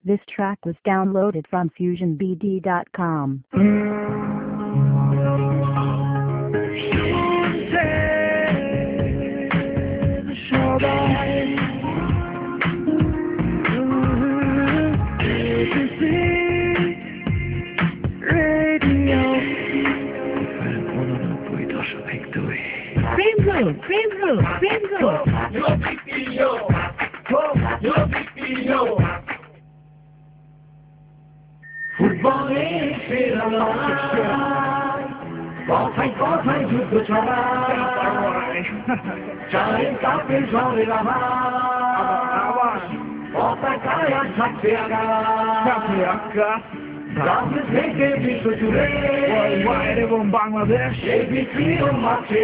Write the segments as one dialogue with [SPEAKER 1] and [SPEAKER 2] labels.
[SPEAKER 1] This track was downloaded from FusionBD.com.
[SPEAKER 2] ফুটবলের সেরা লড়াই, কথায় কথায় যুদ্ধ ছড়ায়, চায়ের কাপে ঝড়ের আওয়াজ, পতাকায় আর থাকবে আকাশ, ব্রাজিল থেকে বিশ্ব জুড়ে এবং বাংলাদেশ এই বিক্রিও মাঠে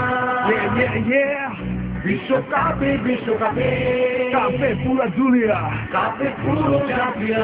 [SPEAKER 2] বিশ্বকাপে কাপে পুরা দুনিয়া, কাপে পুরো জাতীয়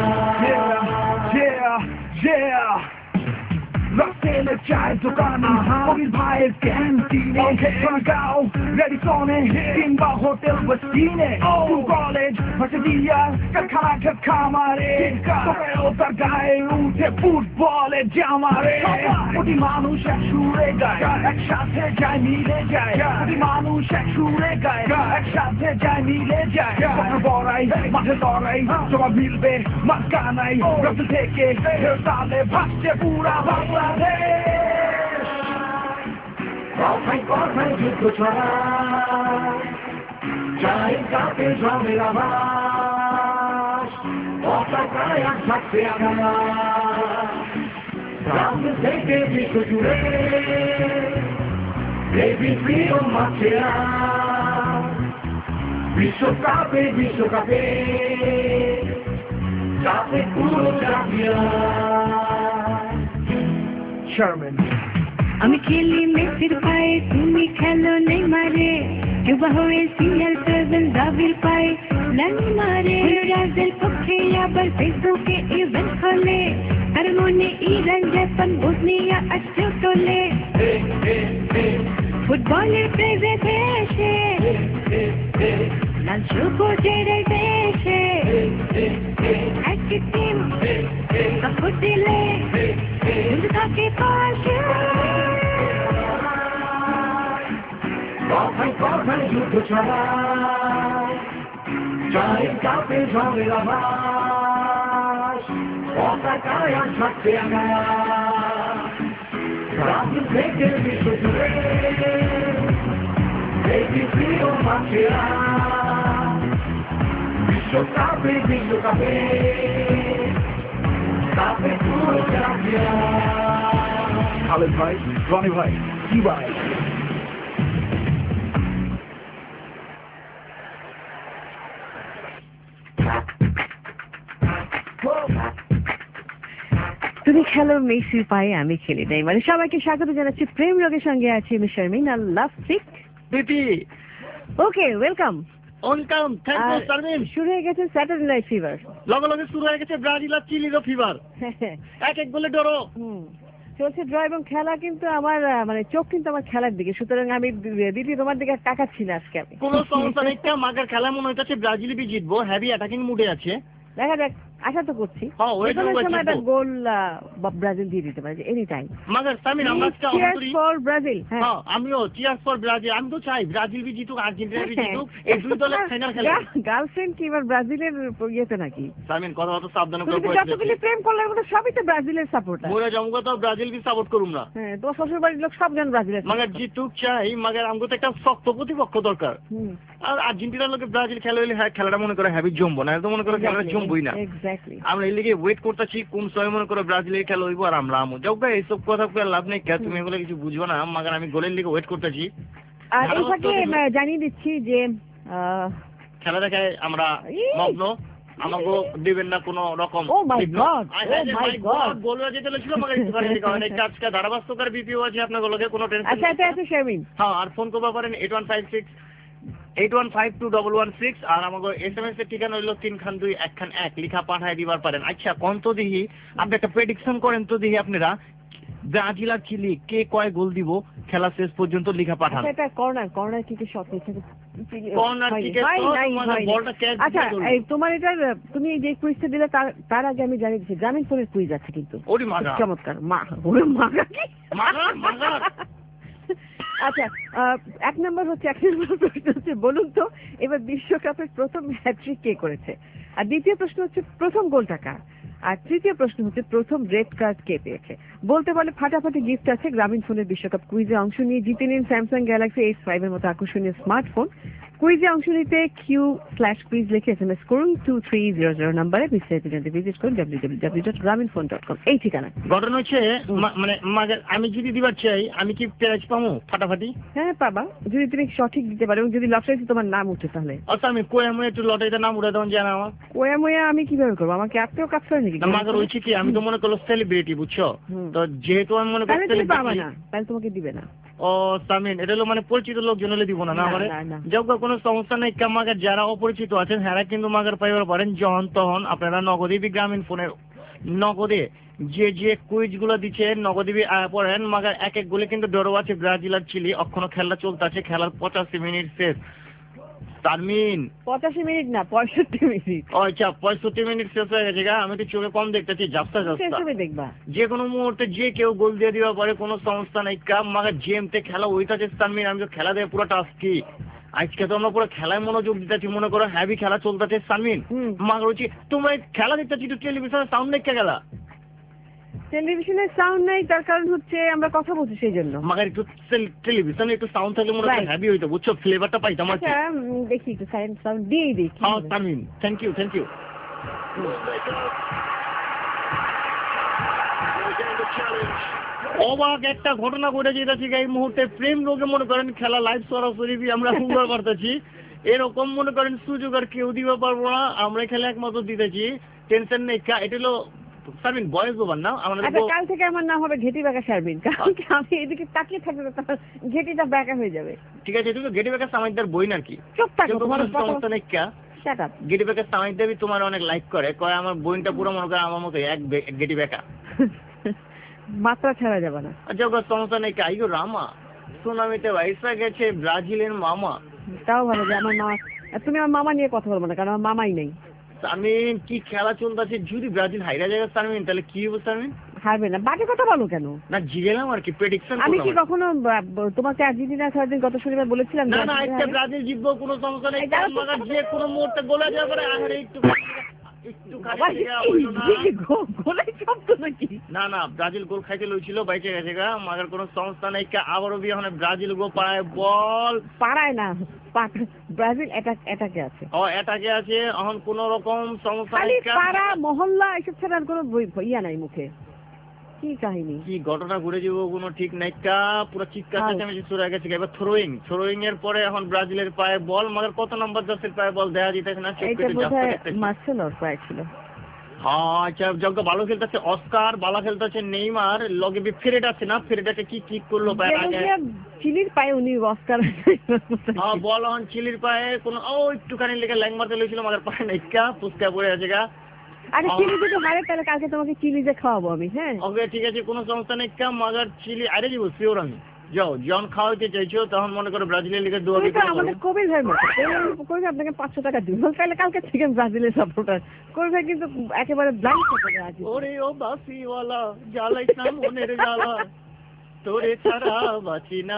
[SPEAKER 2] Rastele chai dukani, Bobby Bhai's canteen, Trangao, Ready Sone, Timba Hotel Westine, School College, Macedonia, Kakaka Kamare, Tokyo Targai, Ute Football, Jamare, Udi Manu Shashure Guy, Ekshate Jai Mile Jai, Udi Manu Shashure Guy, Ekshate Jai Mile Jai, Borai, Matadore, Joba Milbe, Maskanai, Rapid Teke, Hersale, Pasche Pura, কথায় কথায় যুদ্ধ ছড়ায়, চায়ের কাপে ঝড়ের আওয়াজ, পতাকায় আর থাকবে আকাশ, ব্রাজিল থেকে বিশ্ব জুড়ে এই বিক্রিও মাঠে বিশ্বকাপে কাপে পুরো জাতীয় Sherman.
[SPEAKER 3] আমি খেলি মেসির পায়ে, তুমি খেলো নেইমারে, যুবা হয়ে CR7 ব্রাজিল পায়ে লানি মারে, ব্রাজিল পক্ষে আবার ফেসবুকে ইভেন্ট খোলে, তার মনে ইরান জাপান বসনিয়া আসছে তোলে, ফুটবলের প্রেমে দেশে লাল সবুজের দেশে একটি টিম সাপোর্ট দিলে থাকে পাশে,
[SPEAKER 2] কথায় কথায় যুদ্ধ ছড়ায়, চায়ের কাপে ঝড়ের আওয়াজ, পতাকায় আর থাকবে আকাশ, ব্রাজিল থেকে বিশ্ব জুড়ে এই বিক্রিও মাঠে বিশ্বকাপে কাপে পুরো জাতীয়
[SPEAKER 4] খালেদ ভাই, রনি ভাই, কি ভাই
[SPEAKER 5] তুমি খেলো মেসির পায়ে, আমি খেলি নাই মানে। সবাইকে স্বাগত জানাচ্ছি প্রেম রোগের সঙ্গে আছি আমি শারমিন আর লাফিক
[SPEAKER 6] দিদি।
[SPEAKER 5] Okay, welcome.
[SPEAKER 6] Thank you Sharmin.
[SPEAKER 5] শুরু হয়ে গেছে স্যাটারডে নাইট ফিভার,
[SPEAKER 6] লগে শুরু হয়ে গেছে ব্রাজিল আর চিলিরও ফিভার, এক গোলে ড্র
[SPEAKER 5] চলছে ড্র। এবং খেলা কিন্তু আমার মানে চোখ কিন্তু আমার খেলার দিকে, সুতরাং আমি দিদি তোমার দিকে তাকাচ্ছি না আজকে। আমি
[SPEAKER 6] কোনো সমস্যা নেই, মাগার খেলা মনে হচ্ছে ব্রাজিলই জিতবো, হেভি অ্যাটাকিং মুডে আছে।
[SPEAKER 5] দেখা যাক, আশা তো করছি গোল ব্রাজিল দিয়ে দিতে পারে এনি টাইম।
[SPEAKER 6] আমিও চিয়ার্স ফর ব্রাজিল। আমি তো চাই ব্রাজিল বি জিতুক, আর্জেন্টিনা বি জিতুক, এই দুই দলের ফাইনাল খেলা।
[SPEAKER 5] গার্লফ্রেন্ড কি এবার ব্রাজিলের ইয়েতে নাকি?
[SPEAKER 6] সামিন কথা তো সাবধানে
[SPEAKER 5] করে বলছিস। যতগুলি প্রেম করলে মতো সবই তো ব্রাজিলের সাপোর্টার।
[SPEAKER 6] মোরা জমগো তো ব্রাজিল বি সাপোর্ট করুম না।
[SPEAKER 5] হ্যাঁ, তো শ্বশুর বাড়ির লোক সব জন ব্রাজিলের।
[SPEAKER 6] মাগার জিতুক চাই, মাগার আমগো তো একটা শক্ত প্রতিপক্ষ দরকার। আর আর্জেন্টিনার লোকে ব্রাজিল খেলা হইলে হ্যাঁ খেলাটা মনে করে হ্যাভি জমবো না, তো মনে করে খেলাটা জমবই না। আমরা এই লিগে ওয়েট করতেছি কোন সময় মনে করো ব্রাজিলের খেলা হইব আর আমরা আমো যাও। এইসব কথা লাভ নেই, কে তুমি এগুলো কিছু বুঝবো না। মাগার আমি গোলের লিগে ওয়েট করতেছি।
[SPEAKER 5] আর এই ফাঁকে জানিয়ে দিচ্ছি যে
[SPEAKER 6] খেলা দেখায় আমরা মগ্ন, আমাকে দিবেন না কোনো রকম।
[SPEAKER 5] ও মাই গড,
[SPEAKER 6] গোলরা যেতে ছিল আমাকে একটুখানি কারণ একটা আজকে ধারাবাস্তকার বিপিও আছে আপনার গোলকে কোনো টেনশন।
[SPEAKER 5] আচ্ছা আচ্ছা শারমিন,
[SPEAKER 6] হ্যাঁ আর ফোন করবা পারেন 8156 আর আমাকে SMS এর ঠিকানা হইলো 3-2-1-1 লিখা পাঠায় দিবার পারেন। আচ্ছা কোন তো দেখি আপনি একটা প্রেডিকশন করেন তো দেখি আপনারা ব্রাজিল আর চিলি কে কয় গোল দিব খেলা শেষ পর্যন্ত লিখা পাঠান।
[SPEAKER 5] এটা কর্নার কিকে শট হয়েছে,
[SPEAKER 6] কর্নার কিকে বলটা ক্যাচ।
[SPEAKER 5] আচ্ছা তোমার এটা তুমি যে কুইজটা দিলে তার আগে আমি জানিয়ে দিচ্ছি গ্রামীণ ফোনের কুইজ আছে কিন্তু।
[SPEAKER 6] ওরে মাগা,
[SPEAKER 5] চমৎকার। ওরে মাগা কি
[SPEAKER 6] মাগা।
[SPEAKER 5] আচ্ছা 1 নম্বর প্রশ্ন হচ্ছে বলুন তো এবার বিশ্বকাপের প্রথম হ্যাট্রিক কে করেছে? আর দ্বিতীয় প্রশ্ন হচ্ছে প্রথম গোলটা কার? আর তৃতীয় প্রশ্ন হচ্ছে প্রথম রেড কার্ড কে পেয়েছে? বলতে পারলে ফাটাফাটি গিফট আছে গ্রামীণ ফোনের বিশ্বকাপ কুইজে অংশ নিয়ে জিতে নিন স্যামসাং গ্যালাক্সি S5 এর মতো আকর্ষণীয় স্মার্টফোন। কুইজে অংশ নিতে Q/quiz লিখে SMS করুন 2300 নম্বরে। বিস্তারিত জানতে ভিজিট করুন www.graminphone.com এই ঠিকানা।
[SPEAKER 6] ঘটনা হচ্ছে মানে আমি যদি দিবার চাই আমি কি প্রাইজ পাবো ফাটাফাটি?
[SPEAKER 5] হ্যাঁ পাবা, যদি তুমি সঠিক দিতে পারো এবং যদি লটারিতে তোমার নাম উঠে তাহলে।
[SPEAKER 6] আচ্ছা আমি কোয়ামে একটু লটারিতে নাম উঠে দেন জানা আমার।
[SPEAKER 5] কোয়ামে আমি কিভাবে করবো? আমাকে আপনিও কাজ করে নাকি?
[SPEAKER 6] আমাকে রয়েছে কি আমি তো মনে করলো সেলিব্রিটি বুঝছো, তো যেহেতু আমি মনে করি
[SPEAKER 5] পাবা না তাহলে তোমাকে দিবে না।
[SPEAKER 6] ও সামিন এটা হলো মানে পরিচিত লোকজন হলে দিব না। না মানে যোগ্য কোনো সমস্যা নেই। কামাগার যারা অপরিচিত আছেন হ্যাঁ কিন্তু মাগার পাইবার পারেন যখন তখন আপনারা নগদে গ্রামীণ ফোনের নগদে যে কুইজ গুলো দিচ্ছে নগদে পড়েন মাগার এক গোলে কিন্তু ডরও আছে ব্রাজিল আর চিলি। এখনো খেলা চলতে আছে, খেলার 85 মিনিট শেষ। তারমিন
[SPEAKER 5] 85 মিনিট না 65 মিনিট।
[SPEAKER 6] আচ্ছা 65 মিনিট শেষ হয়ে গেছে গা। আমি তো চোখে কম দেখতেছি জাস্তা
[SPEAKER 5] দেখবা
[SPEAKER 6] যে কোনো মুহূর্তে যে কেউ গোল দিয়ে দিবা পারে, কোনো সমস্যা নাই। কাম মাগা জেমতে খেলা ওইটাছে তারমিন। আমি তো খেলা দিয়ে পুরো টাস্ক কি আজকে তো আমরা পুরো খেলায় মনোযোগ দিতেছি, মনে করো হ্যাভি খেলা চলতেছে সানমিন। মাগা রয়েছি তোমরা খেলা দেখতেছি তো টেলিভিশনে সাউন্ড দেখতে গেলা?
[SPEAKER 5] টেলিভিশনের সাউন্ড নাই তার কারণ হচ্ছে আমরা কথা বলছি সেই জন্য।
[SPEAKER 6] মাগার একটু টেলিভিশনে একটু সাউন্ড থাকলে মনে হয় হ্যাভি হইতো বুঝছো, ফ্লেভারটা পাইতাম।
[SPEAKER 5] আচ্ছা দেখি একটু সাউন্ড দিয়ে দেখি।
[SPEAKER 6] হ্যাঁ সানমিন থ্যাংক ইউ। অবাক একটা ঘটনা ঘটে যেতেছি এই মুহূর্তে। প্রেম রোগে মনে করেন খেলা লাইভ সরাসরি আমরা সুন্দর পারতেছি। এরকম মনে করেন সুযোগ আর কেউ দিতে পারবো না, আমরা খেলা একমাত্র দিতেছি। টেনশন নেই। এটা হলো শারমিন বয়স গোবার না আমাদের।
[SPEAKER 5] কাল থেকে আমার নাম হবে ঘেটি বাঁকা শারমিন, কারণ আমি এদিকে তাকিয়ে থাকলে তখন ঘেটিটা বাঁকা হয়ে যাবে।
[SPEAKER 6] ঠিক আছে তুমি ঘেটি বাঁকা সামাইদার বই না কি?
[SPEAKER 5] চুপ থাকো,
[SPEAKER 6] তোমার সমস্যা নেই। ঘেটি বাঁকা সামাইদাবি তোমার অনেক লাইক করে, কয় আমার বইটা পুরো মনে করে আমার মতো এক ঘেটি বাঁকা।
[SPEAKER 5] মাত্রা ছাড়া যাবে না।
[SPEAKER 6] আচ্ছা সমস্যা নেই। আইগো রামা সুনামিতে ভাইসা গেছে ব্রাজিলের মামা।
[SPEAKER 5] তাও ভালো যে আমার মামা। তুমি আমার মামা নিয়ে কথা বলবো না কারণ আমার মামাই নেই।
[SPEAKER 6] সারমিন কি খেলা চলতেছে, যদি ব্রাজিল হাইরা যায় সারমিন তাহলে কি হবে? সারমিন
[SPEAKER 5] হারবে না, বাজে কথা বলো কেন?
[SPEAKER 6] না জিগেলাম আর কি প্রেডিকশন।
[SPEAKER 5] আমি কি কখনো তোমাকে আর্জেন্টিনা সারাদিন গত শনিবার বলেছিলাম
[SPEAKER 6] না না আজকে ব্রাজিল জিতবো কোনো সমস্যা নেই, যে কোনো মুহূর্তে গোলে যাবে পারে। আরে একটু না না ব্রাজিল গোল খাইতে লইছিল বাইচে গেছে গা, মাগার কোনো সমস্যা নাই। আবারও বিয়ে হয় ব্রাজিল গো পাড়ায় বল পাড়ায় না, ব্রাজিল এটাকে আছে। ও এটাকে আছে এখন কোন রকম সমস্যা নাই। পাড়া মহল্লা এসব ছাড়া আর কোনো ইয়া নাই মুখে। কি কাহিনী কি ঘটনা ঘুরে যাবো কোনো ঠিক নাই। পুরো চিৎকার চেঁচামেচি শুরু হয়ে গেছে। এবার থ্রোয়িং এর পরে এখন ব্রাজিলের পায়ে বল, মাগার কত নম্বর জার্সির পায়ে বল দেখা যেতেছে না। মার্সেলোর পায়ে ছিল। আচ্ছা যজ্ঞ ভালো খেলতেছে অস্কার, ভালো খেলতেছে নেইমার, লগে ফেরেট আছে না, ফেরেটাকে কি কিক করলো পায়ে আগে চিলির পায়ে উনি অস্কার। হ্যাঁ বল এখন চিলির পায়ে কোন একটুখানি লেগে ল্যাং মারতে লইছিল, মাগার পায়ে নাইকা ফুসকা পড়ে আছে গা। আরে চিলি যদি হারে তাহলে কালকে তোমাকে চিলি যে খাওয়াবো আমি। হ্যাঁ ওকে ঠিক আছে কোনো সমস্যা নেই। মাগার চিলি আরে দিব শিওর আমি। যাও যখন খাওয়াইতে চাইছো তখন মনে করো ব্রাজিলের লিগে দোয়া দিতে আমাদের কবির ভাই মতো কবির আপনাকে 500 টাকা দিব, তাহলে কালকে থেকে ব্রাজিলের সাপোর্টার কবির ভাই কিন্তু একেবারে ব্লাইন্ড সাপোর্টার আছে। ওরে ও বাসিওয়ালা জ্বালাইস না মনের জ্বালা তোরে ছাড়া বাঁচি না।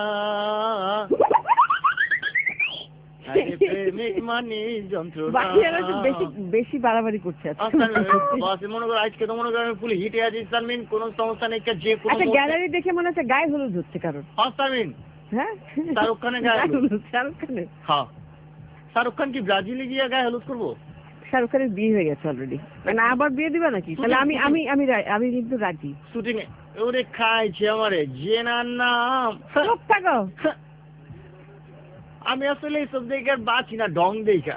[SPEAKER 6] বেশি বাড়াবাড়ি করছে মনে করো আজকে তো মনে করো আমি ফুল হিটে আছি সারমিন, কোনো সমস্যা নেই। যে কোনো গ্যালারি দেখে মনে হচ্ছে গায়ে হলুদ হচ্ছে কারণ। হ্যাঁ সারমিন হ্যাঁ শাহরুখ খানের গায়ে হলুদ। শাহরুখ খানের হ্যাঁ শাহরুখ খান কি ব্রাজিলে গিয়ে গায়ে হলুদ করবো? শাহরুখ খানের বিয়ে হয়ে গেছে অলরেডি, মানে আবার বিয়ে দিবা নাকি? তাহলে আমি আমি আমি আমি কিন্তু রাজি। শুটিং এ ওরে খাইছে আমারে জেনার নাম। থাকো আমি আসলে এইসব দেখার বাঁচি না, ডং দেখা।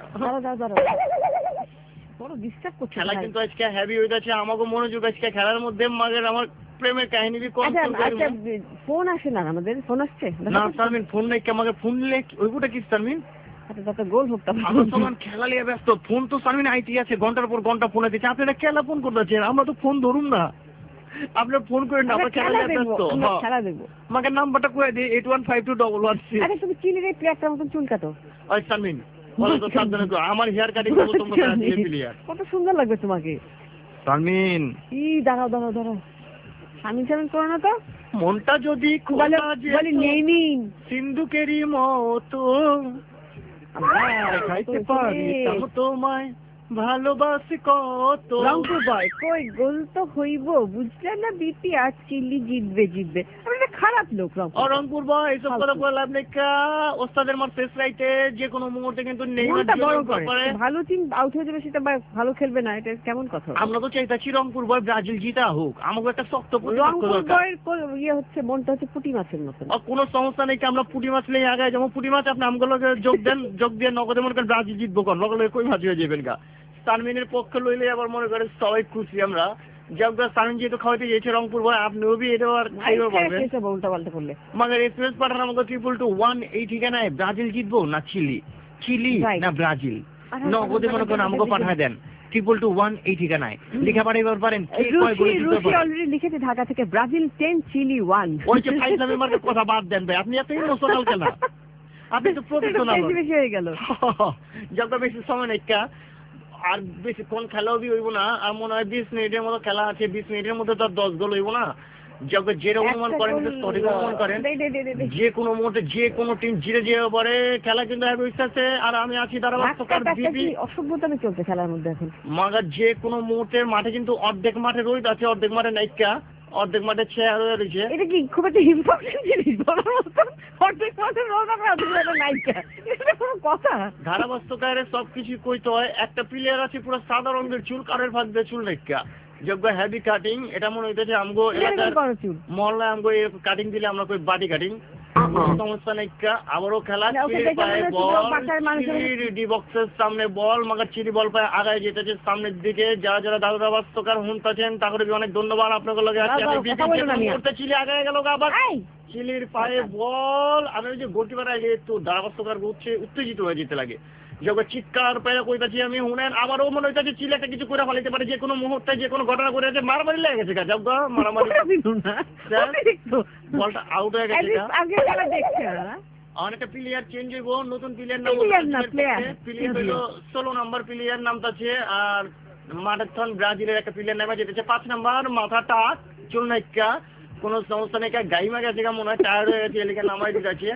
[SPEAKER 6] খেলা কিন্তু আজকে হ্যাভি হয়ে গেছে, আমাকে মনোযোগ আজকে খেলার মধ্যে। মাগের আমার প্রেমের কাহিনী ফোন আসে না আমাদের। ফোন আসছে না সারমিন, ফোন নেই আমাকে। ফোন নিলে ওইগুটা কি সারমিন? গোল হোক খেলা লিয়ে ব্যস্ত। ফোন তো সারমিন আইটি আছে, ঘন্টার পর ঘন্টা ফোনে দিচ্ছে। আপনারা খেলা ফোন করতেছেন, আমরা তো ফোন ধরুন না। আপনার ফোন করে না, আমরা খেলা ব্যস্ত।
[SPEAKER 5] খেলা দেখবো।
[SPEAKER 6] আমাকে নাম্বারটা কয়ে দিই 815211.
[SPEAKER 5] আরে তুমি চিলির এই প্লেয়ারটার মতন চুল কাটো।
[SPEAKER 6] ওই সানমিন বলো তো সাবধানে করো, আমার হেয়ার কাটিং করবো তোমরা দিয়ে প্লেয়ার।
[SPEAKER 5] কত সুন্দর লাগবে তোমাকে
[SPEAKER 6] সানমিন।
[SPEAKER 5] দাঁড়াও সামিন করো না তো।
[SPEAKER 6] মনটা যদি
[SPEAKER 5] বলি নেমিন
[SPEAKER 6] সিন্ধুকেরই মতো খাইতে পারি তাও তোমায় ভালোবাসি কত।
[SPEAKER 5] রংপুর বয় কই গোল তো হইব, বুঝলে না বিপি আর চিল্লি জিতবে। এটা খারাপ লোক
[SPEAKER 6] রংপুর বয় এইসব কথা বললাম না, ওস্তাদের মার শেষ রাইতে যে কোনো মুহূর্তে কিন্তু
[SPEAKER 5] ভালো টিম আউট হয়ে যাবে, সেটা ভালো খেলবে না, এটা কেমন কথা?
[SPEAKER 6] আমরা তো চাইতাছি রংপুর বয় ব্রাজিল জিতা হোক, আমাকে একটা শক্ত
[SPEAKER 5] রংপুর বয়ের ইয়ে হচ্ছে মনটা হচ্ছে পুঁটি মাছের মতন।
[SPEAKER 6] কোনো সমস্যা নেই, আমরা পুঁটি মাছ নিয়ে আগে যেমন পুঁটি মাছ আপনি আমগুলোকে যোগ দিয়ে নগদে মনে করেন ব্রাজিল জিতবো, কোন নগলে কই ভাজি হয়ে যাবেন গা। সানমিনের পক্ষ লইলে আবার মনে করে সবাই খুশি আমরা। যাক সানমিন যেহেতু খাওয়াইতে গিয়েছে রংপুর বয়, আপনিও বি এটা আর খাইবে পারবেন
[SPEAKER 5] উল্টা পাল্টা করলে।
[SPEAKER 6] মাগার এক্সপ্রেস পাঠান আমাকে 222 এই ঠিকানায় ব্রাজিল জিতবো না চিলি না ব্রাজিল, নগদে মনে করেন আমাকে পাঠায় দেন 222 এই ঠিকানায় লিখে পাঠাইবার পারেন।
[SPEAKER 5] অলরেডি লিখেছে ঢাকা থেকে ব্রাজিল 10 চিলি 1।
[SPEAKER 6] ওই যে ফাইজলামি মার্কেট কথা বাদ দেন ভাই, আপনি এত ইমোশনাল কেন? আপনি তো প্রফেশনাল।
[SPEAKER 5] বেশি হয়ে গেল,
[SPEAKER 6] যত বেশি সময় নেই আর বেশিক্ষণ খেলাও বি হইব না, আর মনে হয় 20 মিনিটের মতো খেলা আছে, 20 মিনিটের মধ্যে তো আর 10 গোল হইব না। যখন যেটা অনুমান করেন সঠিক অনুমান করেন, যে কোনো মুহূর্তে যে কোনো টিম জিতে যেতে পারে, খেলা কিন্তু আছে। আর আমি আছি
[SPEAKER 5] অসভ্যতা চলছে খেলার মধ্যে এখন।
[SPEAKER 6] মাগার যে কোনো মুহূর্তে মাঠে কিন্তু অর্ধেক মাঠে রোদ আছে, অর্ধেক মাঠে নাইকা, অর্ধেক মাঠে চেয়ার হয়ে রয়েছে।
[SPEAKER 5] এটা কি খুব একটা ইম্পর্টেন্ট জিনিস বলার মতো? অর্ধেক মাঠে রোদ আছে, অর্ধেক মাঠে নাইকা, এটা কোনো কথা?
[SPEAKER 6] ধারাবাস্তকারে সবকিছু কইতে হয়। একটা প্লেয়ার আছে পুরো সাদা রঙের চুল, কারের ভাগ দিয়ে চুল নাইকা, যোগ্য হেভি কাটিং। এটা মনে হইতেছে আমগো এলাকার মহল্লায় আমগো কাটিং দিলে আমরা কই বাডি কাটিং, সমস্যা নাই। আবারও খেলা ডি বক্সের সামনে বল, মাগার চিলি বল পায় আগায় যেতেছে সামনের দিকে। যারা ধারাবাস্তকার হুনতাছেন তাকে অনেক ধন্যবাদ আপনাকে লগে আছে। চিলি আগায় গেল, আবার চিলির পায়ে বল। আমি ওই যে গোলকিপার আগে একটু ধারাবাস্তকার উত্তেজিত হয়ে যেতে লাগে, যখন চিৎকার পেয়ে কইতাছি আমি হুনেন। আবারও মনে হইতাছে চিলি একটা কিছু করে ফেলাইতে পারে, যে কোনো মুহূর্তে যে কোনো ঘটনা করে আছে। মারামারি লেগে গেছে, মারামারি বলটা আউট হয়ে গেছে। অনেকটা প্লেয়ার চেঞ্জ হইব, নতুন প্লেয়ার নাম প্লেয়ার হইলো 16 নম্বর প্লেয়ার নামতাছে। আর মাঠের ব্রাজিলের একটা প্লেয়ার নামে যেতেছে 5 নম্বর, মাথাটা চুল নাইকা, কোনো সমস্যা নেই, গাইমা গেছে মনে হয়, টায়ার্ড হয়ে গেছে, এলাকা নামাই দিতেছে।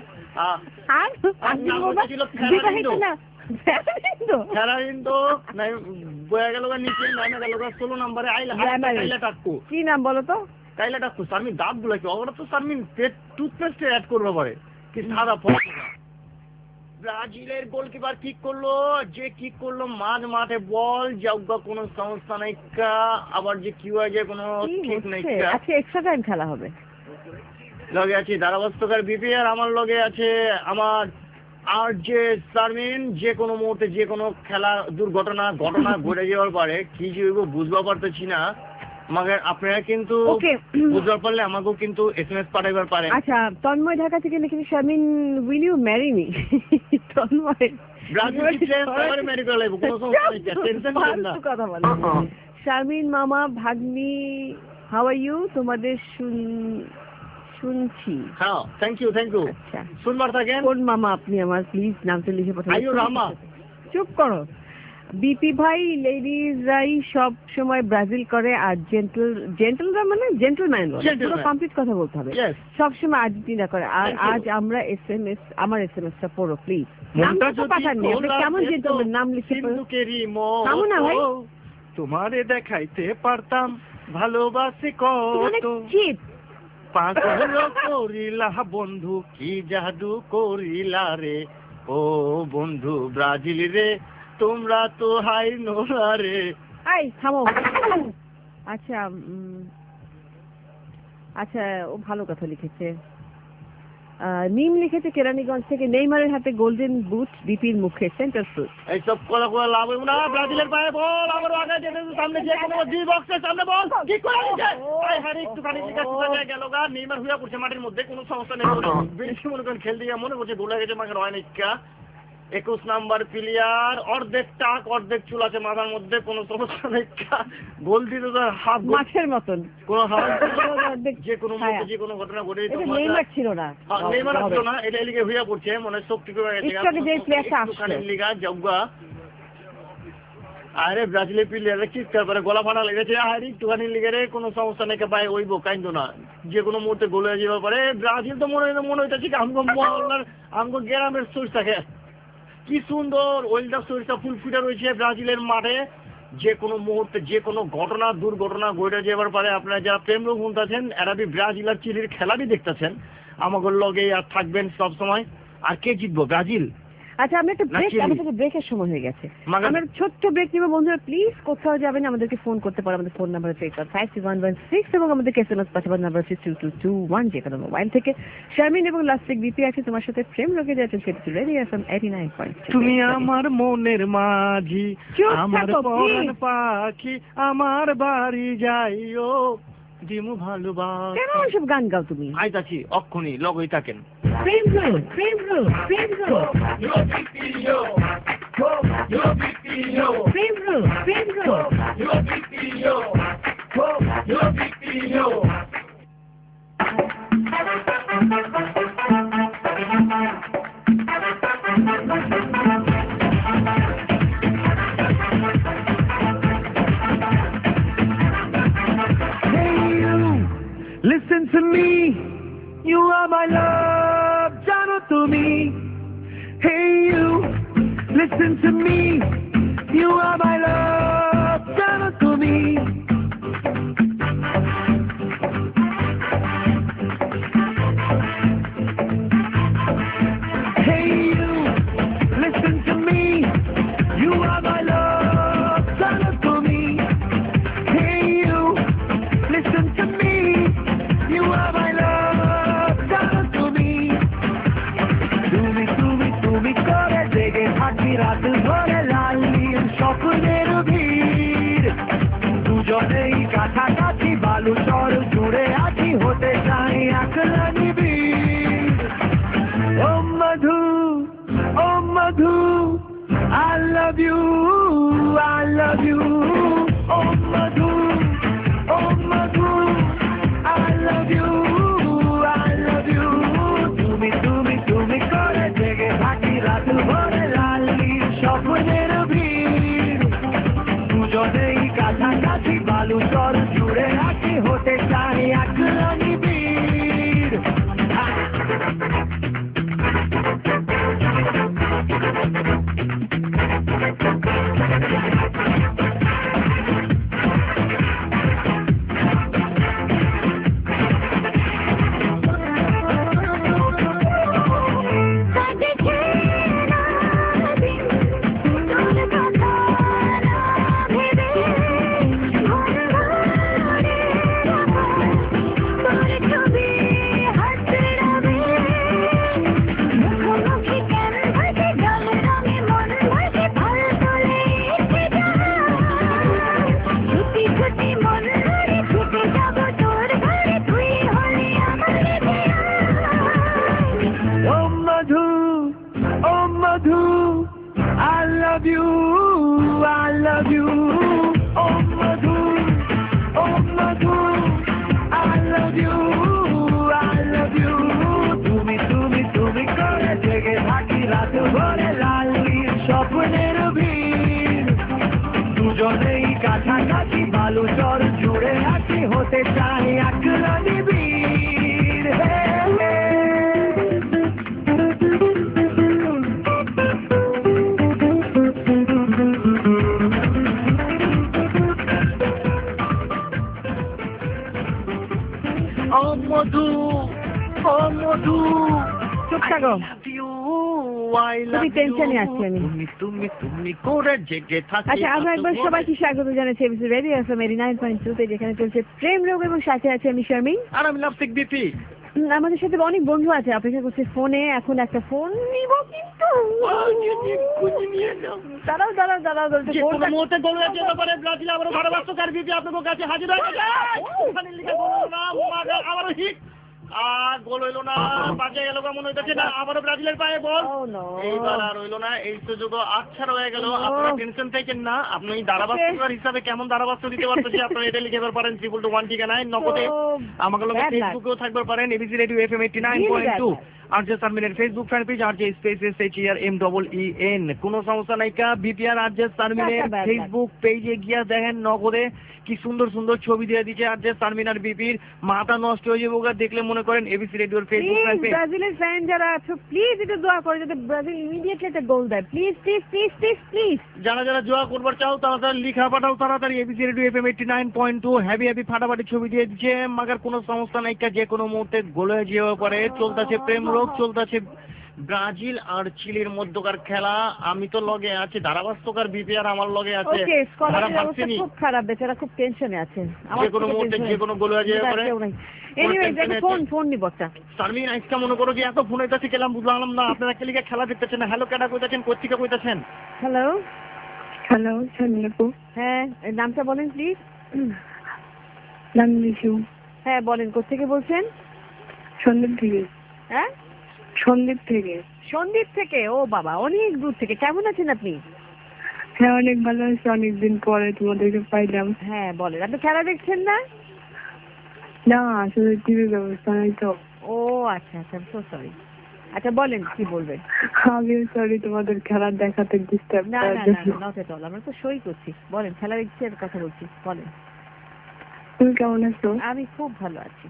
[SPEAKER 6] বয়ে গেল নিচে, নামে গেল 16 নম্বরে কাইলা টাক্কু।
[SPEAKER 5] কি নাম বলো তো?
[SPEAKER 6] কাইলা টাক্কু। সারমিন দাঁত গুলাকে ওরা তো সারমিন টুথপেস্ট অ্যাড করবে পারে কি সাদা ফসা। ব্রাজিলের গোলকিপার কিক করলো, যে কিক করলো মাঠে বল যাওগা, কোনো সমস্যা নাই। আবার যে কি হয় যে কোনো ঠিক নাই।
[SPEAKER 5] আচ্ছা এক্সট্রা টাইম খেলা হবে।
[SPEAKER 6] লগে আছে ধারাবাস্তকার বিপি, আর আমার লগে আছে আমার আর যে সারমিন। যে কোনো মুহূর্তে যে কোনো খেলা ঘটনা ঘটে যাওয়ার পারে, কি যে হইব বুঝবা পারতেছি না। মাগে আপনারা কিন্তু বুঝবার পারলে আমাকেও কিন্তু SMS পাঠাইবার পারেন।
[SPEAKER 5] আচ্ছা তন্ময় ঢাকা থেকে লিখেছে Sharmin will you marry me? Tanmoy
[SPEAKER 6] Brazil player marry করে লাইব, কোনো সমস্যা নেই, টেনশন নেন না।
[SPEAKER 5] কথা বলে শারমিন মামা ভাগ্নি, হাউ আর ইউ? তোমাদের শুনছি।
[SPEAKER 6] হ্যাঁ থ্যাংক ইউ।
[SPEAKER 5] আচ্ছা
[SPEAKER 6] শুনবার থাকেন।
[SPEAKER 5] কোন মামা আপনি আমার? প্লিজ নামটা লিখে পাঠান।
[SPEAKER 6] আইয়ো রামা।
[SPEAKER 5] চুপ করো। বিপি ভাই লেডিজরাই সব সময় ব্রাজিল করে, আর জেন্টলরা মানে জেন্টলম্যান পুরো কমপ্লিট কথা বলতে হবে, সব সময় আর্জেন্টিনা করে। আর আজ আমরা আমার এসএমএসটা পড়ো প্লিজ। নামটা তো পাঠাননি, আপনি কেমন জেন্টলম্যান? নাম লিখে কেমন না ভাই?
[SPEAKER 6] তোমারে দেখাইতে পারতাম ভালোবাসি কত, পাগল করিলা বন্ধু, কি জাদু করিলা রে ও বন্ধু ব্রাজিল রে, তোমরা তো হাই নোরা রে।
[SPEAKER 5] আই থামো। আচ্ছা ও ভালো কথা লিখেছে। নিম লিখেছে কেরানীগঞ্জ থেকে, নেইমারের হাতে গোল্ডেন বুট, বিপির মুখে সেন্টার ফ্রুট।
[SPEAKER 6] এইসব কথা লাভ হইব না। ব্রাজিলের পায়ে বল, আবার আগে যেতে সামনে যে কোনো ডি বক্সের সামনে বল, কি করে দিছে? আই হারি একটু খানি দিকে চলে গেল গা, নেইমার হুয়া পড়ছে মাটির মধ্যে, কোনো সমস্যা নেই। বেশি মনে করেন খেল দিয়ে মনে হচ্ছে গোল হয়ে গেছে, মাকে হয় না। 21 নাম্বার প্লেয়ার, অর্ধেক টাক অর্ধেক চুল আছে মাথার মধ্যে, কোনো সমস্যা নেই, গোল দিতে তো হাফ
[SPEAKER 5] মাছের মতন
[SPEAKER 6] কোনো যে কোনো মুহূর্তে যে কোনো ঘটনা ঘটে যেত।
[SPEAKER 5] নেইমার ছিল না,
[SPEAKER 6] নেইমার ছিল না, এটা লিগে হইয়া পড়ছে মানে শক্তি করে গেছে লিগা জগ্গা। আরে ব্রাজিলের প্লেয়াররা চিৎকার করে গলা ফাটা লেগেছে, আরে একটুখানি লিগে রে কোনো সমস্যা নেই ভাই, ওইব কাইন্দ না, যে কোনো মুহূর্তে গোল হয়ে যাবে পারে। ব্রাজিল তো মনে হইতেছে আমগো মহল্লার আমগো গ্রামের সোর্স থাকে, কি সুন্দর ওয়েলডার সোর্সটা ফুল ফুটে রয়েছে ব্রাজিলের মাঠে। যে কোনো মুহূর্তে যে কোনো ঘটনা দুর্ঘটনা ঘটে যাবার পারে। আপনারা যারা প্রেম রোগ শুনতেছেন এরা ব্রাজিল আর চিলির খেলাবি দেখতেছেন, আমাদের লগে আর থাকবেন সব সময়। আর কে জিতবো, ব্রাজিল?
[SPEAKER 5] আচ্ছা আমরা একটা ব্রেক, আমাদের ব্রেকের সময় হয়ে গেছে, আমরা ছোট্ট ব্রেক নিব। বন্ধুরা প্লিজ কোথাও যাবেন, আমাদেরকে ফোন করতে পারো, আমাদের ফোন নাম্বার হচ্ছে 5116 এবং আমাদের এসএমএস পাঠাবার নাম্বার হচ্ছে 2221 যে কোনো মোবাইল থেকে। শারমিন এবং লাস্টিক বিপি আছে তোমার সাথে প্রেম রোগে যাচ্ছে সেটা রেডি এফএম 89.2।
[SPEAKER 6] তুমি আমার মনের মাঝি, আমার পরাণ পাখি, আমার বাড়ি যাইও দিমু ভালোবাসা।
[SPEAKER 5] কেন সব গান গাও তুমি?
[SPEAKER 6] আইতাছি অক্ষুনি লগই থাকেন।
[SPEAKER 5] প্রেম রোগ, প্রেম রোগ, প্রেম রোগ, প্রেম রোগ, প্রেম রোগ।
[SPEAKER 2] Listen to me, you are my love, jano to me. Hey you, listen to me, you are my love, jano to me. Hey you, listen to me, you are my love, jano to me. Hey you, listen to me, you are my love, jano to me. Tumi tumi tumi kore jege thaki raat bhore lal নীল স্বপ্নের ভিড়, দুজনেই কাছাকাছি বালু চর জুড়ে আছি, হতে চাই একলা নিবিড়। ও মধু, ও মধু, I love you, I love you. O Madhu, O Madhu, I love you, I love you. তুমি তুমি তুমি করে জেগে থাকি রাত ভরে লাল নীল স্বপ্নের ভিড়, দুজনেই কাছাকাছি বালু চর জুড়ে আছি, হতে চাই একলা নিবিড়। I love you, I love you. Oh Madhu, oh Madhu, I love you, I love you. তুমি তুমি তুমি করে জেগে থাকি রাত ভরে লাল নীল স্বপ্নের ভিড়, দুজনেই কাছাকাছি বালু চর জুড়ে আছি, হতে চাই একলা নিবিড়। মধু, ও মধু,
[SPEAKER 5] চুপ থাকো, তুমি টেনশনে আছি আমি।
[SPEAKER 6] তুমি তুমি করে জেগে থাকি।
[SPEAKER 5] আচ্ছা আমরা একবার সবাইকে স্বাগত জানাচ্ছি রেডিও এফএম 89.2 যেখানে চলছে প্রেম রোগ এবং সাথে আছে আমি শারমিন
[SPEAKER 6] আর আমি লাস্টিক বিপি।
[SPEAKER 5] আমাদের সাথে অনেক বন্ধু আছে অপেক্ষা করছে ফোনে। এখন একটা ফোন নিব কিন্তু দাঁড়াও দাঁড়াও দাঁড়াও,
[SPEAKER 6] মুহূর্তে গোল হয়ে যেতে পারে ব্রাজিল। আবারও ভালোবাসা কার বিপি আপনাদের কাছে হাজির হয়ে গেছে। আবারও হিট গোল হইলো না, বাজে গেল মনে হইতেছে না, আবারও ব্রাজিলের পায়ে বল, এইবার আর হইলো না, এই সুযোগ আচ্ছা রয়ে গেল। আপনারা টেনশন থাকেন না, আপনি ধারাবাস্তকার হিসাবে কেমন ধারাবাস্ত দিতে পারতেছি আপনারা এটা লিখে পারেন 111 ঠিকানায় নগদে। আমাকে লোক ফেসবুকেও থাকবেও পারেন, এবিসি রেডিও FM 89.2 আরজে সারমিনের Facebook fan page RJ space SHERMEEN। কোনো সমস্যা নাই কা, বিপিআর আরজে সারমিনের ফেসবুক পেজে গিয়া দেখেন নগদে কি সুন্দর সুন্দর ছবি দিয়ে দিচ্ছে আরজে সারমিন আর বিপির, মাথা নষ্ট হয়ে যাবে দেখলে মনে করেন এবিসি রেডিওর ফেসবুক ফ্যান পেজ।
[SPEAKER 5] ব্রাজিলের ফ্যান যারা আছো প্লিজ একটু দোয়া করে যাতে ব্রাজিল ইমিডিয়েটলি একটা গোল দেয়, please please please please please.
[SPEAKER 6] যারা যারা দোয়া করবার চাও তাড়াতাড়ি লিখা পাঠাও, তাড়াতাড়ি ABC radio FM 89.2 happy happy ফাটাফাটি ছবি দিয়ে দিচ্ছে। মাগার কোনো সমস্যা নাই কা, যে কোনো মুহূর্তে গোল হয়ে যেতে পারে। চলতেছে প্রেম রোগ, চলতেছে ব্রাজিল আর চিলির মধ্যকার খেলা। আমি তো লগে আছে ধারাবাস্তকার বিপিআর আমার লগে আছে।
[SPEAKER 5] খুব খারাপ, বেচারা খুব টেনশনে আছে।
[SPEAKER 6] যে কোনো মুহূর্তে যে কোনো গোল হয়ে যেতে পারে।
[SPEAKER 5] এনিওয়ে ফোন নিব একটা।
[SPEAKER 6] সারমিন আজকে মনে করো যে এত ফোন হইতাছে গেলাম বুঝলাম না, আপনারা কে লিগে খেলা দেখতেছেন না। হ্যালো কেডা কইতাছেন, কোত্থেকে কইতাছেন?
[SPEAKER 5] হ্যালো
[SPEAKER 7] হ্যালো সামিনাপু।
[SPEAKER 5] হ্যাঁ নামটা বলেন প্লিজ।
[SPEAKER 7] নাম লিখু।
[SPEAKER 5] হ্যাঁ বলেন, কোত্থেকে বলছেন?
[SPEAKER 7] সন্দীপ থেকে।
[SPEAKER 5] হ্যাঁ
[SPEAKER 7] সন্দীপ থেকে।
[SPEAKER 5] সন্দীপ থেকে? ও বাবা, অনেক দূর থেকে। কেমন আছেন আপনি?
[SPEAKER 7] হ্যাঁ অনেক ভালো আছি, অনেকদিন পরে তোমাদেরকে পাইলাম।
[SPEAKER 5] হ্যাঁ বলেন, আপনি খেলা দেখছেন না?
[SPEAKER 7] না আসলে টিভি ব্যবস্থা নাই তো।
[SPEAKER 5] ও আচ্ছা আচ্ছা, সো সরি। আচ্ছা বলেন কি বলবেন।
[SPEAKER 7] আমিও সরি তোমাদের খেলা দেখাতে ডিস্টার্ব
[SPEAKER 5] না
[SPEAKER 7] করার
[SPEAKER 5] না
[SPEAKER 7] জন্য।
[SPEAKER 5] না, নট এট অল, আমরা তো সই করছি। বলেন, খেলা দেখছি আর কথা বলছি, বলেন।
[SPEAKER 7] তুমি কেমন আছো?
[SPEAKER 5] আমি খুব ভালো আছি।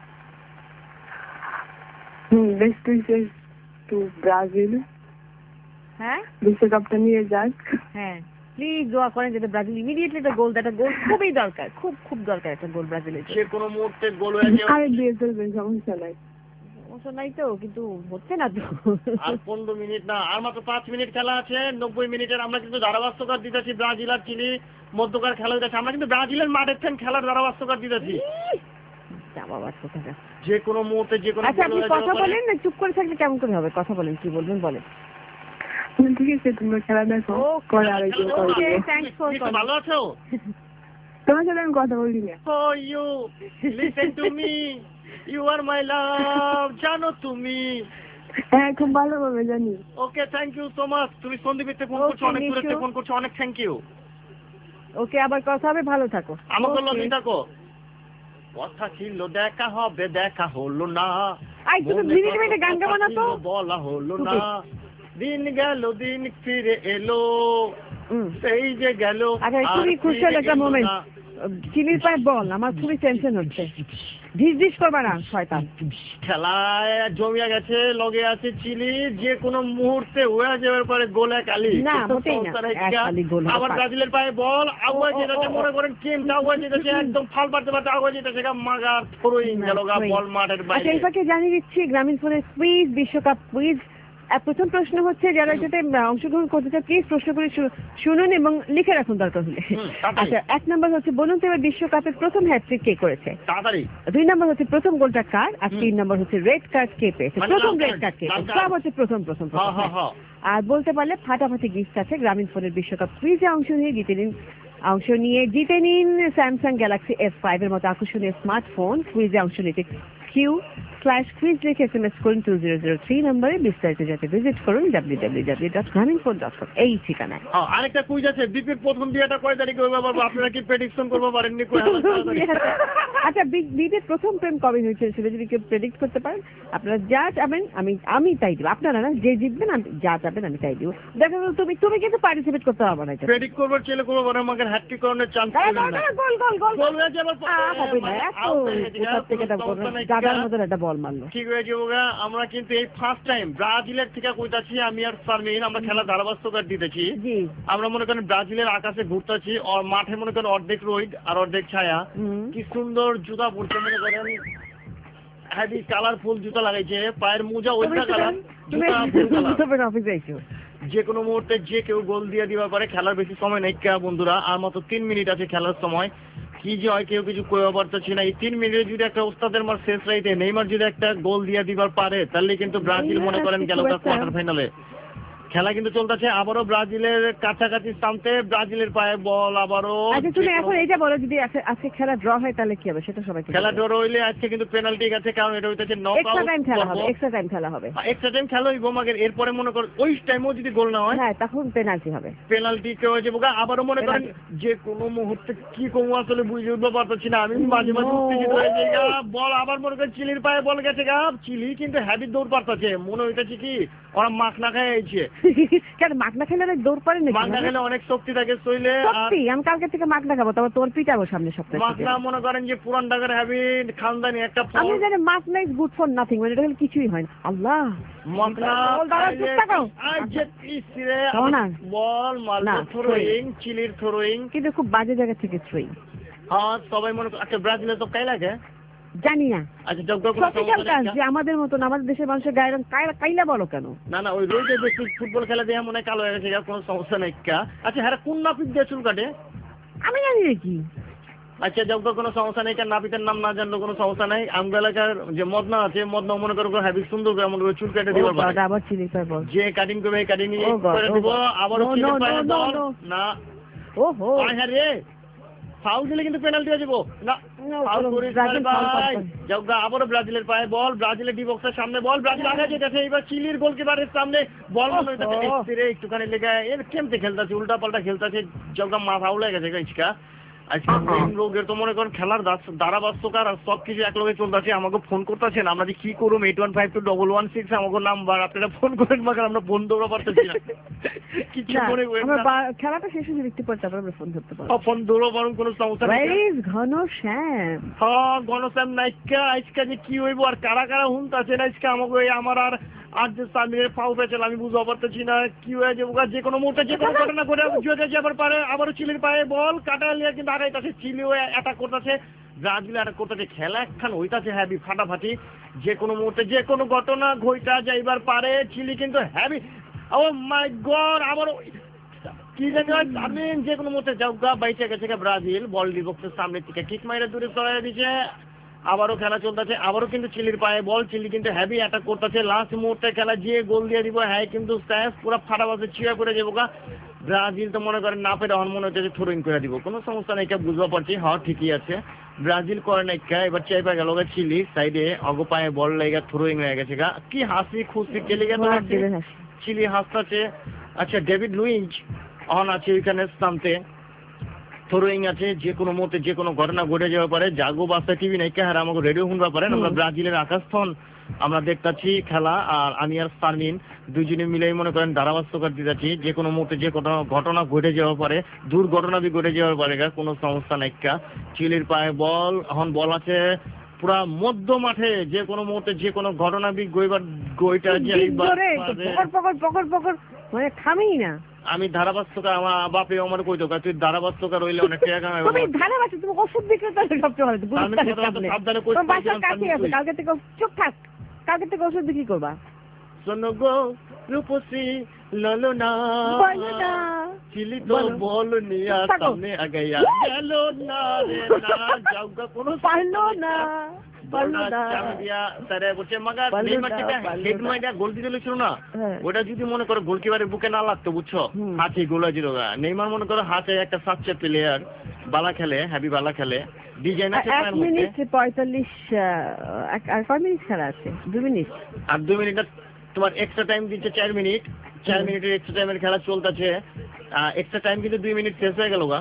[SPEAKER 7] Best wishes to Brazil.
[SPEAKER 5] হ্যাঁ
[SPEAKER 7] বিশ্বকাপটা নিয়ে যাক।
[SPEAKER 5] হ্যাঁ প্লিজ দোয়া করেন যাতে ব্রাজিল ইমিডিয়েটলি একটা গোল দেয়। একটা গোল খুবই দরকার, খুব খুব দরকার একটা গোল ব্রাজিলের।
[SPEAKER 6] যে কোনো মুহূর্তে গোল হয়ে যাবে।
[SPEAKER 7] আরে দিয়ে চলবে, সমস্যা নাই।
[SPEAKER 5] সমস্যা নাই তো, কিন্তু হচ্ছে না তো।
[SPEAKER 6] আর 15 মিনিট না, আর মাত্র 5 মিনিট খেলা আছে। 90 মিনিটের আমরা কিন্তু ধারাবাস্তকার দিতেছি ব্রাজিল আর চিলি মধ্যকার খেলা দিতেছি। আমরা কিন্তু ব্রাজিলের মাঠের থেকে খেলার ধারাবাস্তকার দিতেছি। যে কোনো মুহূর্তে যে কোনো।
[SPEAKER 5] আচ্ছা আপনি কথা বলেন না, চুপ করে থাকলে কেমন করে হবে? কথা বলেন, কি বলবেন বলেন।
[SPEAKER 7] ঠিক আছে তোমরা খেলা দেখো, পরে আরেকদিন কল দিও।
[SPEAKER 5] Thanks for calling.
[SPEAKER 6] ভালো আছো?
[SPEAKER 7] তোমার সাথে আমি কথা বলি না।
[SPEAKER 6] Oh you listen to me, you are my love, জানো তুমি।
[SPEAKER 7] হ্যাঁ খুব ভালোভাবে জানি।
[SPEAKER 6] Okay thank you so much. তুমি সন্দীপেতে ফোন করছো, অনেক দূরে থেকে ফোন করছো, অনেক থ্যাংক ইউ।
[SPEAKER 5] ওকে আবার কথা হবে, ভালো থাকো।
[SPEAKER 6] আমাকে লগে থাকো। কথা ছিল দেখা হবে, দেখা হলো না।
[SPEAKER 5] আই তুমি মিনিটে মিনিটে গান গাও না তো।
[SPEAKER 6] বলা হলো না। দিন গেল দিন ফিরে এলো, সেই যে গেল।
[SPEAKER 5] আচ্ছা খুবই খুশির একটা মোমেন্ট। চিলির পায়ে বল, আমার খুবই টেনশন হচ্ছে। ঢিস ঢিস করবা না শয়তান।
[SPEAKER 6] খেলায় জমিয়া গেছে, লগে আছে চিলি। যে কোনো মুহূর্তে হয়ে যাওয়ার পরে গোল এক আলি।
[SPEAKER 5] না মোটেই না, এক আলি গোল।
[SPEAKER 6] আবার ব্রাজিলের পায়ে বল, আগুয়া যেতেছে, মনে করেন টিমটা আগুয়া যেতেছে, একদম ফাল পারতে পারতে আগুয়া যেতেছে, মাগার থ্রোইং গেল বল মাঠের বাইরে।
[SPEAKER 5] আচ্ছা এইটাকে জানিয়ে দিচ্ছি, গ্রামীণ ফোনের কুইজ বিশ্বকাপ কুইজ। প্রথম প্রশ্ন হচ্ছে, যারা এটাতে অংশগ্রহণ করতে চায় প্লিজ প্রশ্নগুলি শুনুন এবং লিখে রাখুন দরকার হলে। আচ্ছা 1 নম্বর হচ্ছে, বলুন তো এবার বিশ্বকাপের প্রথম হ্যাটট্রিক কে করেছে?
[SPEAKER 6] তাড়াতাড়ি।
[SPEAKER 5] 2 নম্বর হচ্ছে প্রথম গোলটা কার? আর 3 নম্বর হচ্ছে রেড কার্ড কে পেয়েছে? প্রথম রেড কার্ড কে? সব হচ্ছে প্রথম। আর বলতে পারলে ফাটাফাটি গিফট আছে গ্রামীণ ফোনের বিশ্বকাপ কুইজে অংশ নিয়ে জিতে নিন স্যামসাং গ্যালাক্সি S5 এর মতো আকর্ষণীয় স্মার্টফোন। কুইজে অংশ নিতে Q/quiz লিখে SMS করুন 2003 নম্বরে। বিস্তারিত জানতে ভিজিট করুন www.graminphone.com এই ঠিকানায়।
[SPEAKER 6] আরেকটা কুইজ আছে, বিপির প্রথম বিয়েটা কয় তারিখে হবে বাবা? আপনারা কি প্রেডিকশন করতে পারেননি?
[SPEAKER 5] আচ্ছা বিপির প্রথম প্রেম কবে হয়েছিল সেটা যদি কেউ প্রেডিক্ট করতে পারেন, আপনারা যা চাবেন আমি তাই দিব। আপনারা না, যে জিতবেন যা চাবেন আমি তাই দিব। দেখা গেল তুমি কিন্তু পার্টিসিপেট করতে পারবে না।
[SPEAKER 6] প্রেডিক্ট করবার চেলে করবো বড় আমাকে হ্যাটট্রিক করানোর চান্স পাবেন না। গোল হয়ে যাবে, দাদার মতো একটা বল মারলো। ঠিক হয়ে যাবে। আমরা কিন্তু এই ফার্স্ট টাইম ব্রাজিলের থেকে কইতাছি, আমি আর সারমিন আমরা খেলা ধারাবাস্তকার দিতেছি। আমরা মনে করেন ব্রাজিলের আকাশে ঘুরতেছি, আর মাঠে মনে করেন অর্ধেক রোদ আর অর্ধেক ছায়া। কি সুন্দর জুতা পরছে, মনে করেন হেভি কালারফুল জুতা লাগাইছে, পায়ের মোজা ওইটা কালার। যে কোনো মুহূর্তে যে কেউ গোল দিয়ে দিবা পারে। খেলার বেশি সময় নেই বন্ধুরা, আর মাত্র 3 মিনিট আছে খেলার সময়। কি যে হয় কেউ কিছু কইবা পারতেছি না। এই 3 মিনিটে যদি একটা ওস্তাদের মার শেষ রাইতে নেইমার যদি একটা গোল দিয়ে দিবার পারে, তাহলে কিন্তু ব্রাজিল মনে করেন গেল কোয়ার্টার ফাইনালে। খেলা কিন্তু চলতেছে আবারও ব্রাজিলের কাছাকাছি স্থানতে ব্রাজিলের পায়ে বল আবারও।
[SPEAKER 5] আচ্ছা তুমি এখন এটা বলো যদি আজকে খেলা ড্র হয় তাহলে কি হবে সেটা সবাইকে
[SPEAKER 6] খেলা ড্র হইলে আজকে কিন্তু পেনাল্টি গেছে, কারণ এটা হইতেছে নক আউট।
[SPEAKER 5] এক্সট্রা টাইম খেলা হবে, এক্সট্রা টাইম খেলা হইব মাগের। এরপরে মনে কর ওই টাইমও যদি গোল না হয়, হ্যাঁ তখন পেনাল্টি হবে, পেনাল্টি কেউ হয়ে যাবো। আবারও মনে করেন যে কোনো মুহূর্তে কি কমু আসলে বুঝে উঠতে পারতেছি না আমি, মাঝে মাঝে উত্তেজিত হয়ে যাই গা। বল আবার মনে করেন চিলির পায়ে বল গেছে গা, চিলি কিন্তু হ্যাভি দৌড় পারতেছে, মনে হইতেছে কি ওরা মাখ না খায় আইছে। কেন মাখ না খেলে দৌড় পারে না?
[SPEAKER 6] মাখ না খেলে অনেক শক্তি থাকে শরীরে।
[SPEAKER 5] সত্যি আমি কালকে থেকে মাখ না খাবো, তবে তোর পিটাবো সামনে সপ্তাহে।
[SPEAKER 6] মাখ না মনে করেন যে পুরান ঢাকার হ্যাভি খানদানি একটা ফল।
[SPEAKER 5] আমি জানি মাখ না ইজ গুড ফর নাথিং, মানে এটা কিছুই হয় না। আল্লাহ মাখ না বল মারলো থ্রোয়িং, চিলির থ্রোয়িং, কিন্তু খুব বাজে জায়গা থেকে থ্রোয়িং।
[SPEAKER 6] হ্যাঁ সবাই মনে করে আচ্ছা ব্রাজিলের তো কাই লাগে
[SPEAKER 5] জানি না।
[SPEAKER 6] আচ্ছা
[SPEAKER 5] যে আমাদের মতন আমাদের দেশের মানুষের গায়ের রং কাইলা বলো কেন?
[SPEAKER 6] না না ওই রোজে বেশি ফুটবল খেলা দিয়ে মনে হয় কালো হয়ে গেছে, কোনো সমস্যা নাই। আচ্ছা হ্যাঁ কোন নাপিত দিয়ে চুল কাটে
[SPEAKER 5] আমি জানি নাকি।
[SPEAKER 6] আচ্ছা যোগ্য কোনো সমস্যা নেই, নাপিতের নাম না জানলে কোনো সমস্যা নাই। আমগা এলাকার যে মদনা আছে, মদনা মনে করো হ্যাভি সুন্দর এমন করে চুল কেটে দিতে পারবে,
[SPEAKER 5] আবার চিলি পারবো যে
[SPEAKER 6] কাটিং করবে কাটিং করে দিব। আবার না
[SPEAKER 5] ওহো
[SPEAKER 6] হ্যাঁ রে ফাউল দিলে কিন্তু পেনাল্টি হয়ে যাবো না, ফাউল করিস ভাই। যোগ্য আবারও ব্রাজিলের পায়ে বল, ব্রাজিলের ডি বক্সের সামনে বল, ব্রাজিল আগে যেতেছে। এবার চিলির গোলকিপারের সামনে বল মনে হইতেছে একটুখানি লেগে এর কেমতে খেলতেছে, উল্টা পাল্টা খেলতেছে। যোগ্য মা ফাউল হয়ে গেছে ইচকা। আজকে লোকের তো মনে করেন খেলার ধারাবাস্তকার আর সবকিছু একলগে চলতেছে। আমাকে ফোন করতেছেন, আমরা যে কি করুম 81521116 আমাকে নাম্বার, আপনারা ফোন করেন মাকে আমরা ফোন ধরা পারতেছি না। কিছু মনে করেন না,
[SPEAKER 5] খেলাটা শেষ হয়ে দেখতে পারতে আমরা ফোন ধরতে পারবো,
[SPEAKER 6] ফোন ধরো বরং কোনো সমস্যা নেই।
[SPEAKER 5] ঘনশ্যাম
[SPEAKER 6] হ্যাঁ ঘনশ্যাম নাইকা আজকে যে কি হইব আর কারা কারা হুনতাছে না আজকে আমাকে আমার আর যে সামনের পাও পেছাল আমি বুঝতে পারতেছি না কি হয়ে যাবো। যে কোনো মুহূর্তে যে কোনো ঘটনা ঘটে যাবার পারে। আবারও চিলির পায়ে বল কাটা নিয়ে কিন্তু আগাইতেছে, চিলিও অ্যাটাক করতেছে, ব্রাজিল অ্যাটাক করতেছে। খেলা একখান হইতাছে হ্যাভি ফাটাফাটি, যে কোনো মুহূর্তে যে কোনো ঘটনা ঘইটা যাইবার পারে। চিলি কিন্তু হ্যাভি, ও মাই গড আবারও কি জানি আমি যে কোনো মুহূর্তে যাওগা বাইচে গেছে ব্রাজিল। বল ডি বক্সের সামনে থেকে কিক মাইরে দূরে সরাই দিচ্ছে। আবারও খেলা চলতেছে, আবারও কিন্তু চিলির পায়ে বল, চিলি কিন্তু হেভি অ্যাটাক করতেছে। লাস্ট মুহূর্তে খেলা যে গোল দিয়ে দিব হ্যাঁ কিন্তু শেষ পুরো ফাটাবাসে চিয়া করে যাবো গা। ব্রাজিল তো মনে করেন না পেরে আমার মনে হচ্ছে থ্রোইং করে দিব, কোনো সমস্যা নেই বুঝতে পারছি। হ্যাঁ ঠিকই আছে ব্রাজিল করে নাই এবার চাইপা গেল গা চিলি সাইডে অগ পায়ে বল লেগে থ্রোইং হয়ে গেছে গা। কি হাসি খুশি খেলে গেছে চিলি হাসতেছে। আচ্ছা ডেভিড লুইজ অন আছে ওইখানে স্থানতে, থ্রোয়িং আছে, যে কোনো মুহূর্তে যে কোনো ঘটনা ঘটে যাওয়া পারে। জাগো বাস্তা টিভি নাই হ্যাঁ আমাকে রেডিও শুনতে পারেন। আমরা ব্রাজিলের আকাশস্থন আমরা দেখতেছি খেলা, আর আমি আর সারমিন দুইজনে মিলেই মনে করেন ধারাবাস্তকার দিতেছি। যে কোনো মুহূর্তে যে কোনো ঘটনা ঘটে যাওয়া পারে, দুর্ঘটনা বি ঘটে যাওয়ার পারে গা, কোনো সমস্যা নাই। চিলির পায়ে বল, এখন বল আছে পুরা মধ্য মাঠে, যে কোনো মুহূর্তে যে কোনো ঘটনা বি গইটা
[SPEAKER 5] মানে থামেই না।
[SPEAKER 6] আমি ধারাবাস্তকার আমার বাপে আমার কই দোকা তুই ধারাবাস্তকার হইলে অনেক টাকা কামাই।
[SPEAKER 5] তুমি ধারাবাস্তক তুমি ওষুধ বিক্রেতা সবচেয়ে ভালো।
[SPEAKER 6] সাবধানে কই
[SPEAKER 5] কালকে থেকে চুপ থাক, কালকে থেকে ওষুধ বিক্রি করবা।
[SPEAKER 6] শোনো গো রূপসী ললো না চিলি তো বল নিয়া সামনে আ গয়া গেল না রে না যাওগা কোনো
[SPEAKER 5] পারলো না
[SPEAKER 6] ওটা যদি মনে করো গোলকিপারের বুকে না লাগতো বুঝছো, হাতে গোলা জিরো। নেইমার মনে করো হাতে একটা সাচ্চে প্লেয়ার, বালা খেলে হ্যাভি বালা খেলে, ডিজাইন আছে।
[SPEAKER 5] 1 মিনিট 45 আর 5 মিনিট খেলা আছে, 2 মিনিট
[SPEAKER 6] আর 2 মিনিট তোমার এক্সট্রা টাইম দিচ্ছে 4 মিনিট। 4 মিনিটের এক্সট্রা টাইমের খেলা চলতেছে। এক্সট্রা টাইম কিন্তু 2 মিনিট শেষ হয়ে গেল গা।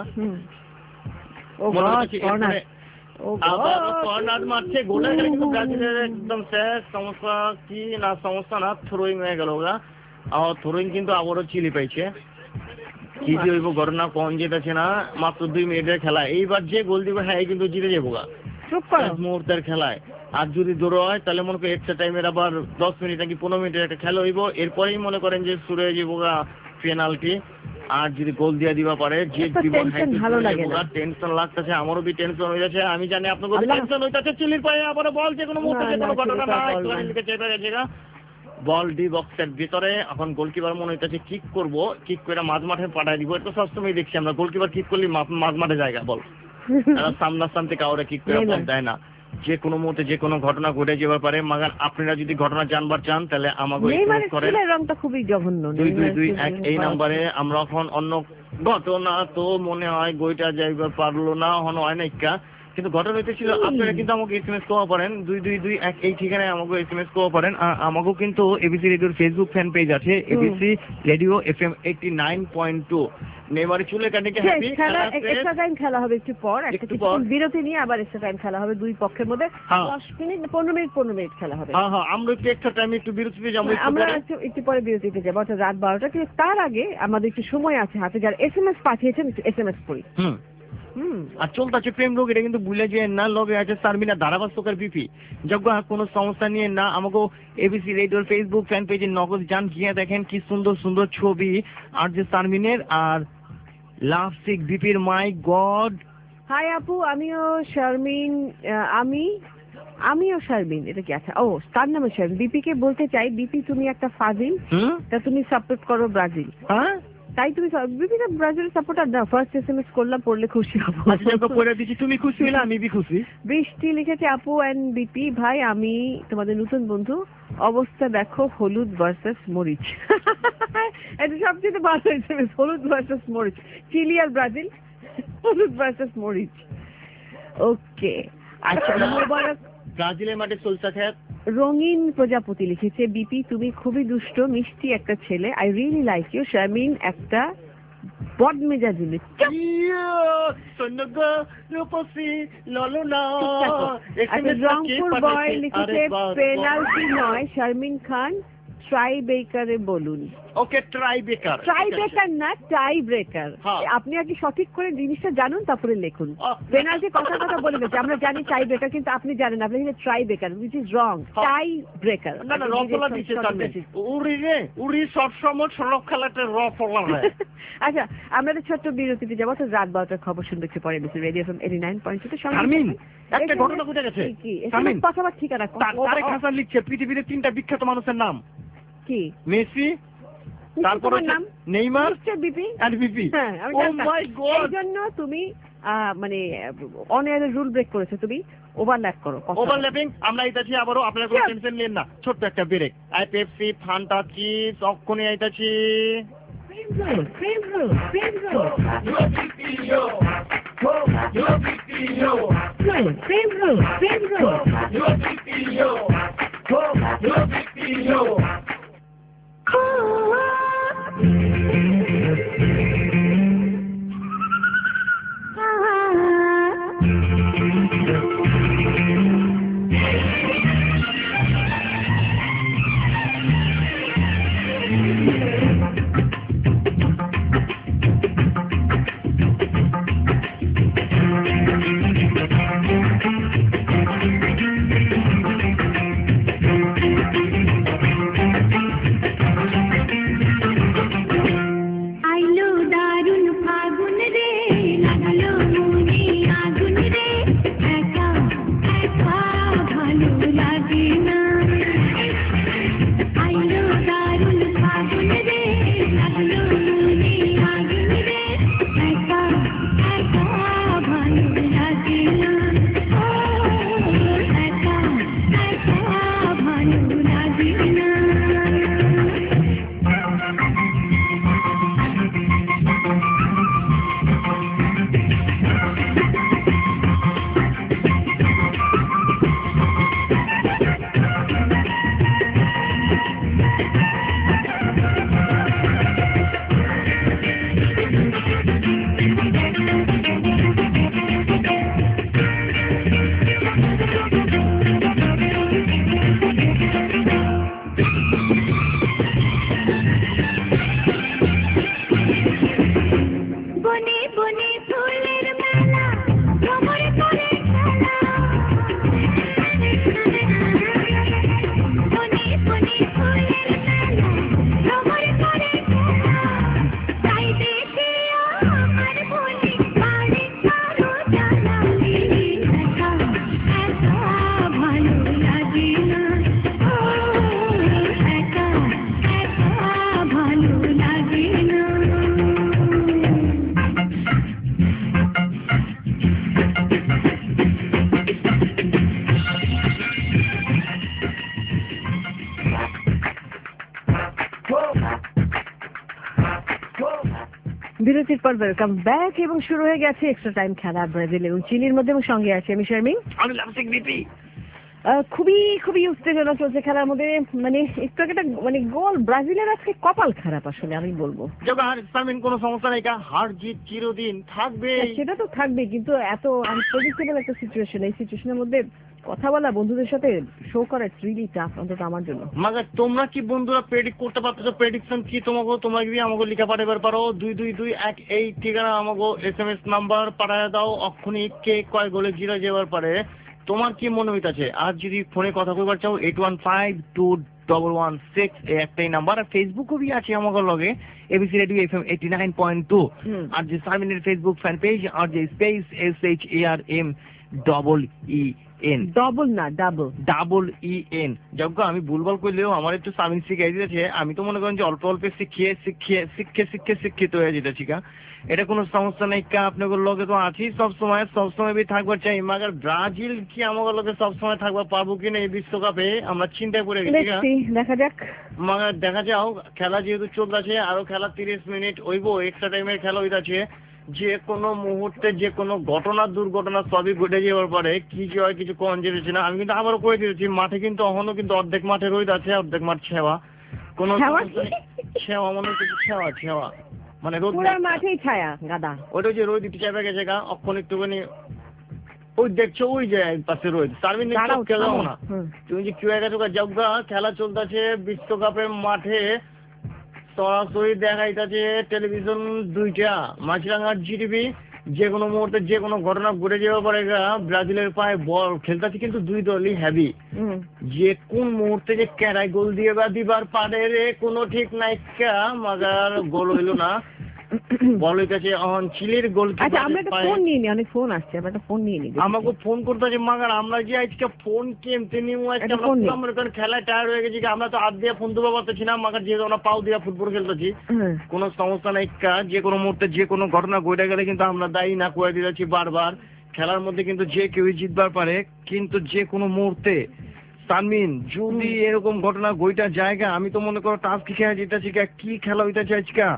[SPEAKER 6] কর্নার মারছে গোলের কিন্তু ব্রাজিলের একদম শেষ। সমস্যা কি না সমস্যা না, থ্রোয়িং হয়ে গেল গা। থ্রোয়িং কিন্তু আবারও চিলি পাইছে। কি যে হইব ঘটনা কম যেতেছে না, মাত্র 2 মিনিটের খেলা। এইবার যে গোল দিব হ্যাঁ কিন্তু জিতে যাবো গা মুহূর্তের খেলায়। আর যদি দৌড় হয় তাহলে মনে করেন এক্সট্রা টাইমের আবার 10 মিনিট নাকি 15 মিনিটের একটা খেলা হইব। এরপরেই মনে করেন যে শুরু হয়ে যাবো গা পেনাল্টি। আর যদি গোল দিয়ে দিবা পারে যে টেনশন লাগতেছে, আমারও বি টেনশন হয়ে যাচ্ছে। আমি জানি আপনাদের টেনশন হইতাছে। চিলির পায়ে আবার বল, যে কোনো মুহূর্তে যে কোনো ঘটনা না একটুখানি লিখে চেপে গেছে গা। বল ডি বক্সের ভিতরে, এখন গোলকিপার মনে হইতেছে কিক করবো, কিক করে মাঝ মাঠে পাঠাই দিব। এটা সবসময় দেখছি আমরা গোলকিপার কিক করলে মাঝ মাঠে জায়গা বল সামনাসামনি কাউরে কিক করে বল দেয় না। যে কোনো মুহূর্তে যে কোনো ঘটনা ঘটে যেতে পারে। মাগার আপনারা যদি ঘটনা জানবার চান তাহলে আমাকে এসএমএস করেন।
[SPEAKER 5] নেইমারের রংটা খুবই জঘন্য।
[SPEAKER 6] 2221 এই নম্বরে আমরা এখন অন্য ঘটনা তো মনে হয় গইটা যাইবার পারলো না হন হয় নাইকা, কিন্তু ঘটনা হইতেছিল আপনারা কিন্তু আমাকে এসএমএস করতে পারেন 2221 এই ঠিকানায় আমাকে এসএমএস করতে পারেন। আমাকেও কিন্তু এবিসি রেডিওর ফেসবুক ফ্যান পেজ আছে এবিসি রেডিও এফএম 89.2। নেইমারে চুলে কাটিকে হ্যাপি
[SPEAKER 5] খেলা এক্সট্রা টাইম খেলা হবে একটু পর, একটা কিছুক্ষণ বিরতি নিয়ে আবার এক্সট্রা টাইম খেলা হবে দুই পক্ষের মধ্যে 10 মিনিট 15 মিনিট খেলা হবে।
[SPEAKER 6] হ্যাঁ আমরা একটু এক্সট্রা টাইম একটু বিরতিতে যাব,
[SPEAKER 5] আমরা একটু পরে বিরতিতে যাব অর্থাৎ রাত 12টা, কিন্তু তার আগে আমাদের একটু সময় আছে হাতে। যারা এসএমএস পাঠিয়েছেন একটু এসএমএস করি।
[SPEAKER 6] আর চলতেছে প্রেম রোগ, এটা কিন্তু ভুলে যে না লগে আছে সারমিনা ধারাবাস্তকের বিপি যজ্ঞ কোনো সমস্যা নিয়ে না আমাকে এবিসি রেডিওর ফেসবুক ফ্যান পেজে নগদ যান গিয়ে দেখেন কি সুন্দর সুন্দর ছবি আর যে সারমিনের আর লাভ সিক বিপির। My god.
[SPEAKER 5] হাই আপু, আমিও শারমিন, আমিও শারমিন, এটা কি আচ্ছা ও তার নামে শারমিন। বিপি কে বলতে চাই, বিপি তুমি একটা ফাজিল, তা তুমি সাপোর্ট করো ব্রাজিল।
[SPEAKER 6] হ্যাঁ
[SPEAKER 5] তাই তুমি বিপি না ব্রাজিল সাপোর্টার না। ফার্স্ট এসএমএস করলাম, পড়লে খুশি হবো।
[SPEAKER 6] আচ্ছা পড়ে দিচ্ছি, তুমি খুশি হলে আমি বি খুশি।
[SPEAKER 5] বৃষ্টি লিখেছে আপু এন্ড বিপি ভাই, আমি তোমাদের নতুন বন্ধু, অবস্থা দেখো হলুদ ভার্সেস মরিচ। এটা সবচেয়ে ভালো এসএমএস, হলুদ ভার্সেস মরিচ, চিলি আর ব্রাজিল, হলুদ ভার্সেস মরিচ। ওকে আচ্ছা মোবারক।
[SPEAKER 6] ব্রাজিলের মাঠে চলছে খেত।
[SPEAKER 5] রঙিন প্রজাপতি লিখেছে বিপি তুমি খুবই দুষ্ট মিষ্টি একটা ছেলে, I really like you. Sharmin একটা বদমেজাজি। রংপুর বয় লিখেছে পেনাল্টি নয়, শারমিন খান ট্রাই বেকারে বলুন।
[SPEAKER 6] ওকে ট্রাই বেকার
[SPEAKER 5] না টাই ব্রেকার। আপনি আগে সঠিক করে জিনিসটা জানুন তারপরে লিখুন। পেনাল্টি কথা বলে গেছে, আমরা জানি টাই ব্রেকার কিন্তু আপনি জানেন, আপনি try baker which is wrong. Tie breaker
[SPEAKER 6] না রফলা দিচ্ছে উড়ি সব সময় সড়ক খেলাতে রফলা।
[SPEAKER 5] আচ্ছা আমাদের ছোট্ট বিরতিতে যাবো, তো রাত 12টার খবর শুনতে পরে রেডিও এফএম 89.2
[SPEAKER 6] শারমিন একটা ঘটনা ঘটে গেছে।
[SPEAKER 5] শারমিন পাশাপাশি ঠিকানা
[SPEAKER 6] তারেক হাসান লিখছে পৃথিবীর 3টা বিখ্যাত মানুষের নাম কি? মেসি, তারপর নেইমার, বিপি আর বিপি। ও মাই গড, এই জন্য তুমি মানে অন এয়ার রুল ব্রেক করেছো, তুমি ওভারল্যাপ করো। ওভারল্যাপিং আমরা আইতাছি আবারও, আপনারা কোনো টেনশন নেন না। ছোট্ট একটা ব্রেক। আই পেপসি ফান্টা চিপস অক্ষণে আইতাছি।
[SPEAKER 5] বিরতির পর ওয়েলকাম ব্যাক এবং শুরু হয়ে গেছে এক্সট্রা টাইম খেলা ব্রাজিল এবং চিলির মধ্যে এবং সঙ্গে আছে আমি শারমিন।
[SPEAKER 6] আমি লামসিক বিপি।
[SPEAKER 5] খুবই খুবই উত্তেজনা চলছে খেলার মধ্যে, মানে একটু একটা মানে গোল ব্রাজিলের আজকে কপাল খারাপ আসলে আমি বলবো।
[SPEAKER 6] শারমিন কোনো সমস্যা নেই, হার জিত চিরদিন থাকবে।
[SPEAKER 5] সেটা তো থাকবে, কিন্তু এত আনপ্রেডিক্টেবল একটা সিচুয়েশন, এই সিচুয়েশনের মধ্যে কথা বলা বন্ধুদের সাথে শো করা ইটস রিয়েলি টাফ, অন্তত আমার জন্য।
[SPEAKER 6] মাগার তোমরা কি বন্ধুরা প্রেডিক্ট করতে পারতেছো? প্রেডিকশন কি তোমরা কি আমাকে লিখা পাঠাবার পারো? 2221 এই ঠিকানা আমাকে SMS নাম্বার পাঠায় দাও। অক্ষণি কে কয় গোলে জিরা যাবার পারে তোমার কি মনে হইতাছে? আর যদি ফোনে কথা কইবার চাও 81521116 এই একটাই নাম্বার। আর ফেসবুকও বি আছে আমাকে লগে এবিসি রেডিও FM 89.2। আর যে শারমিনের ফেসবুক ফ্যান পেজ আর যে স্পেস SHARM
[SPEAKER 5] ডবল না ডাবল
[SPEAKER 6] EN। যজ্ঞ আমি ভুলভাল করলেও আমার একটু শারমিন শিখাই দিয়েছে। আমি তো মনে করেন যে অল্প অল্প শিক্ষিত হয়ে যেতেছি কা। এটা কোনো সমস্যা নেই কা, আপনাদের লগে তো আছি সবসময় বি থাকবার চাই। মাগার ব্রাজিল কি আমাদের লগে সবসময় থাকবার পারবো কিনা এই বিশ্বকাপে আমরা চিন্তা করে গেছি।
[SPEAKER 5] দেখা যাক,
[SPEAKER 6] মাগার দেখা যাও। খেলা যেহেতু চলতেছে, আরো খেলা 30 মিনিট হইব, এক্সট্রা টাইমের খেলা হইতাছে। যে কোনো মুহূর্তে যে কোনো দুর্ঘটনা সবই ঘটে যাওয়ার পরে কি যে হয় কিছু কম যেতেছে না। আমি কিন্তু আবারও করে দিয়েছি, মাঠে কিন্তু এখনো কিন্তু অর্ধেক মাঠে রোদ আছে, অর্ধেক মাঠ ছেওয়া। কোনো ছেওয়া মানে কিছু ছেওয়া মানে রোদ
[SPEAKER 5] মাঠেই ছায়া গাদা,
[SPEAKER 6] ওইটা যে রোদ একটু চেপে গেছে গা, অক্ষণ একটুখানি ওই দেখছো ওই যে পাশে রোদ। শারমিন খেলাও না, তুমি যে কেউ গেছো যজ্ঞা খেলা চলতেছে বিশ্বকাপের মাঠে, সরাসরি দেখাইতেছে টেলিভিশন 2টা, মাছরাঙার জিটিভি। যে কোনো মুহূর্তে যে কোনো ঘটনা ঘটে যাওয়া পারে। ব্রাজিলের পায়ে বল খেলতেছে কিন্তু দুই দলই হ্যাভি। যে কোন মুহূর্তে যে ক্যারাই গোল দিয়ে বা দিবার পারে রে কোনো ঠিক নাই কা। মাগার গোল হইল না, বল হইতেছে চিলির গোল।
[SPEAKER 5] অনেক ফোন আসছে,
[SPEAKER 6] আমাকে ফোন করতেছে। মাগার আমরা যে আজকে ফোন কেমতে নিউ আজকে আমরা খেলায় টায়ার হয়ে গেছি, আমরা তো হাত দিয়ে ফোন দেবো পারতেছি না। মাগার যেহেতু আমরা পাও দিয়ে ফুটবল খেলতেছি কোনো সমস্যা নাই কা। যে কোনো মুহূর্তে যে কোনো ঘটনা ঘটে গেলে কিন্তু আমরা দায়ী না করে দিয়েছি বারবার। খেলার মধ্যে কিন্তু যে কেউই জিতবার পারে, কিন্তু যে কোনো মুহূর্তে শারমিন যদি এরকম ঘটনা ঘটা জায়গা, আমি তো মনে করো টাফ কি খেলা জিতেছি কি খেলা হইতেছে আজকা।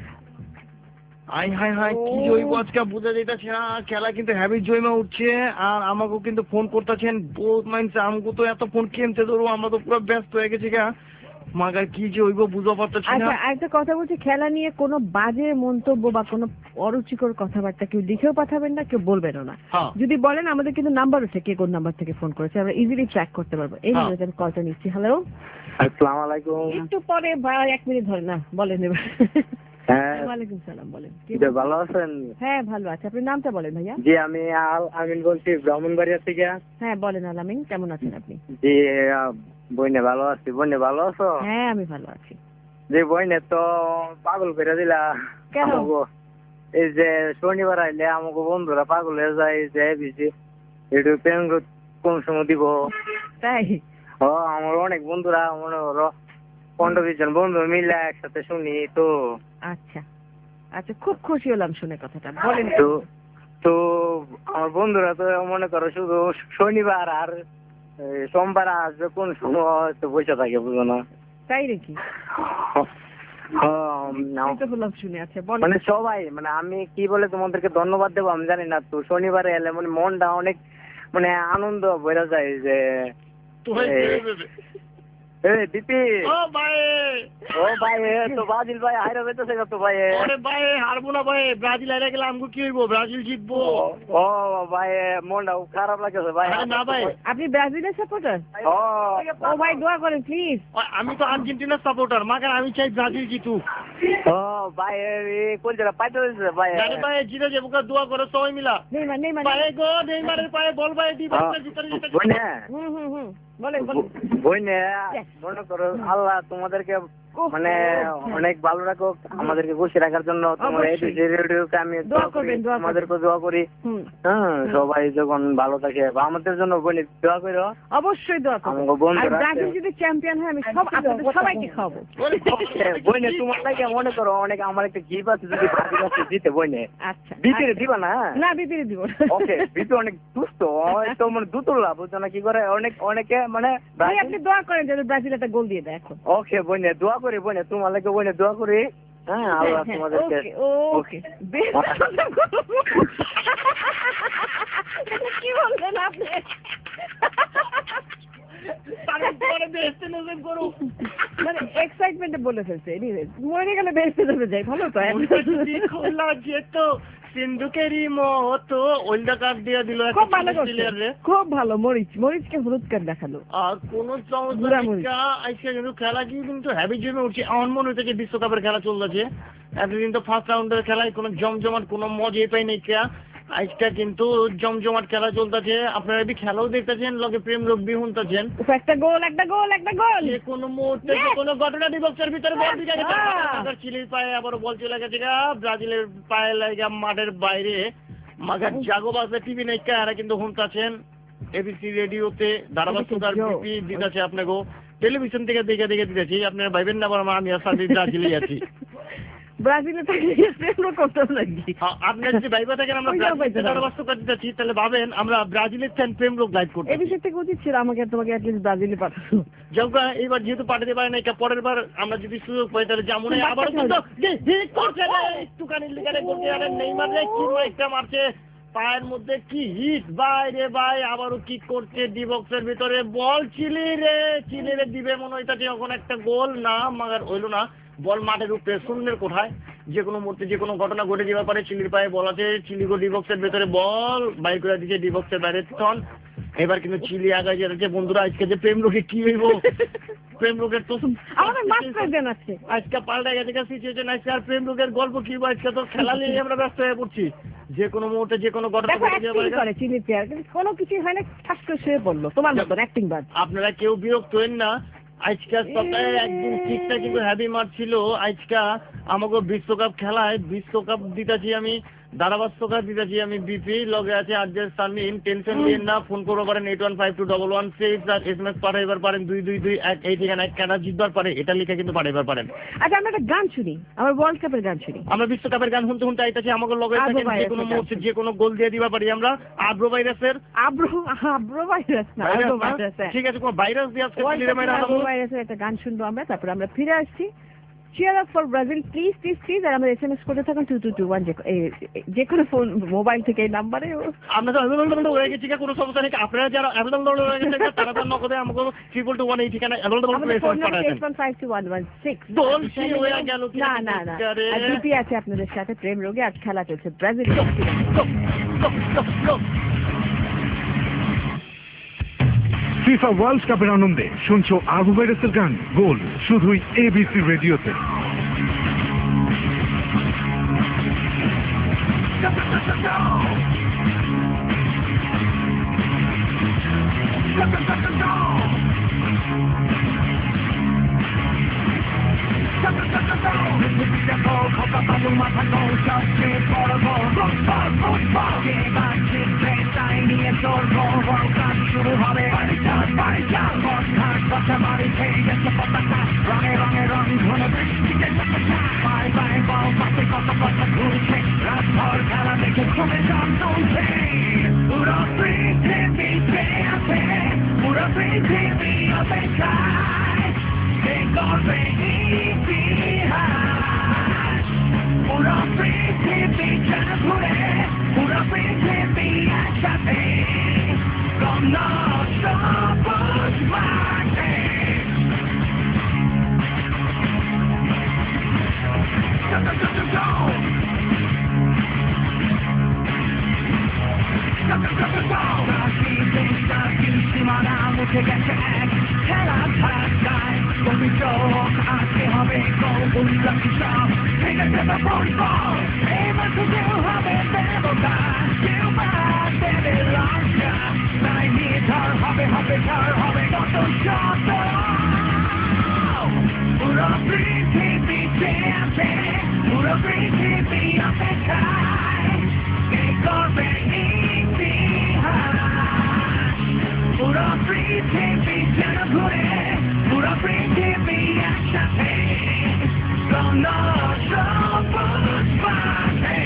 [SPEAKER 6] হাই কি জৈব আজকে বুঝা যাইতেছে না। খেলা কিন্তু হ্যাভি জয়মা উঠছে। আর আমাকেও কিন্তু ফোন করতেছেন বহুত মাইন্ডসে, আমাকে তো এত ফোন কেমতে ধরবো, আমরা তো পুরো ব্যস্ত হয়ে গেছি গা। মাগার কি যে হইব বুঝা পারতেছি না।
[SPEAKER 5] একটা কথা বলছি, খেলা নিয়ে কোনো বাজে মন্তব্য বা কোনো অরুচিকর কথাবার্তা কেউ লিখেও পাঠাবেন না, কেউ বলবেনও না। যদি বলেন আমাদের কিন্তু নাম্বার আছে, কে কোন নাম্বার থেকে ফোন করেছে আমরা ইজিলি ট্র্যাক করতে পারবো। এই নিয়ে আমি কলটা নিচ্ছি। হ্যালো,
[SPEAKER 8] আসসালামু আলাইকুম।
[SPEAKER 5] একটু পরে 1 মিনিট ধরে না বলেন এবার।
[SPEAKER 8] হ্যাঁ,
[SPEAKER 5] ওয়ালাইকুম সালাম, বলেন।
[SPEAKER 8] ভালো আছেন?
[SPEAKER 5] হ্যাঁ ভালো আছে। আপনার নামটা বলেন ভাইয়া।
[SPEAKER 8] জি আমি আমিন বলছি ব্রাহ্মণবাড়িয়া থেকে।
[SPEAKER 5] হ্যাঁ বলেন আলামিন, কেমন আছেন আপনি?
[SPEAKER 8] জি বইনে ভালো আছি। বইনে ভালো আছো?
[SPEAKER 5] হ্যাঁ আমি ভালো আছি।
[SPEAKER 8] যে বইনে তো পাগল করে দিলা।
[SPEAKER 5] কেন?
[SPEAKER 8] এই যে শনিবার আইলে আমাকে বন্ধুরা পাগল হয়ে যায় যে বিজি একটু প্রেম কোন সময় দিব।
[SPEAKER 5] তাই?
[SPEAKER 8] ও আমার অনেক বন্ধুরা মনে করো 15-20 জন বন্ধু মিলে একসাথে শুনি তো।
[SPEAKER 5] আচ্ছা আচ্ছা, খুব খুশি হলাম শুনে কথাটা। বলেন।
[SPEAKER 8] তো আমার বন্ধুরা তো মনে করো শুধু শনিবার আর সোমবার আসবে কোন সময় তো বসে থাকে, বুঝো না?
[SPEAKER 5] তাই নাকি?
[SPEAKER 8] মানে সবাই মানে আমি কি বলে তোমাদেরকে ধন্যবাদ দেবো আমি জানি না। তো শনিবারে এলে মানে মনটা অনেক মানে আনন্দ বেড়ে যায় যে দীপি।
[SPEAKER 6] ও ভাই
[SPEAKER 8] তো ব্রাজিল ভাই হাইরা বেঁচেছে তো ভাই।
[SPEAKER 6] আরে ভাই হারবো না ভাই, ব্রাজিল হারে গেলে আমগো কি হইব? ব্রাজিল জিতবো।
[SPEAKER 8] ও ভাই মনটা খারাপ লাগছে ভাই।
[SPEAKER 6] না ভাই,
[SPEAKER 5] আপনি ব্রাজিলের সাপোর্টার? ও ভাই দোয়া করেন প্লিজ।
[SPEAKER 6] আমি তো আর্জেন্টিনার সাপোর্টার, মাগার আমি চাই ব্রাজিল জিতুক।
[SPEAKER 8] ও ভাই কোন জায়গা পাইতে হয়েছে ভাই?
[SPEAKER 6] জানি ভাই জিতে যাবো, দোয়া করো সবাই মিলা। নেইমার ভাই গো, নেইমারের পায়ে বল ভাই দিবা জিতে। বলেন
[SPEAKER 8] বইনে মনে করো আল্লাহ তোমাদেরকে মানে অনেক ভালো রাখো, আমাদেরকে খুশি রাখার জন্য তোমাদেরকে আমি আমাদেরকে দোয়া করি। হ্যাঁ সবাই যখন ভালো থাকে বা আমাদের জন্য বলি দোয়া করো।
[SPEAKER 5] অবশ্যই দোয়া করো। ব্রাজিল যদি চ্যাম্পিয়ন হয় আমি সব আপনাদের সবাইকে খাওয়াবো।
[SPEAKER 8] বইনে তোমার লাগে মনে করো অনেক আমার একটা গিফট আছে, যদি ব্রাজিল আছে জিতে বইনে।
[SPEAKER 5] আচ্ছা
[SPEAKER 8] বিপিরে দিবা না?
[SPEAKER 5] না বিপিরে দিব।
[SPEAKER 8] ওকে বিপি অনেক দুষ্ট তো মানে দুতুল্লা বুঝছো না কি করে অনেকে মানে
[SPEAKER 5] আপনি দোয়া করেন যেন ব্রাজিল একটা গোল দিয়ে দেয় এখন।
[SPEAKER 8] ওকে বইনে দোয়া করি, বইনে তোমার লাগে বইনে দোয়া করি হ্যাঁ আল্লাহ তোমাদেরকে
[SPEAKER 5] ওকে কি বললেন আপনি? মানে এক্সাইটমেন্টে বলে ফেলছে, মরে গেলে বেহেশতে যাবে যাই, ভালো তো
[SPEAKER 6] সিন্ধুকেরই মতো ওইটা কার্ড দিয়ে দিল।
[SPEAKER 5] খুব ভালো, মরিচকে হলুদ কার্ড দেখালো।
[SPEAKER 6] আর কোন চমৎকার আজকে কিন্তু খেলা কি কিন্তু হ্যাভি জমে উঠছে। আমার মনে হচ্ছে যে বিশ্বকাপের খেলা চলতেছে এতদিন, তো ফার্স্ট রাউন্ডের খেলায় কোনো জমজমাট কোনো মজাই পাই নাই। আজটা কিন্তু জমজমাট খেলা চলতেছে, আপনারা বি খেলাও দেখতেছেন, লগে প্রেম লোক বি শুনতেছেন।
[SPEAKER 5] একটা গোল
[SPEAKER 6] যে কোনো মুহূর্তে যে কোনো ঘটনা ডিবক্সের ভিতরে বল ঢুকে গেছে, চিলির পায়ে আবার বল চলে গেছে ব্রাজিলের পায়ে লাগা মাঠের বাইরে। মাগার জাগো বাজে টিভি নাইকা এরা কিন্তু শুনতেছেন এবিসি রেডিওতে ধারাবাহিকতার বিপি দিতেছে আপনাকে, টেলিভিশন থেকে দেখে দিতেছি। আপনারা ভাইবেন না আমি আসলে ব্রাজিলে আছি।
[SPEAKER 5] ব্রাজিলে থাকলে করতে লাগি
[SPEAKER 6] আপনার যদি ভাইবা থাকেন আমরা ধারাবাহিকতা দিতেছি, তাহলে ভাবেন আমরা ব্রাজিলের ফ্যান প্রেম লোক লাইভ করতে।
[SPEAKER 5] এই বিষয় থেকে উচিত ছিল আমাকে তোমাকে অ্যাটলিস্ট ব্রাজিলে পাঠানো।
[SPEAKER 6] যখন এইবার যেহেতু পাঠাতে পারে না, পরের বার আমরা যদি সুযোগ পাই তাহলে যেমন আবার একটুখানি লিখারে করতে পারেন। নেইমার কি একটা মারছে পায়ের মধ্যে, কি হিট বাইরে ভাই, আবারও কি করছে ডিবক্সের ভিতরে বল চিলিরে দিবে মনে হইতাছে এখন একটা গোল না, মাগার হইল না। বল মাঠের উপরে শূন্যের কোঠায়, যে কোনো মুহূর্তে যে কোনো ঘটনা ঘটে যেতে পারে। চিলির পায়ে বল আছে, চিলিগো ডিবক্সের ভেতরে বল বাইর করে দিচ্ছে ডিবক্সের বাইরে টন। এবার কিন্তু চিলি আগায় যাচ্ছে। বন্ধুরা আজকে যে প্রেম লোকে কি হইব, প্রেম লোকের তো আজকে পাল্টা গেছে সিচুয়েশন। আজকে আর প্রেম লোকের গল্প কি হইব, আজকে তো খেলা নিয়ে আমরা ব্যস্ত হয়ে পড়ছি। যে কোনো মুহূর্তে যে কোনো ঘটনা
[SPEAKER 5] কোনো কিছু হয় না, ঠাস করে শুয়ে পড়লো তোমার মতন অ্যাক্টিং বাদ।
[SPEAKER 6] আপনারা কেউ বিরক্ত হন না। আজকে সপ্তাহে একদিন ঠিকঠাক কিন্তু হ্যাভি মাঠ ছিল। আজকে আমাকে বিশ্বকাপ খেলায় বিশ্বকাপ দিতেছি আমি, ধারাবাহিকতা দিতেছি আমি। বিপি লগে আছে আর্জের সামিন, টেনশন নিয়ে না। ফোন করবো পারেন 81521116 আর SMS পাঠাইবার পারেন 2221 এই ঠিকানা কেনা জিতবার পারে এটা লিখে কিন্তু পাঠাইবার পারেন।
[SPEAKER 5] আচ্ছা আমরা একটা গান শুনি, আমার ওয়ার্ল্ড কাপের গান শুনি।
[SPEAKER 6] আমরা বিশ্বকাপের গান শুনতে আইতাছি। আমাকে লগে থাকেন, যে কোনো মুহূর্তে যে কোনো গোল দিয়ে দিবা পারি আমরা। আব্রো ভাইরাসের ঠিক আছে, কোন ভাইরাস দিয়ে আজকে
[SPEAKER 5] ভাইরাসের একটা গান শুনবো আমরা, তারপর আমরা ফিরে আসছি। Cheer up for Brazil, please, আর আমরা SMS করতে থাকুন 2221 যে কোনো ফোন মোবাইল থেকে এই নাম্বারে।
[SPEAKER 6] আমরা তো অ্যাভেলেবল হয়ে গেছি, কোনো সমস্যা নেই। আপনারা যারা অ্যাভেলেবল হয়ে গেছে তারা তো নগদে আমাকে 221 এই ঠিকানা অ্যাভেলেবল করে ফোন পাঠাবেন। 81521116 দোলছি হয়ে গেল কি
[SPEAKER 5] না আর ডিপি আছে আপনাদের সাথে প্রেম রোগে। আজ খেলা চলছে ব্রাজিল।
[SPEAKER 2] ফিফা ওয়ার্ল্ড কাপের আনন্দে শুনছো আবু ভাইরাসের গান গোল, শুধুই এবিসি রেডিওতে। শুরু হবে রঙে রঙে রং ধরে বৃষ্টিতে ঘুরছে, রাতভর খেলা দেখে ঘুমে জল তুলছে। পুরো পৃথিবীতে আছে, পুরো পৃথিবী অপেক্ষায় করবে ইতিহাস। পুরো পৃথিবী যেন ঘুরে, পুরো পৃথিবী একসাথে গন্ধ সবুজ মাঠে। সীমানা মুখে গেছে এক খেলা ধাক্কায়, তুমি চোখ আসতে হবে উল্লাস সব ভেঙে দেবে ফুটবল। এই মাঠে কেউ হবে দেবতা, কেউ বা দেবে লঙ্কা, তাই নিয়ে ঝড় হবে কত শত। পুরো পৃথিবীতে আছে, পুরো পৃথিবী অপেক্ষায় করবে ইতিহাস। পুরো পৃথিবী যেন ঘুরে, পুরো পৃথিবী একসাথে গন্ধ সবুজ মাঠে।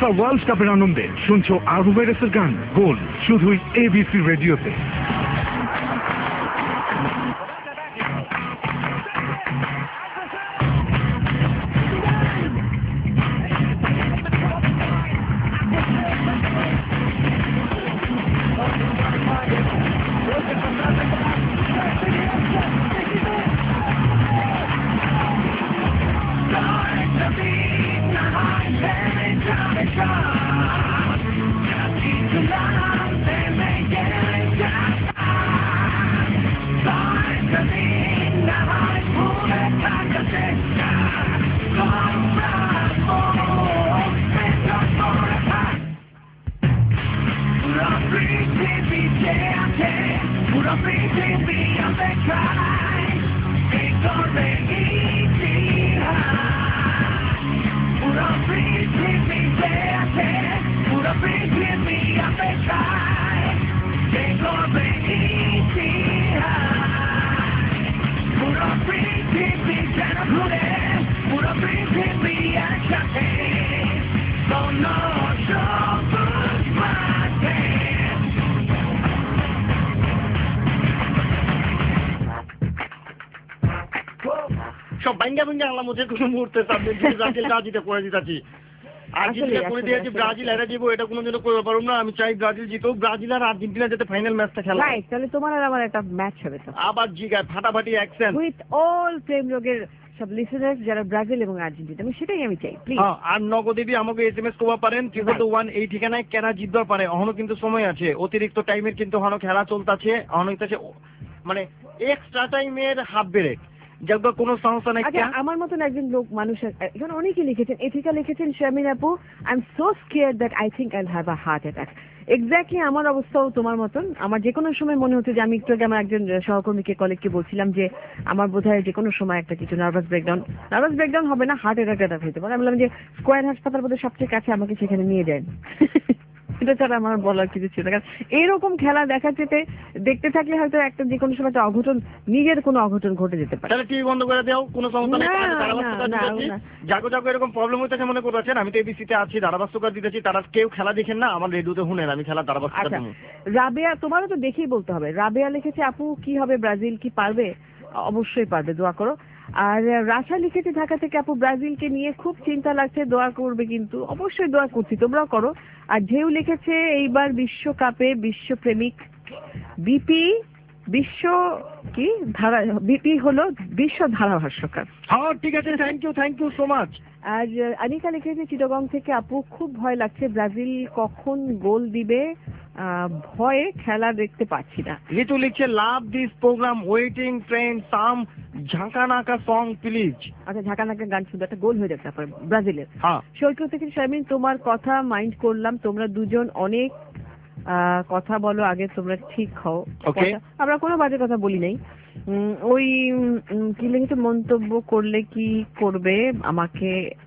[SPEAKER 2] ফিফা ওয়ার্ল্ড কাপের আনন্দে শুনছো আবু ভাইরাসের গান গোল শুধুই এবিসি রেডিওতে।
[SPEAKER 6] সব ভাঙ্গা ভাঙ্গা আনলাম ওদের কোনো মুহূর্তে ব্রাজিল না জিতে পড়ে দিতেছি। আর্জেন্টিনা করে দিয়েছি, ব্রাজিল হেরে যাবো এটা কোনোদিনও করতে পারবো না। আমি চাই ব্রাজিল জিতুক, ব্রাজিল আর আর্জেন্টিনা যাতে ফাইনাল ম্যাচটা খেলা।
[SPEAKER 5] রাইট, তাহলে তোমার আর আমার একটা ম্যাচ হবে তো।
[SPEAKER 6] আবার জিগায় ফাটাফাটি অ্যাকশন
[SPEAKER 5] উইথ অল প্রেম রোগের সব লিসেনার্স যারা ব্রাজিল এবং আর্জেন্টিনা, আমি সেটাই আমি চাই প্লিজ।
[SPEAKER 6] হ্যাঁ, আর নগদেবী আমাকে এসএমএস করতে পারেন 311 এই ঠিকানায়। কেনা জিতবার পারে, এখনো কিন্তু সময় আছে, অতিরিক্ত টাইমের কিন্তু এখনো খেলা চলতেছে, এখনো হইতাছে মানে এক্সট্রা টাইমের হাফ ব্রেক যাক কোনো সমস্যা নাই।
[SPEAKER 5] আচ্ছা, আমার মতন একজন লোক মানুষের এখানে অনেকে লিখেছেন, এথিকা লিখেছেন শারমিন আপু, I am so scared that I think I'll have a heart attack. Exactly আমার অবস্থাও তোমার মতন। আমার যে কোনো সময় মনে হচ্ছে যে আমি একটু আগে আমার একজন সহকর্মীকে কলিগকে বলছিলাম যে আমার বোধহয় যে কোনো সময় একটা কিছু নার্ভাস ব্রেকডাউন হবে না, হার্ট অ্যাটাক হতে পারে। আমি বললাম যে স্কয়ার হাসপাতাল বোধহয় সবচেয়ে কাছে, আমাকে সেখানে নিয়ে যান। এটা ছাড়া আমার বলার কিছু ছিল না, কারণ এইরকম খেলা দেখা যেতে দেখতে থাকলে হয়তো একটা যে কোনো সময় একটা অঘটন, নিজের কোনো অঘটন ঘটে যেতে পারে।
[SPEAKER 6] তাহলে টিভি বন্ধ করে দাও, কোনো সমস্যা নেই। জাগো এরকম প্রবলেম হইতেছে মনে করছেন, আমি তো এবিসিতে আছি, ধারাভাষ্যকার দিতেছি, তারা কেউ খেলা দেখেন না, আমার রেডিওতে শুনেন, আমি খেলা ধারাভাষ্যকার দেব।
[SPEAKER 5] রাবেয়া, তোমারও তো দেখেই বলতে হবে। রাবেয়া লিখেছে আপু কি হবে, ব্রাজিল কি পারবে? অবশ্যই পারবে, দোয়া করো। আর রাশা লিখেছে ঢাকা থেকে, আপু ব্রাজিলকে নিয়ে খুব চিন্তা লাগছে, দোয়া করবে। কিন্তু অবশ্যই দোয়া করছি, তোমরাও করো। আর ঢেউ লিখেছে এইবার বিশ্বকাপে বিশ্বপ্রেমিক বিপি বিপি হলো বিশ্ব ধারাভাষ্যকার।
[SPEAKER 6] হ্যাঁ ঠিক আছে, থ্যাংক ইউ সো মাচ।
[SPEAKER 5] আর আনিকা লিখেছে চিটাগং থেকে, আপু খুব ভয় লাগছে, ব্রাজিল কখন গোল দিবে, ভয়ে খেলা দেখতে পাচ্ছি না।
[SPEAKER 6] ঋতু লিখছে love this program, waiting train some Jhakanaka song please.
[SPEAKER 5] আচ্ছা, ঝাঁকানাকা গান শুধু একটা গোল হয়ে যাচ্ছে তারপরে ব্রাজিলের।
[SPEAKER 6] হ্যাঁ,
[SPEAKER 5] সৈকত থেকে শারমিন, তোমার কথা মাইন্ড করলাম, তোমরা দুজন অনেক কথা বলো, আগে তোমরা ঠিক হও। আমরা কোনো বাজে কথা বলি নাই। ওই কি লিখেছে, মন্তব্য করলে কি করবে আমাকে,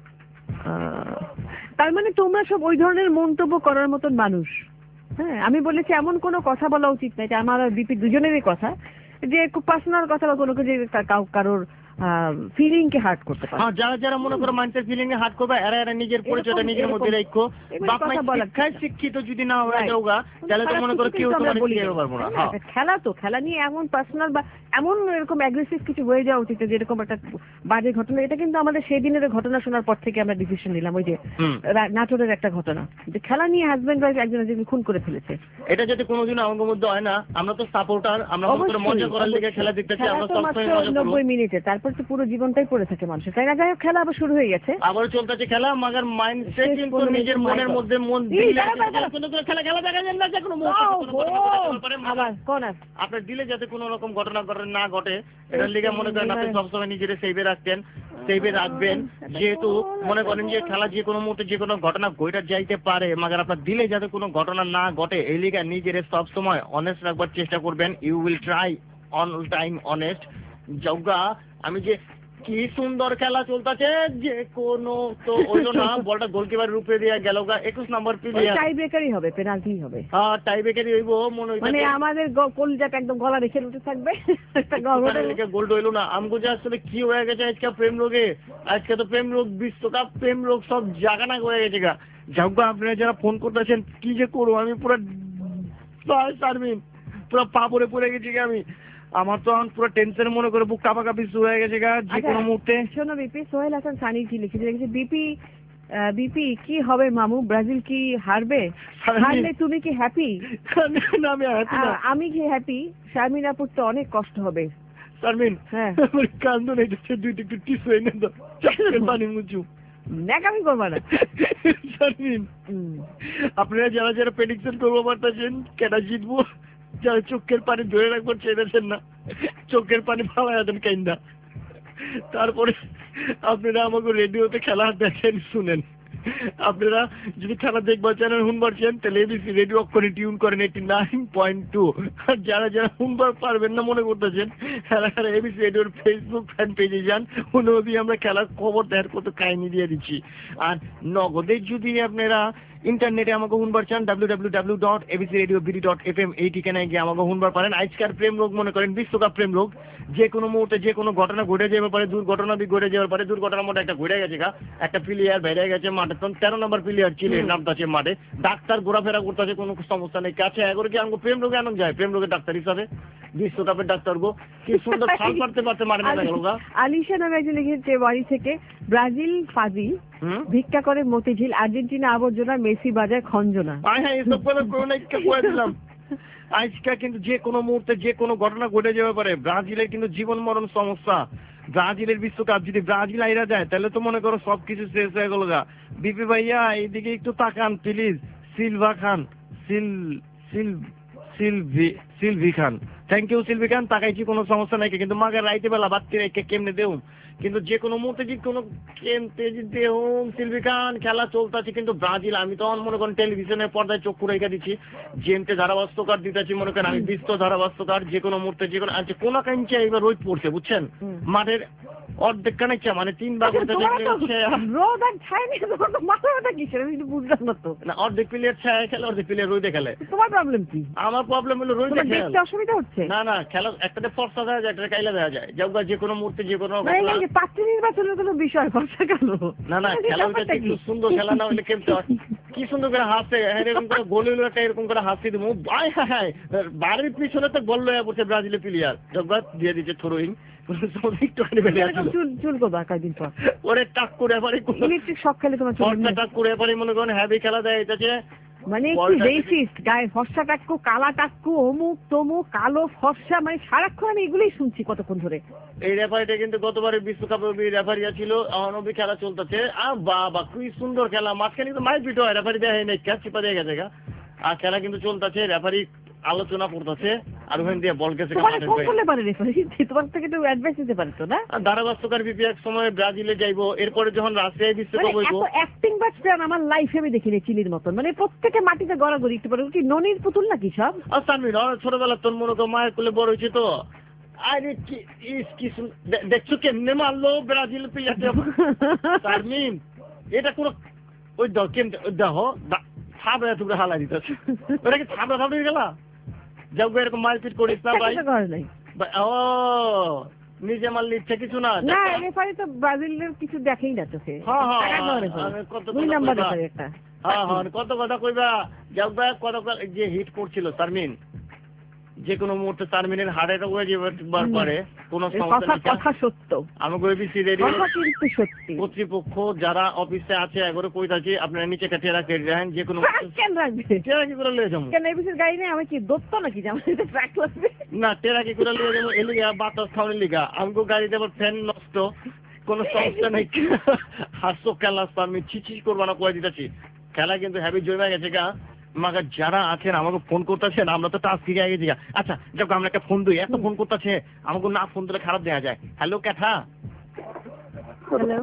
[SPEAKER 5] তার মানে তোমরা সব ওই ধরনের মন্তব্য করার মতন মানুষ। হ্যাঁ, আমি বলেছি এমন কোনো কথা বলা উচিত নাই, এটা আমার আর বিপি দুজনেরই কথা, যে খুব পার্সোনাল কথা বা কোনো কিছু কারোর ফিলিং কে হার্ট করতে পারে।
[SPEAKER 6] যারা যারা মনে করো মানুষের ফিলিং এ হার্ট করবে, এরা নিজের পরিচয়টা নিজের মধ্যে রাখো। শিক্ষায় শিক্ষিত যদি না হয়ে যাওগা, তাহলে তো মনে করো কেউ তোমার বলতে পারবো না।
[SPEAKER 5] খেলা তো খেলা নিয়ে এমন পার্সোনাল বা এমন এরকম অ্যাগ্রেসিভ কিছু হয়ে যাওয়া উচিত, যেরকম একটা বাজে ঘটনা। এটা কিন্তু আমাদের সেই দিনের ঘটনা শোনার পর থেকে আমরা ডিসিশন নিলাম, ওই যে নাটোরের একটা ঘটনা, যে খেলা নিয়ে হাজবেন্ড ওয়াইফ একজন একজনকে খুন করে ফেলেছে।
[SPEAKER 6] এটা যদি কোনোদিন আমাদের মধ্যে হয় না, আমরা তো সাপোর্টার, আমরা মজা করার লেগে খেলা দেখতেছি, আমরা সবসময় মজা করব।
[SPEAKER 5] 90 মিনিটে তারপর তো পুরো জীবনটাই পড়ে থাকে মানুষের, তাই না? যাই হোক, খেলা আবার শুরু হয়ে গেছে,
[SPEAKER 6] আবার চলতেছে খেলা, মাগার মাইন্ডসেট কিন্তু নিজের মনের মধ্যে মন দিলে খেলা দেখা যায় না, যে কোনো আবার কোন আপনার দিলে যাতে কোনো রকম ঘটনা না ঘটে, এটার লিগে মনে করেন আপনি সবসময় নিজের সেভে রাখবেন, যেহেতু মনে করেন যে খেলা যে কোনো মুহূর্তে যে কোনো ঘটনা ঘটে যাইতে পারে, মাগার আপনার দিলে যাতে কোনো ঘটনা না ঘটে, এই লিগে নিজের সবসময় অনেস্ট রাখবার চেষ্টা করবেন। You will try all time honest. যোগা আমি যে কি সুন্দর খেলা চলতেছে, যে কোনো তো হইলো না, বলটা গোলকিপারের উপরে দিয়ে গেল, 21 নম্বর প্লেয়ার,
[SPEAKER 5] টাই ব্রেকারই হবে, পেনাল্টি হবে।
[SPEAKER 6] হ্যাঁ, টাই ব্রেকারই হইব মনে হইছে,
[SPEAKER 5] মানে আমাদের কলজাটা একদম গলা রেখে উঠে থাকবে।
[SPEAKER 6] গোল হইলো না, আমগো যে আসলে কি হয়ে গেছে আজকে প্রেম রোগে, আজকে তো প্রেম রোগ বিশ্বকাপ, প্রেম রোগ সব জাগানা হয়ে গেছে গা। যাক আপনারা যারা ফোন করতেছেন কি যে করবো আমি পুরো শারমিন পুরো পা পড়ে গেছি আমি, আমার তো এখন পুরো টেনশন মনে করে বুক কাঁপাকাঁপি শুরু হয়ে গেছে যে কোনো মুহূর্তে।
[SPEAKER 5] শোনো বিপি, সোহেল হাসান সানি কি লিখেছে, বিপি কি হবে মামু, ব্রাজিল কি হারবে? হারলে তুমি কি হ্যাপি? আমি কি হ্যাপি? শারমিন আপুর তো অনেক কষ্ট হবে।
[SPEAKER 6] শারমিন
[SPEAKER 5] হ্যাঁ
[SPEAKER 6] কান্দন এসেছে, দুইটা একটু টিস্যু এনে দাও, পানি মুছু।
[SPEAKER 5] ন্যাকামি করবা না
[SPEAKER 6] শারমিন। আপনারা যারা যারা প্রেডিকশন করবো পারতেছেন কেনা জিতবো, যারা চোখের পানি ধরে রাখবো চেয়েছেন না, চোখের পানি ফালাই দেন কাইন্দা। তারপরে আপনারা আমাকে রেডিওতে খেলা দেখেন শুনেন। আপনারা যদি খেলা দেখবার চ্যানেল শুনবারছেন তাহলে এবিসি রেডিও অক্ষরে টিউন করেন 89.2। আর যারা যারা শুনবার পারবেন না মনে করতেছেন খেলা এবিসি রেডিওর ফেসবুক ফ্যান পেজে যান, অনুমতি আমরা খেলার খবর দেখার কত কাহিনী দিয়ে দিচ্ছি। আর নগদে যদি আপনারা ইন্টারনেটে আমাকে শুনবার চান www.abcradiobd.fm এই ঠিকানায় গিয়ে আমাকে শুনবার পারেন। আজকাল প্রেম রোগ মনে করেন বিশ্বকাপ প্রেম রোগ, যে কোনো মুহূর্তে যে কোনো ঘটনা ঘটে যেতে পারে, দুর্ঘটনা ঘটে যাওয়ার পারে। দুর্ঘটনার মধ্যে একটা ঘুরে গেছে একটা প্লেয়ার বেড়ে গেছে মাঠে, 13 নম্বর প্লেয়ার চিলে নামতাছে মাঠে, ডাক্তার ঘোরাফেরা করতেছে, কোনো সমস্যা নেই। কাছে এগোরে কি আমাকে প্রেম রোগে আনন্দ যায়, প্রেম রোগের ডাক্তার হিসাবে বিশ্বকাপের ডাক্তার গো কি সুন্দর ফাল পারতে মারে না গেল।
[SPEAKER 5] আলিশা নামে একজন লিখেছে বাড়ি থেকে, ব্রাজিল ফাজি ভিক্ষা করে মতিঝিল, আর্জেন্টিনা আবর্জনা, মেসি বাজায় খঞ্জনা।
[SPEAKER 6] এসব করে দিলাম। আজকে কিন্তু যে কোনো মুহূর্তে যে কোনো ঘটনা ঘটে যেতে পারে। ব্রাজিলের কিন্তু জীবন মরণ সমস্যা। ব্রাজিলের বিশ্বকাপ যদি ব্রাজিল আইরা যায় তাহলে তো মনে করো সবকিছু শেষ হয়ে গেল গা। বিপি ভাইয়া এইদিকে একটু তাকান please. Silva Khan, Silvi Khan, thank you Silvi Khan, তাকাইছি কোনো সমস্যা নাই, কিন্তু মাকে রাইতে বেলা বাত্তি রেখে কেমনে দেউ, কিন্তু যে কোনো মুহূর্তে যে কোনো কেমতে দেউম। সিলভি খান খেলা চলতেছে কিন্তু ব্রাজিল, আমি তখন মনে করেন টেলিভিশনের পর্দায় চক্ষু রেখে দিচ্ছি, জেমতে ধারাবাস্তকার দিতেছি মনে করেন আমি বিশ্ব ধারাবাস্তকার, যে কোনো মুহূর্তে যে কোনো আচ্ছা কোন কাঞ্চে এবার রোদ পড়ছে বুঝছেন, মাঠের অর্ধেক কানাইছে মানে 3 ভাগ হতে অর্ধেক প্লেয়ার ছায় খেলে, অর্ধেক প্লেয়ার রোদে খেলে।
[SPEAKER 5] তোমার প্রবলেম কি?
[SPEAKER 6] আমার প্রবলেম হলো রোদে খেলে
[SPEAKER 5] অসুবিধা হচ্ছে
[SPEAKER 6] না খেলা একটা ফর্সা দেওয়া যায়, একটা কাইলা দেওয়া যায়, যাও যে কোনো মুহূর্তে যে কোনো
[SPEAKER 5] প্রার্থী নির্বাচনের কোনো বিষয় ফর্সা কেন
[SPEAKER 6] না খেলা হচ্ছে একটু সুন্দর, খেলা না হলে কেমতে হয় কি সুন্দর করে হাসছে, এরকম করে গোল হইলো একটা এরকম করে হাসি দিব ভাই। হ্যাঁ বাড়ির পিছনে তো গোল লয়ে পড়ছে ব্রাজিলের প্লেয়ার, জগবাদ দিয়ে দিচ্ছে থ্রোইং ওরে টাক করে এবারে
[SPEAKER 5] ইলেকট্রিক শক খেলে তোমার
[SPEAKER 6] টাক করে এবারে মনে করেন হ্যাভি খেলা দেয় এটাছে
[SPEAKER 5] মানে একটু রেসিস্ট গায়ে ফর্সা টাক্কু, কালা টাক্কু, অমুক তমুক, কালো ফর্সা, মানে সারাক্ষণ আমি এগুলোই শুনছি কতক্ষণ ধরে।
[SPEAKER 6] এই রেফারিটা কিন্তু গতবারের বিশ্বকাপে রেফারিয়া ছিল, অনবি খেলা চলতেছে। বাবা কি সুন্দর খেলা, মাঝখানে কিন্তু মাইক পিট হয়, রেফারি দেয় নাই, ক্যাচ চিপা দিয়ে গেছে গা। আর খেলা কিন্তু চলতেছে, রেফারি আলোচনা করতেছে আর ওখান দিয়ে বল গেছে।
[SPEAKER 5] তোমার থেকে তো অ্যাডভাইস দিতে পারতো না?
[SPEAKER 6] ধারাবাস্তকার বিপি এক সময় ব্রাজিলে যাইবো, এরপরে যখন রাশিয়ায় বিশ্বকাপ হইবো।
[SPEAKER 5] অ্যাক্টিং ব্যাটসম্যান আমার লাইফে আমি দেখিনি চিলির মতন, মানে প্রত্যেকে মাটিতে গড়াগড়ি একটু পারে কি ননির পুতুল নাকি সব।
[SPEAKER 6] আর সানমিন ছোটবেলা তোর মনে কর মায়ের কোলে বড় হয়েছে তো, আরে কি দেখছো কেমনে মারলো ব্রাজিল প্লেয়ারটা সানমিন, এটা কোনো ওই দেখো থাবড়া টুকরা হালা দিতেছে, ওটা কি থাবড়া থাবড়ি গেলা যাও এরকম মারপিট করিস না ভাই। ও নিজে মারলি ইচ্ছা কিছু না,
[SPEAKER 5] রেফারি তো ব্রাজিলের কিছু দেখেই না চোখে।
[SPEAKER 6] কত কথা কইবা যাও কত যে হিট করছিল সারমিন, যে কোনো মুহূর্তে সারমিনের হার্টের ওয়েবার পারে কোনো
[SPEAKER 5] কথা সত্য।
[SPEAKER 6] আমাকে এবিসি রেডিও কর্তৃপক্ষ যারা অফিসে আছে এগোরে কইতাছি আপনারা নিচে কাটিয়ে রাখেন, যে কোনো টেরাকি করে লিয়ে যাবো।
[SPEAKER 5] কেন এবিসির গাড়ি নেই, আমি কি দত্ত নাকি যে আমার ট্র্যাক লাগবে?
[SPEAKER 6] না টেরাকি করে লিয়ে যাবো, এলিগা বাতাস খাওয়ানোর লিগা। আমাকে গাড়িতে আবার ফ্যান নষ্ট, কোনো সমস্যা নেই। হাস্য খেলা আমি ছিছি করবো না কয়ে দিতেছি, খেলা কিন্তু হ্যাভি জমে গেছে গা। মাকে যারা আছেন আমাকে ফোন করতেছেন, আমরা তো টাস্ক ফিরে গেছি। আচ্ছা যাক আমরা একটা ফোন দিই, এত ফোন করতেছে আমাকে না ফোন দিলে খারাপ দেওয়া যায়। হ্যালো ক্যাথা।
[SPEAKER 5] হ্যালো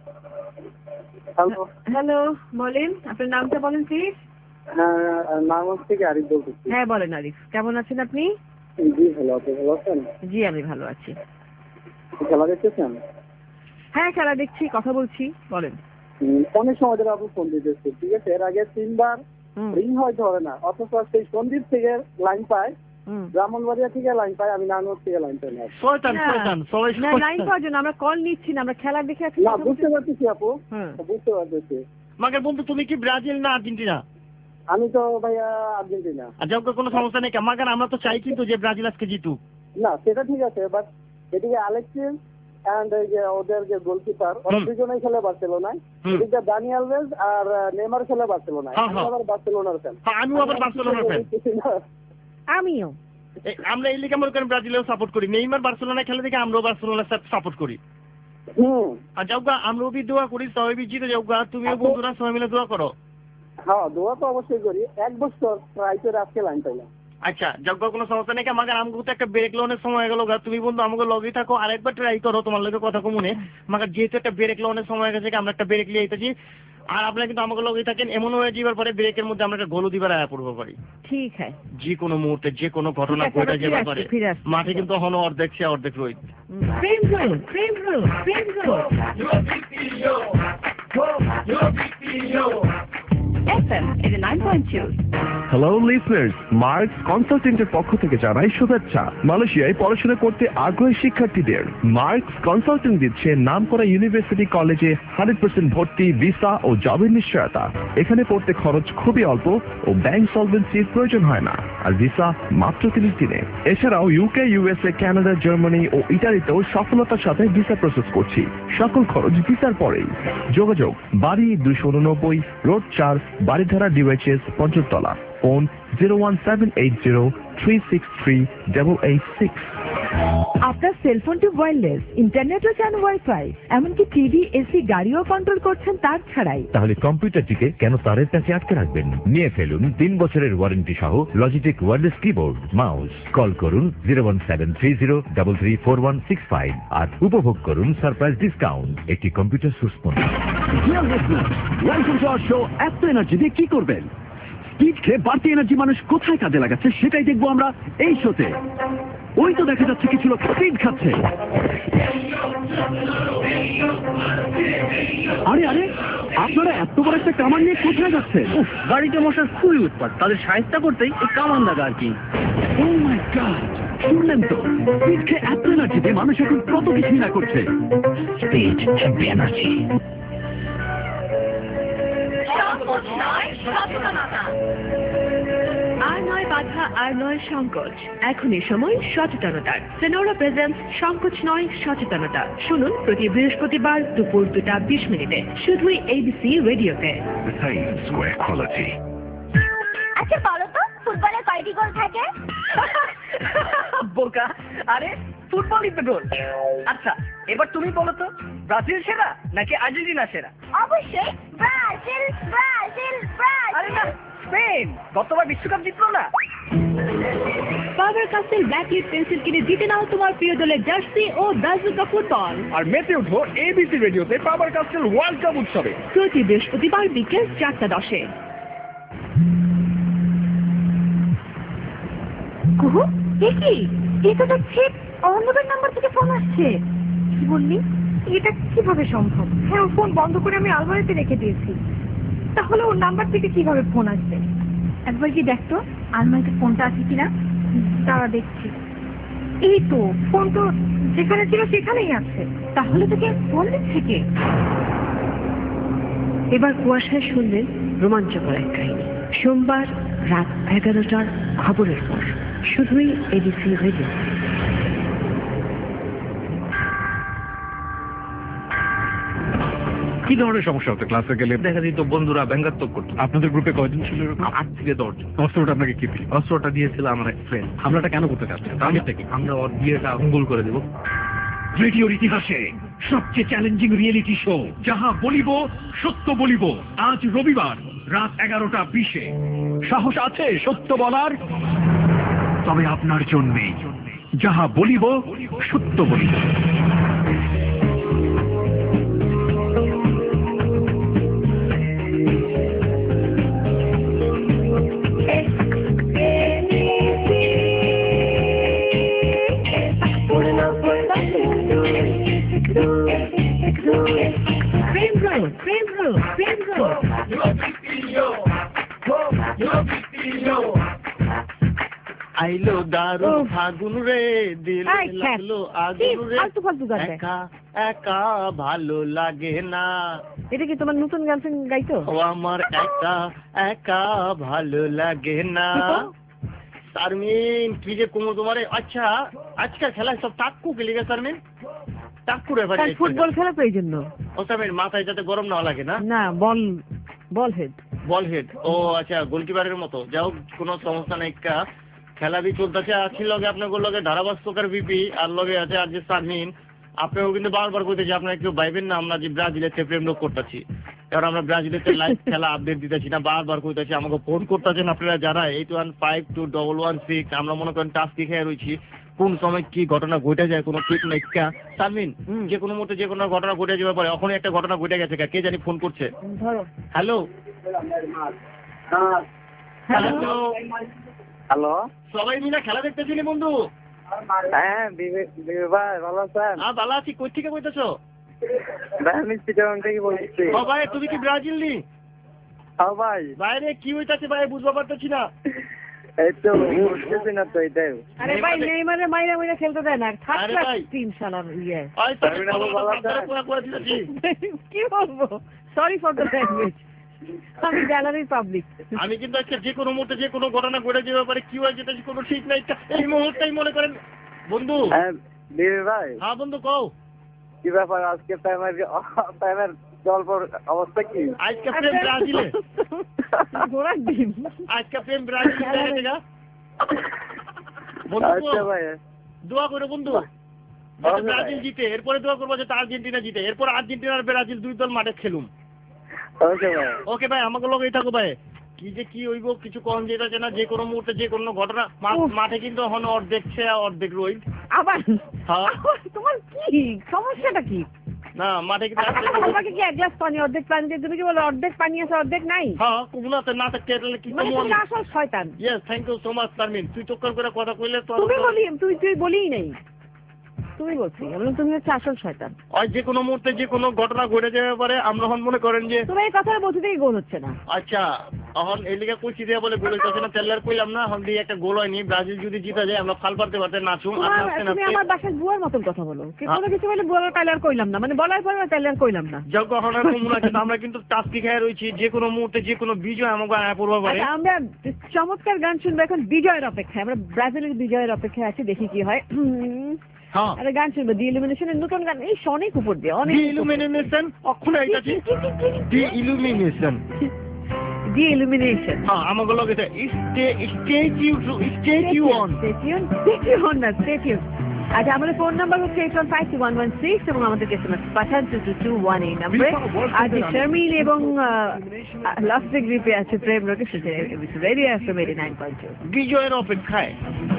[SPEAKER 5] হ্যালো বলেন, আপনার নামটা বলেন প্লিজ।
[SPEAKER 8] নাম হচ্ছে কি আরিফ বলতেছি।
[SPEAKER 5] হ্যাঁ বলেন আরিফ, কেমন আছেন আপনি?
[SPEAKER 8] জি ভালো, আপনি ভালো আছেন?
[SPEAKER 5] জি আমি ভালো আছি।
[SPEAKER 8] খেলা দেখতেছেন?
[SPEAKER 5] হ্যাঁ খেলা দেখছি, কথা বলছি, বলেন।
[SPEAKER 8] অনেক সময় ধরে আপনি ফোন দিতেছে, ঠিক আছে, এর আগে 3 বার রিং হয়তো হবে না, অথচ সেই সন্দীপ থেকে লাইন পায়, ব্রাহ্মণবাড়িয়া থেকে লাইন পায়, আমি নানুর থেকে লাইন পাই না।
[SPEAKER 5] লাইন পাওয়ার জন্য আমরা কল নিচ্ছি না, আমরা খেলা দেখে আছি।
[SPEAKER 8] না বুঝতে পারতেছি আপু, বুঝতে পারতেছি।
[SPEAKER 6] মাগার বন্ধু তুমি কি ব্রাজিল না আর্জেন্টিনা?
[SPEAKER 9] আমি তো ভাইয়া আর্জেন্টিনা।
[SPEAKER 6] আচ্ছা কোনো সমস্যা নেই, মাগার আমরা তো চাই কিন্তু যে ব্রাজিল আজকে জিতুক।
[SPEAKER 9] না সেটা ঠিক আছে, বাট এদিকে আলেক্সিস এন্ড এই যে ওদের যে গোলকিপার ওরা দুজনেই খেলে বার্সেলোনায়, এদিকে দানি আলভেজ আর নেইমার খেলে বার্সেলোনায়। আমি আবার বার্সেলোনার ফ্যান।
[SPEAKER 6] আমিও আবার বার্সেলোনার ফ্যান।
[SPEAKER 5] আমিও।
[SPEAKER 6] আমরা এই লিগে মনে করেন ব্রাজিলেও সাপোর্ট করি, নেইমার বার্সেলোনা খেলে দেখে আমরাও বার্সেলোনার সাথে সাপোর্ট করি। আর যাওগা আমরাও বি দোয়া করি সবাই বি জিতে যাওগা, তুমিও বন্ধুরা সবাই মিলে দোয়া করো।
[SPEAKER 9] হ্যাঁ দোয়া তো অবশ্যই করি, এক বছর ট্রাই করে আজকে লাইন পাইলাম।
[SPEAKER 6] আচ্ছা যাওগা কোনো সমস্যা নেই, আমাকে আমগো তো একটা ব্রেক লোনের সময় গেল গা, তুমি বন্ধু আমাকে লগেই থাকো, আরেকবার ট্রাই করো তোমার লগে কথা কমুনে। আমাকে যেহেতু একটা ব্রেক লোনের সময় গেছে আমরা একটা ব্রেক লিয়ে আইতেছি, আর আপনারা কিন্তু আমাকে লগেই থাকেন, এমন হয়ে যাবার পরে ব্রেকের মধ্যে আমরা একটা গোল দিবার আয়া পড়বো পারি।
[SPEAKER 5] ঠিক আছে,
[SPEAKER 6] যে কোনো মুহূর্তে যে কোনো ঘটনা ঘটে যাবার পারে, মাঠে কিন্তু হন অর্ধেক সে অর্ধেক Rohit.
[SPEAKER 10] FM 89.2.
[SPEAKER 11] Hello listeners, Marks কনসালটেন্টের পক্ষ থেকে জানাই শুভেচ্ছা। মালয়েশিয়ায় পড়াশোনা করতে আগ্রহী শিক্ষার্থীদের মার্কস কনসালটেন্ট দিচ্ছে নামকরা ইউনিভার্সিটি কলেজে 100% ভর্তি, ভিসা ও জবের নিশ্চয়তা। এখানে পড়তে খরচ খুবই অল্প ও ব্যাংক সলভেন্সির প্রয়োজন হয় না, আর ভিসা মাত্র 30 দিনে। এছাড়াও ইউকে, ইউএসএ, কানাডা, জার্মানি ও ইটালিতেও সফলতার সাথে ভিসা প্রসেস করছি, সকল খরচ ভিসার পরেই। যোগাযোগ বাড়ি 289 রোড 4, বাড়িধারা ডিওএইচএস 5 তলা, ফোন 01780363886।
[SPEAKER 1] আপনার সেলফোনটি ওয়্যারলেস, ইন্টারনেটও চান ওয়াইফাই, এমনকি টিভি, এসি, গাড়িও কন্ট্রোল করছেন তার ছাড়াই?
[SPEAKER 12] তাহলে কম্পিউটারটিকে কেন তারের কাছে আটকে রাখবেন? নিয়ে ফেলুন 3 বছরের ওয়ারেন্টি সহ Logitech wireless keyboard, mouse. Call করুন 01730334165 আর উপভোগ করুন সারপ্রাইজ ডিসকাউন্ট। একটি কম্পিউটার সোর্স পণ্য।
[SPEAKER 13] Welcome to our show. এত এনার্জি দিয়ে কি করবেন? স্পিড খেয়ে বাড়তি এনার্জি মানুষ কোথায় কাজে লাগাচ্ছে সেটাই দেখবো আমরা এই শোতে। ওই তো দেখা যাচ্ছে কিছু লোক স্পিড খাচ্ছে। আরে আরে, আপনারা এত বড় একটা কামান নিয়ে কোথায় যাচ্ছেন?
[SPEAKER 14] গাড়িতে মশার খুবই উৎপাত, তাদের সাহায্য করতেই এই কামান লাগা আর কি।
[SPEAKER 13] ও মাই গড, শুনলেন তো? স্পিড খেয়ে এত এনার্জি দিয়ে মানুষ এখন কত কিছুই না করছে। Speed happy energy.
[SPEAKER 10] আর নয় বাধা, আর নয় সংকোচ, এখনই সময় সচেতনতার। সেনোরা প্রেজেন্টস সংকোচ নয় সচেতনতা। শুনুন প্রতি বৃহস্পতিবার দুপুর 2:20 শুধুই ABC রেডিওতে।
[SPEAKER 15] আচ্ছা বলো তো, ফুটবলে কয়টি গোল থাকে?
[SPEAKER 14] বোকা, আরে ফুটবলই তো গোল। আচ্ছা এবার তুমি বলো তো, ব্রাজিল সেরা নাকি আর্জেন্টিনা সেরা?
[SPEAKER 15] অবশ্যই ব্রাজিল, ব্রাজিল, ব্রাজিল।
[SPEAKER 14] আরে না, স্পেন গতবার বিশ্বকাপ জিতলো না।
[SPEAKER 10] ফাবার কাস্টেল ব্ল্যাকলিট পেন্সিল কিনে জিতে নাও তোমার প্রিয় দলের জার্সি ও ব্রাজিল ফুটবল।
[SPEAKER 16] আর মেতে উঠো ABC রেডিওতে ফাবার কাস্টেল ওয়ার্ল্ড কাপ উৎসবে
[SPEAKER 10] প্রতি বৃহস্পতিবার বিকেল 4:10।
[SPEAKER 1] কুহু, কি এটা দেখছি অন্ধকার নাম্বার থেকে ফোন আসছে। কি বললি? এটা কিভাবে সম্ভব? হ্যাঁ, ফোন বন্ধ করে আমি আলমারিতে রেখে দিয়েছি, তাহলে ওর নাম্বার থেকে কিভাবে ফোন আসবে? একবার কি দেখতো আলমারিতে ফোনটা আছে কিনা। তারা দেখছি, এই তো ফোন তো যেখানে ছিল সেখানেই আছে। তাহলে তোকে ফোন দিচ্ছে কে?
[SPEAKER 10] এবার কুয়াশায় শুনলেন রোমাঞ্চকর এক কাহিনী। সোমবার রাত 11টার খবরের পর শুধুই ABC রেডিও।
[SPEAKER 16] কি ধরনের সমস্যা হতো? ক্লাসে গেলে
[SPEAKER 17] দেখা দিত বন্ধুরা ব্যঙ্গাত্মক করতো।
[SPEAKER 16] আপনাদের গ্রুপে কয়জন ছিল?
[SPEAKER 17] 8 থেকে 10 জন।
[SPEAKER 16] অস্ত্রটা আপনাকে কি দিল?
[SPEAKER 17] অস্ত্রটা দিয়েছিল আমার এক ফ্রেন্ড।
[SPEAKER 16] হামলাটা কেন করতে চাচ্ছেন? আগে থেকে
[SPEAKER 17] আমরা ওর বিয়েটা মঙ্গল করে দেব।
[SPEAKER 13] রেডিওর ইতিহাসে সবচেয়ে চ্যালেঞ্জিং রিয়েলিটি শো যাহা বলিব সত্য বলিব, আজ রবিবার রাত 11:20। সাহস আছে সত্য বলার? তবে আপনার জন্যে যাহা বলিব সত্য বলিব।
[SPEAKER 6] আইলো দারু ফাগুন রে, দিলে লাগলো আগুন রে, একা একা ভালো লাগে না।
[SPEAKER 5] এটা কি তোমার নতুন গার্লফ্রেন্ড গাইতো?
[SPEAKER 6] ও আমার একা একা ভালো লাগে না। শারমিন কি যে কমো তোমারে। আচ্ছা আজকাল খেলায় সব টাক্কু খেলে গেছে শারমিন, টাক্কুর ব্যাপারে।
[SPEAKER 5] ফুটবল খেলা তো এই জন্য।
[SPEAKER 6] ও শারমিন মাথায় যাতে গরম না লাগে না।
[SPEAKER 5] না বল হেড। ও আচ্ছা গোলকিপারের মতো। যাও কোনো সমস্যা নাই, খেলা বি চলতেছে। আছি লগে আপনার লগে ধারাভাষ্যকার বিপি আর লগে আছে আর যে শারমিন। আপনিও কিন্তু বারবার কইতেছি আপনারা কেউ ভাইবেন না আমরা যে ব্রাজিলের প্রেম লোক করতেছি, কারণ আমরা ব্রাজিলের লাইভ খেলা আপডেট দিতেছি না, বারবার কইতেছি। আমাকে ফোন করতেছেন আপনারা যারা 81521116। আমরা মনে করেন টাস্কি খেয়ে রয়েছি, কোন সময় কি ঘটনা ঘটে যায় কোনো ঠিক নাই। শারমিন যে কোনো মুহূর্তে যে কোনো ঘটনা ঘটে যাবে পারে, ওখানে একটা ঘটনা ঘটে গেছে, কে জানি ফোন করছে। হ্যালো
[SPEAKER 8] হ্যালো,
[SPEAKER 6] সবাই মিলে খেলা দেখতেছিলি বন্ধু?
[SPEAKER 8] হ্যাঁ ভাই ভালো আছেন?
[SPEAKER 6] হ্যাঁ ভালো আছি। কই থেকে কইতেছো?
[SPEAKER 8] ভাই আমি চিটাগাং থেকে বলছি।
[SPEAKER 6] ও ভাই তুমি কি ব্রাজিল নি?
[SPEAKER 8] হ্যাঁ ভাই।
[SPEAKER 6] বাইরে কি হইতাছে ভাই বুঝতে পারতেছি না।
[SPEAKER 8] এই তো বুঝতেছি না তো এটাই।
[SPEAKER 5] আরে ভাই নেইমারে মাইরা খেলতে দেয় না, থাকলে টিম শালার ইয়ে। কি বলবো, সরি ফর দ্য ল্যাঙ্গুয়েজ। আমি গ্যালারির পাবলিক।
[SPEAKER 6] আমি কিন্তু আজকে যে কোনো মুহূর্তে যে কোনো ঘটনা ঘটে যেতে পারে, কি হয় যেটা কোনো ঠিক নাই। এই মুহূর্তেই মনে করেন বন্ধু।
[SPEAKER 8] হ্যাঁ ভাই।
[SPEAKER 6] হ্যাঁ বন্ধু কও
[SPEAKER 8] কি ব্যাপার আজকে টাইমের জলপর অবস্থা কি?
[SPEAKER 6] আজকে প্রেম ব্রাজিলে।
[SPEAKER 5] ঘোড়ার ডিম।
[SPEAKER 6] আজকে প্রেম ব্রাজিলে বন্ধু।
[SPEAKER 8] আচ্ছা ভাই
[SPEAKER 6] দোয়া করো বন্ধু ব্রাজিল জিতে, এরপরে দোয়া করবো যে আর্জেন্টিনা জিতে, এরপর আর্জেন্টিনা আর ব্রাজিল দুই দল মাঠে খেলুম। ওকে ভাই আমাকে লগেই থাকো ভাই। কি যে কি হইব কিছু কম যেটা না, যে কোনো মুহূর্তে যে কোনো ঘটনা। মাঠে কিন্তু এখন অর্ধেক অর্ধেক রোহিত
[SPEAKER 5] আবার।
[SPEAKER 6] হ্যাঁ
[SPEAKER 5] তোমার কি সমস্যাটা কি?
[SPEAKER 6] না মাঠে কিন্তু
[SPEAKER 5] তোমাকে কি এক গ্লাস পানি অর্ধেক পানি দিয়ে তুমি কি বলো অর্ধেক পানি আছে অর্ধেক নাই?
[SPEAKER 6] হ্যাঁ কোনটাতে না থাকতে কি
[SPEAKER 5] তুমি আসল শয়তান।
[SPEAKER 6] Yes thank you so much Sharmin. তুই চক্কর করে কথা কইলে তো
[SPEAKER 5] তুমি বলি তুই বলিই নাই, তুমি বলছি তুমি হচ্ছে আসল শয়তান।
[SPEAKER 6] ওই যে কোনো মুহূর্তে যে কোনো ঘটনা ঘটে যেতে পারে, আমরা এখন মনে করেন যে
[SPEAKER 5] তুমি এই কথা বলতে থেকে গোল হচ্ছে না।
[SPEAKER 6] আচ্ছা এখন এই লিগে কইছি দিয়ে বলে গোল হচ্ছে না, তেলার কইলাম না এখন দিয়ে একটা গোল হয়নি। ব্রাজিল যদি জিতা যায় আমরা ফাল পারতে পারতে নাচুম।
[SPEAKER 5] তুমি আমার বাসায় বুয়ার মতন কথা বলো, কোনো কিছু বলে বুয়ার তেলার কইলাম না, মানে বলার পরে তেলার কইলাম না।
[SPEAKER 6] যখন মনে আছে আমরা কিন্তু টাস্কি খেয়ে রয়েছি, যে কোনো মুহূর্তে যে কোনো বিজয় আমাকে আয়া পড়বে পারে।
[SPEAKER 5] আমরা চমৎকার গান শুনবো এখন বিজয়ের অপেক্ষায়, আমরা ব্রাজিলের বিজয়ের অপেক্ষায় আছি, দেখি কি হয়। আরে গান শুনবো দি ইলুমিনেশনের নতুন গান, এই অনেক উপর দিয়ে অনেক
[SPEAKER 6] ইলুমিনেশন অক্ষরে আইতাছে দি ইলুমিনেশন হ্যাঁ আমাকে লগে স্টে টিউন।
[SPEAKER 5] আচ্ছা আমাদের ফোন নাম্বার হচ্ছে 81521116 এবং আমাদের এসএমএস পাঠান 2221 নম্বরে। আজ শারমিন এবং লাস্ট গ্রুপে আছে প্রেম রকে শুনতে রেডিও এফএম 89.2
[SPEAKER 6] বিজয়ের অপেক্ষায়।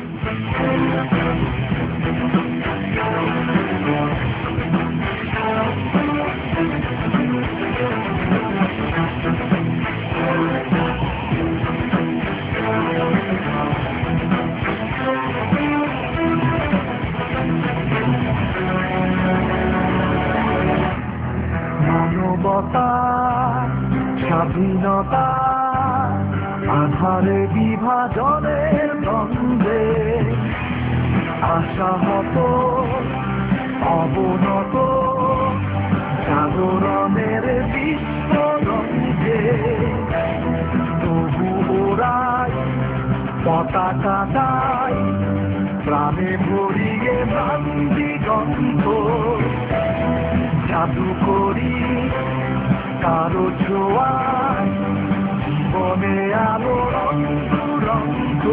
[SPEAKER 2] মানবতা স্বাধীনতা আধারে বিভাজনের দ্বন্দ্বে আশাহত অবনত জাগরণের বিশ্বরঞ্জে তবু ওরাই পতাকাটাই প্রাণে ভরিয়ে ভ্রান্তি গন্ধ জাদু করি কারো ছোঁয়ায় জীবনে আলো রঙ্গ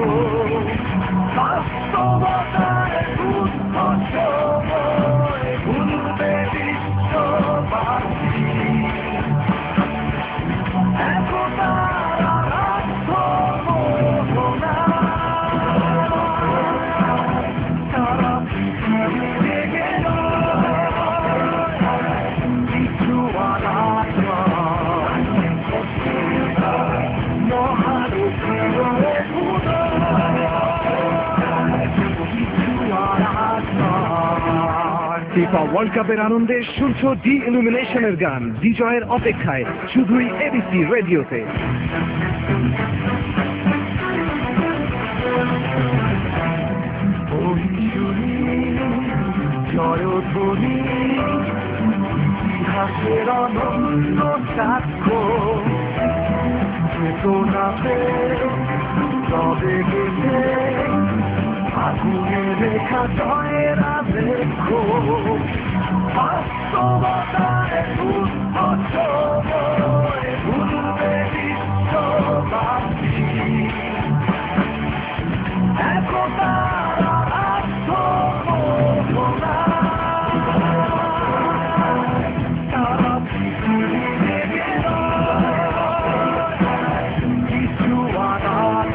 [SPEAKER 2] বাস্তবতার ভুলবে বিশ্ববাসী ফিফা ওয়ার্ল্ড কাপের আনন্দে শুনছো ডি ইলুমিনেশনের গান বিজয়ের অপেক্ষায়, শুধুই এবিসি রেডিওতে। জয়ধ্বনি ইতিহাসের অনন্য সাক্ষ্য চেতনাতে তবে গেছে আগুনে রেখা জয়ের আবেগ বাস্তবতায় ভুলবে বিশ্ববাসী একতার আত্মবোধনা সারা পৃথিবী জেগে কিছু আঘাত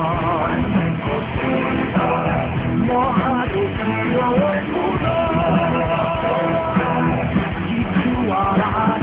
[SPEAKER 2] মহাদেশীয় কিছু আঘাত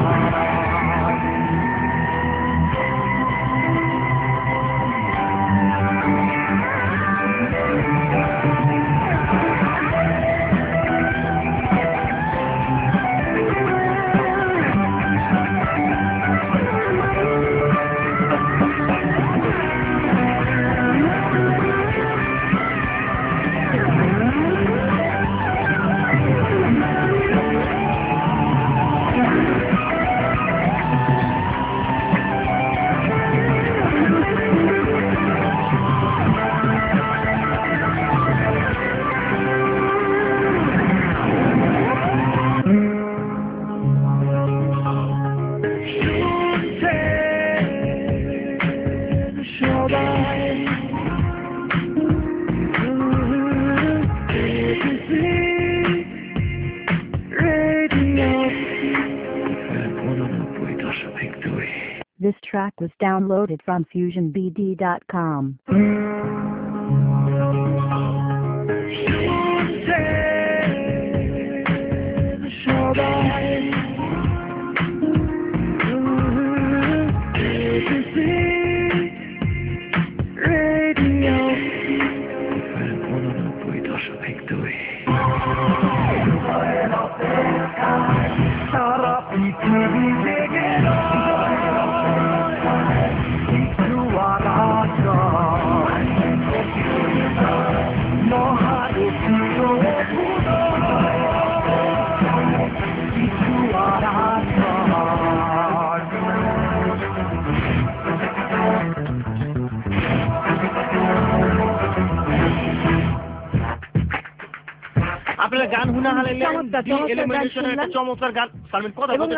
[SPEAKER 18] This track was downloaded from FusionBD.com.
[SPEAKER 2] সারা পৃথিবী জেগে কিছু আঘাত মহাদেশীয় কিছু আঘাত
[SPEAKER 6] আপনারা গান শুনা হালাইলে একটা চমৎকার গান সালমিন কথা বলতে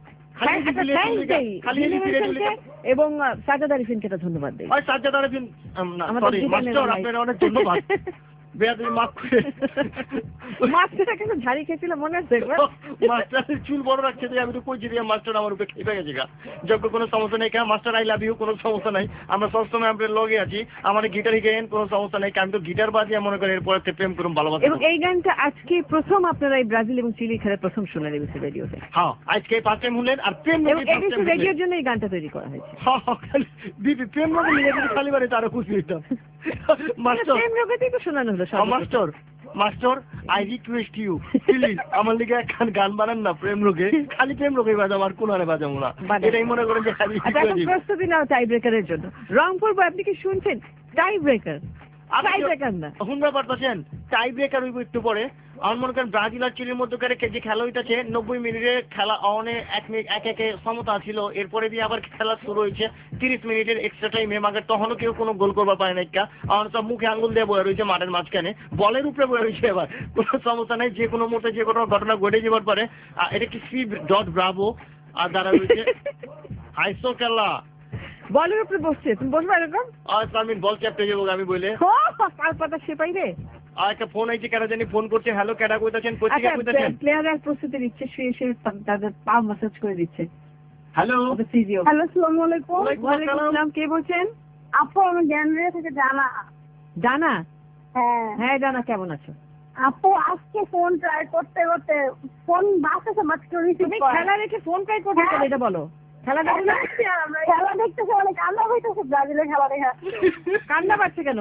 [SPEAKER 5] এবং সাজ্জাদ আরিফিনকে ধন্যবাদ দিই।
[SPEAKER 6] সাজ্জাদ আরিফিন সরি মাস্টার আপনার অনেক ধন্যবাদ। বেয়াদবি মাফ করে
[SPEAKER 5] মাস্টারটা কিন্তু ঝাড়ি খেয়েছিল মনে আছে
[SPEAKER 6] মাস্টারের চুল বড় রাখছে আমি তো কইছি যে মাস্টার আমার উপরে খেপে গেছে গা যোগ্য কোনো সমস্যা নেই কেন মাস্টার আই লাভ ইউ কোনো সমস্যা নাই আমরা সবসময় আপনার লগে আছি আমার গিটার শিখেন কোনো সমস্যা নেই আমি তো গিটার বাজিয়ে মনে করেন এরপরে প্রেম করুন ভালোবাসা।
[SPEAKER 5] এবং এই গানটা আজকে প্রথম আপনারা এই ব্রাজিল এবং চিলি খেলার প্রথম শুনলেন এবিসি রেডিওতে।
[SPEAKER 6] হ্যাঁ আজকে ফার্স্ট টাইম শুনলেন আর প্রেম
[SPEAKER 5] এবিসি রেডিওর জন্য এই গানটা তৈরি করা হয়েছে।
[SPEAKER 6] দিদি প্রেম রোগে নিয়ে খালি বারে তারও খুশি হইতাম মাস্টার
[SPEAKER 5] প্রেম রোগেতেই তো শোনানো হলো
[SPEAKER 6] master master I request you please আমার লিগে একখান গান বানান না প্রেম রোগে খালি প্রেম রোগে বাজাবো আর কোন আরে বাজাবো না এটাই মনে করেন যে খালি
[SPEAKER 5] প্রস্তুতি নাও টাই ব্রেকারের জন্য। রংপুর বয় আপনি কি শুনছেন টাই ব্রেকার? টাই ব্রেকার না
[SPEAKER 6] শুনতে পারতেছেন টাই ব্রেকার হইব একটু পরে। আমার মনে করেন ব্রাজিল আর চিলির মধ্যকার যে খেলা হইতেছে 90 মিনিটের খেলা অনে এক একে সমতা ছিল এরপরে দিয়ে আবার খেলা শুরু হয়েছে 30 মিনিটের এক্সট্রা টাইমে মাগে তখনও কেউ কোনো গোল করবার পারে না কারণ সব মুখে আঙ্গুল দিয়ে বয়ে রয়েছে মাঠের মাঝখানে বলের উপরে বয়ে রয়েছে এবার কোনো সমস্যা নেই যে কোনো মুহূর্তে যে কোনো ঘটনা ঘটে যাবার পারে। এটা কি C.Bravo আর দ্বারা রয়েছে হাইসো খেলা
[SPEAKER 5] বলের উপরে বসছে তুমি বসবে এরকম
[SPEAKER 6] সালমিন বল চ্যাপটে যাবো আমি বলে
[SPEAKER 5] কার পাতা সে পাইবে
[SPEAKER 6] একটা ফোন আইছে কেন জানি ফোন করছে হ্যালো কেডা কইতাছেন কোচিং কইতাছেন
[SPEAKER 5] প্লেয়ারের প্রস্তুতি নিচ্ছে শুয়ে তাদের পা ম্যাসাজ করে দিচ্ছে।
[SPEAKER 6] হ্যালো
[SPEAKER 7] হ্যালো আসসালামু আলাইকুম।
[SPEAKER 5] ওয়ালাইকুম আসসালাম কে বলছেন?
[SPEAKER 7] আপু আমি জ্ঞানরিয়া থেকে জানা।
[SPEAKER 5] জানা?
[SPEAKER 7] হ্যাঁ
[SPEAKER 5] হ্যাঁ জানা কেমন আছো?
[SPEAKER 7] আপু আজকে ফোন ট্রাই করতে করতে ফোন বাসে মাত্র রিসিভ
[SPEAKER 5] তুমি খেলা রেখে ফোন ট্রাই করতে এটা বলো খেলা
[SPEAKER 7] দেখতেছে অনেক কান্না হইতেছে ব্রাজিলের খেলা দেখা।
[SPEAKER 5] কান্না পাচ্ছে কেন?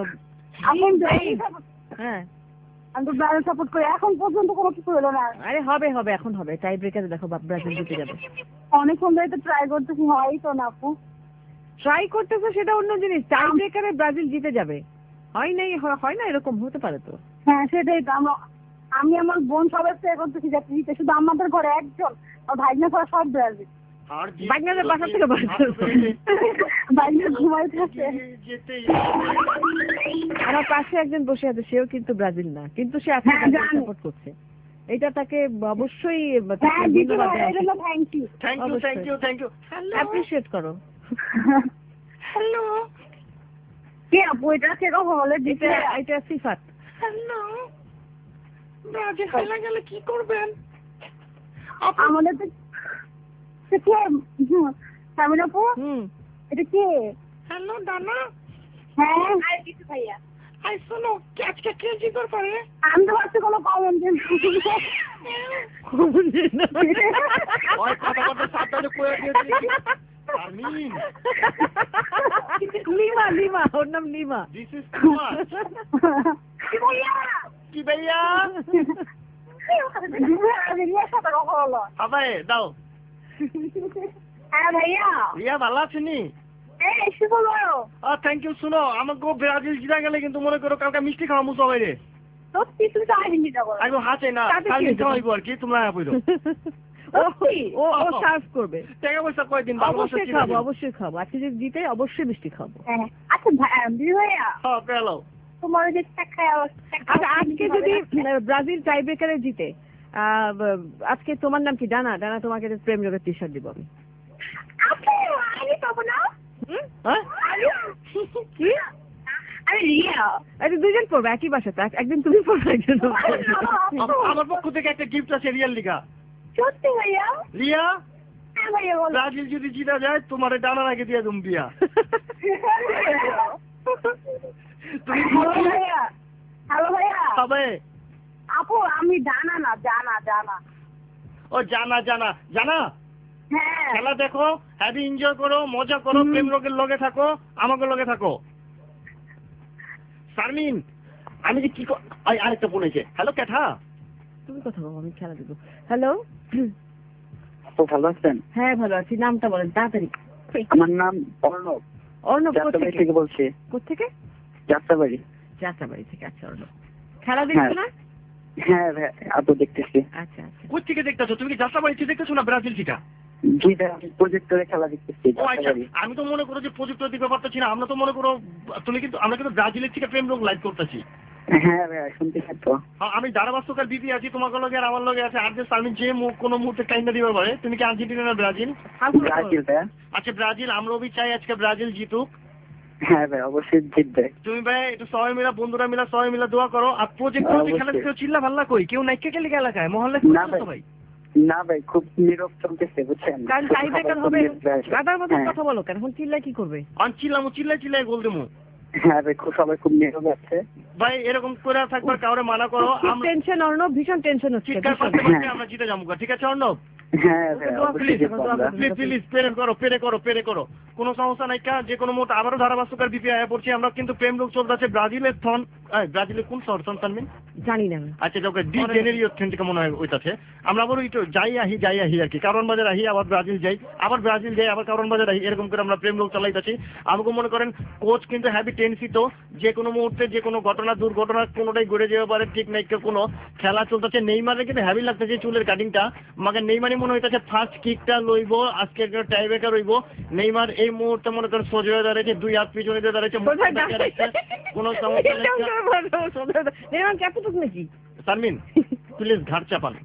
[SPEAKER 7] হ্যাঁ আমি তো ব্রাজিল সাপোর্ট করি এখন পর্যন্ত কোনো কিছু হলো না।
[SPEAKER 5] আরে হবে হবে এখন হবে টাই ব্রেকারে দেখো ব্রাজিল জিতে যাবে।
[SPEAKER 7] অনেকক্ষণ ধরে তো ট্রাই করতেছি হয়ই তো না আপু।
[SPEAKER 5] ট্রাই করতেছো সেটা অন্য জিনিস টাই ব্রেকারে ব্রাজিল জিতে যাবে হয় না এরকম হতে পারে তো।
[SPEAKER 7] হ্যাঁ সেটাই তো আমি আমার বোন সবাই প্রে করতেছি যাতে জিতে শুধু আমাদের ঘরে একজন ভাইনা সব ব্রাজিল।
[SPEAKER 5] বাংলাদেশের বাসা থেকে
[SPEAKER 7] ভাইনা ঘুমাইতেছে।
[SPEAKER 5] আমার পাশে একজন বসে আছে, সেও কিন্তু ব্রাজিল না, কিন্তু সে আপনাকে সাপোর্ট করছে। এটা তাকে অবশ্যই অ্যাপ্রিশিয়েট করো।
[SPEAKER 1] হ্যালো
[SPEAKER 7] কে আপু এটা কে কথা বলে?
[SPEAKER 5] এটা সিফাত।
[SPEAKER 1] হ্যালো ব্রাজিল খেলা গেলে কি করবেন?
[SPEAKER 7] আমাদের তো কে সামিন আপু? এটা কে?
[SPEAKER 1] হ্যালো ডানা।
[SPEAKER 7] হ্যাঁ আর কিছু ভাইয়া।
[SPEAKER 1] আই শোনো আজকে কে জিতবে পারে?
[SPEAKER 7] আমি তো ভাবছি কোনো কমন দিন।
[SPEAKER 6] ওই কথা কথা সাবধানে কয়ে দিয়েছি। আমিন
[SPEAKER 5] লিমা ওর নাম Lima.
[SPEAKER 6] This is too much.
[SPEAKER 7] কি ভাইয়া?
[SPEAKER 6] কি ভাইয়া?
[SPEAKER 7] রিয়া সাথে কথা হলো।
[SPEAKER 6] আবাই দাও।
[SPEAKER 7] হ্যাঁ ভাইয়া।
[SPEAKER 6] রিয়া ভালো আছেনি?
[SPEAKER 7] এই শুভ বলো।
[SPEAKER 6] Thank you. শুনো আমাকে ব্রাজিল জিতা গেলে কিন্তু মনে করো কালকে মিষ্টি খাওয়াবো সবাই রে।
[SPEAKER 7] সত্যি তুমি তো আর্জেন্টিনা করো।
[SPEAKER 6] একদম হাতে না কালকে খাওয়াইবো আর কি, তোমরা বইলো।
[SPEAKER 5] ও সার্ভ করবে।
[SPEAKER 6] টাকা পয়সা কয়দিন
[SPEAKER 5] অবশ্যই খাবো, অবশ্যই খাবো। আজকে যদি জিতে অবশ্যই মিষ্টি খাবো।
[SPEAKER 7] আচ্ছা ভাইয়া।
[SPEAKER 6] হ্যাঁ পেলো।
[SPEAKER 7] তোমার যে
[SPEAKER 5] আচ্ছা আজকে যদি ব্রাজিল টাই ব্রেকারে জিতে, আজকে তোমার নাম কি? ডানা। ডানা তোমাকে প্রেম রোগের টি-শার্ট দিব আমি।
[SPEAKER 7] আমি পাবো না?
[SPEAKER 5] কি?
[SPEAKER 7] আমি রিয়া।
[SPEAKER 5] আরে দুইজন পড়বে একই বাসাতে, একদিন তুমি পড়বে একদিন।
[SPEAKER 6] আমার পক্ষ থেকে একটা গিফট আছে রিয়াল লিগা।
[SPEAKER 7] সত্যি ভাইয়া?
[SPEAKER 6] রিয়া
[SPEAKER 7] হ্যাঁ ভাইয়া বলো।
[SPEAKER 6] ব্রাজিল যদি জিতা যায় তোমার ডানার আগে দিয়ে দুম বিয়া। তুমি
[SPEAKER 7] ভাইয়া। হ্যালো ভাইয়া।
[SPEAKER 6] তবে
[SPEAKER 7] আপু আমি জানা না জানা।
[SPEAKER 6] ও জানা জানা জানা।
[SPEAKER 7] হ্যাঁ
[SPEAKER 6] খেলা দেখো, হ্যাপি এনজয় করো, মজা করো, প্রেম রোগের লগে থাকো, আমাকে লগে থাকো। শারমিন আমি যে কি আরেকটা ফোন এসে। হ্যালো ক্যাঠা।
[SPEAKER 5] তুমি কথা বলো, আমি খেলা দেবো। হ্যালো
[SPEAKER 8] তো ভালো আছেন?
[SPEAKER 5] হ্যাঁ ভালো আছি। নামটা বলেন তাড়াতাড়ি।
[SPEAKER 8] আমার নাম অর্ণব।
[SPEAKER 5] অর্ণব
[SPEAKER 8] যাত্রাবাড়ি থেকে বলছি।
[SPEAKER 5] কোত্থেকে?
[SPEAKER 8] যাত্রাবাড়ি।
[SPEAKER 5] যাত্রাবাড়ি থেকে। আচ্ছা অর্ণব খেলা দেখছো না?
[SPEAKER 8] হ্যাঁ আপু দেখতেছি।
[SPEAKER 5] আচ্ছা আচ্ছা।
[SPEAKER 6] কোথা থেকে দেখতেছো তুমি? কি যাত্রাবাড়ি থেকে দেখতেছো না ব্রাজিল জিতা?
[SPEAKER 8] প্রজেক্টরে খেলা দেখতেছি।
[SPEAKER 6] আমি তো মনে করো যে প্রজেক্টর দিকে ব্যাপারটা ছিল, আমরা তো মনে করো আমরা কিন্তু ব্রাজিলের থেকে প্রেম রোগ লাইভ করতেছি।
[SPEAKER 8] হ্যাঁ ভাই শুনতে পাচ্ছ?
[SPEAKER 6] আমি ধারাবাস্তকার দিদি আছি, তোমার লগে আর আমার লগে আছে। আর যে আমি যে কোনো মুহূর্তে টাইম দিতে পারে। তুমি কি আর্জেন্টিনা না ব্রাজিল? আচ্ছা ব্রাজিল। আমরাও চাই আজকে ব্রাজিল জিতুক।
[SPEAKER 8] হ্যাঁ ভাই অবশ্যই জিতবে।
[SPEAKER 6] তুমি ভাই একটু সবাই মিলা, বন্ধুরা মিলা সবাই মিলা দোয়া করো। আর প্রজেক্টর খেলা কেউ চিল্লা ভাল্লা কই কেউ নাইকে খেলে এলাকায় মহল্লে সবাই?
[SPEAKER 8] না ভাই খুব নীরব চলতেছে বুঝছেন।
[SPEAKER 5] কারণ টাই ব্রেকার হবে। গাদার মতো কথা বলো কেন? এখন চিল্লা কি করবে?
[SPEAKER 6] আমি চিল্লাই গোল দেবো।
[SPEAKER 8] হ্যাঁ ভাই সবাই খুব নীরব আছে
[SPEAKER 6] ভাই। এরকম করে থাকবার কাউরে মানা করো।
[SPEAKER 5] টেনশন অর্ণব, ভীষণ টেনশন হচ্ছে।
[SPEAKER 6] চিৎকার করতে করতে আমরা জিতে যাবো। ঠিক আছে অর্ণব?
[SPEAKER 8] হ্যাঁ
[SPEAKER 6] প্লিজ পেরে করো। কোনো সমস্যা নাই। যে কোনো মুহূর্তে আবারও ধারাবাস্তকার বিপি আয়া পড়ছি আমরা, কিন্তু প্রেম রোগ চলতেছে ব্রাজিলের ব্রাজিলের কোন শহর সন্তানমিন
[SPEAKER 5] জানি না।
[SPEAKER 6] আচ্ছা যাকে ডি জেনেরিও থেকে মনে হয় ওইটাছে। আমরা আবার একটু যাই আহি আর কি, কারণ বাজার আহি আবার ব্রাজিল যাই, আবার ব্রাজিল যাই, আবার কারণ বাজার আহি, এরকম করে আমরা প্রেম রোগ চালাইতেছি। আমাকে মনে করেন কোচ কিন্তু হ্যাপি টেন্সিত, যে কোনো মুহূর্তে যে কোনো ঘটনা দুর্ঘটনা কোনোটাই ঘুরে যেতে পারে, ঠিক নাই। কোনো খেলা চলতেছে। নেইমারের কিন্তু হ্যাভি লাগতেছে চুলের কাটিংটা। আমাকে নেইমারই মনে হইতেছে ফার্স্ট কিকটা লইব আজকে, টাই ব্রেকার হইব। নেইমার এই মুহূর্তে মনে করেন সোজা হয়ে দাঁড়িয়েছে, দুই হাত পিছনে দিয়ে দাঁড়িয়েছে, কোনো সমস্যা নেই। শারমিন প্লিজ ঘাট চাপান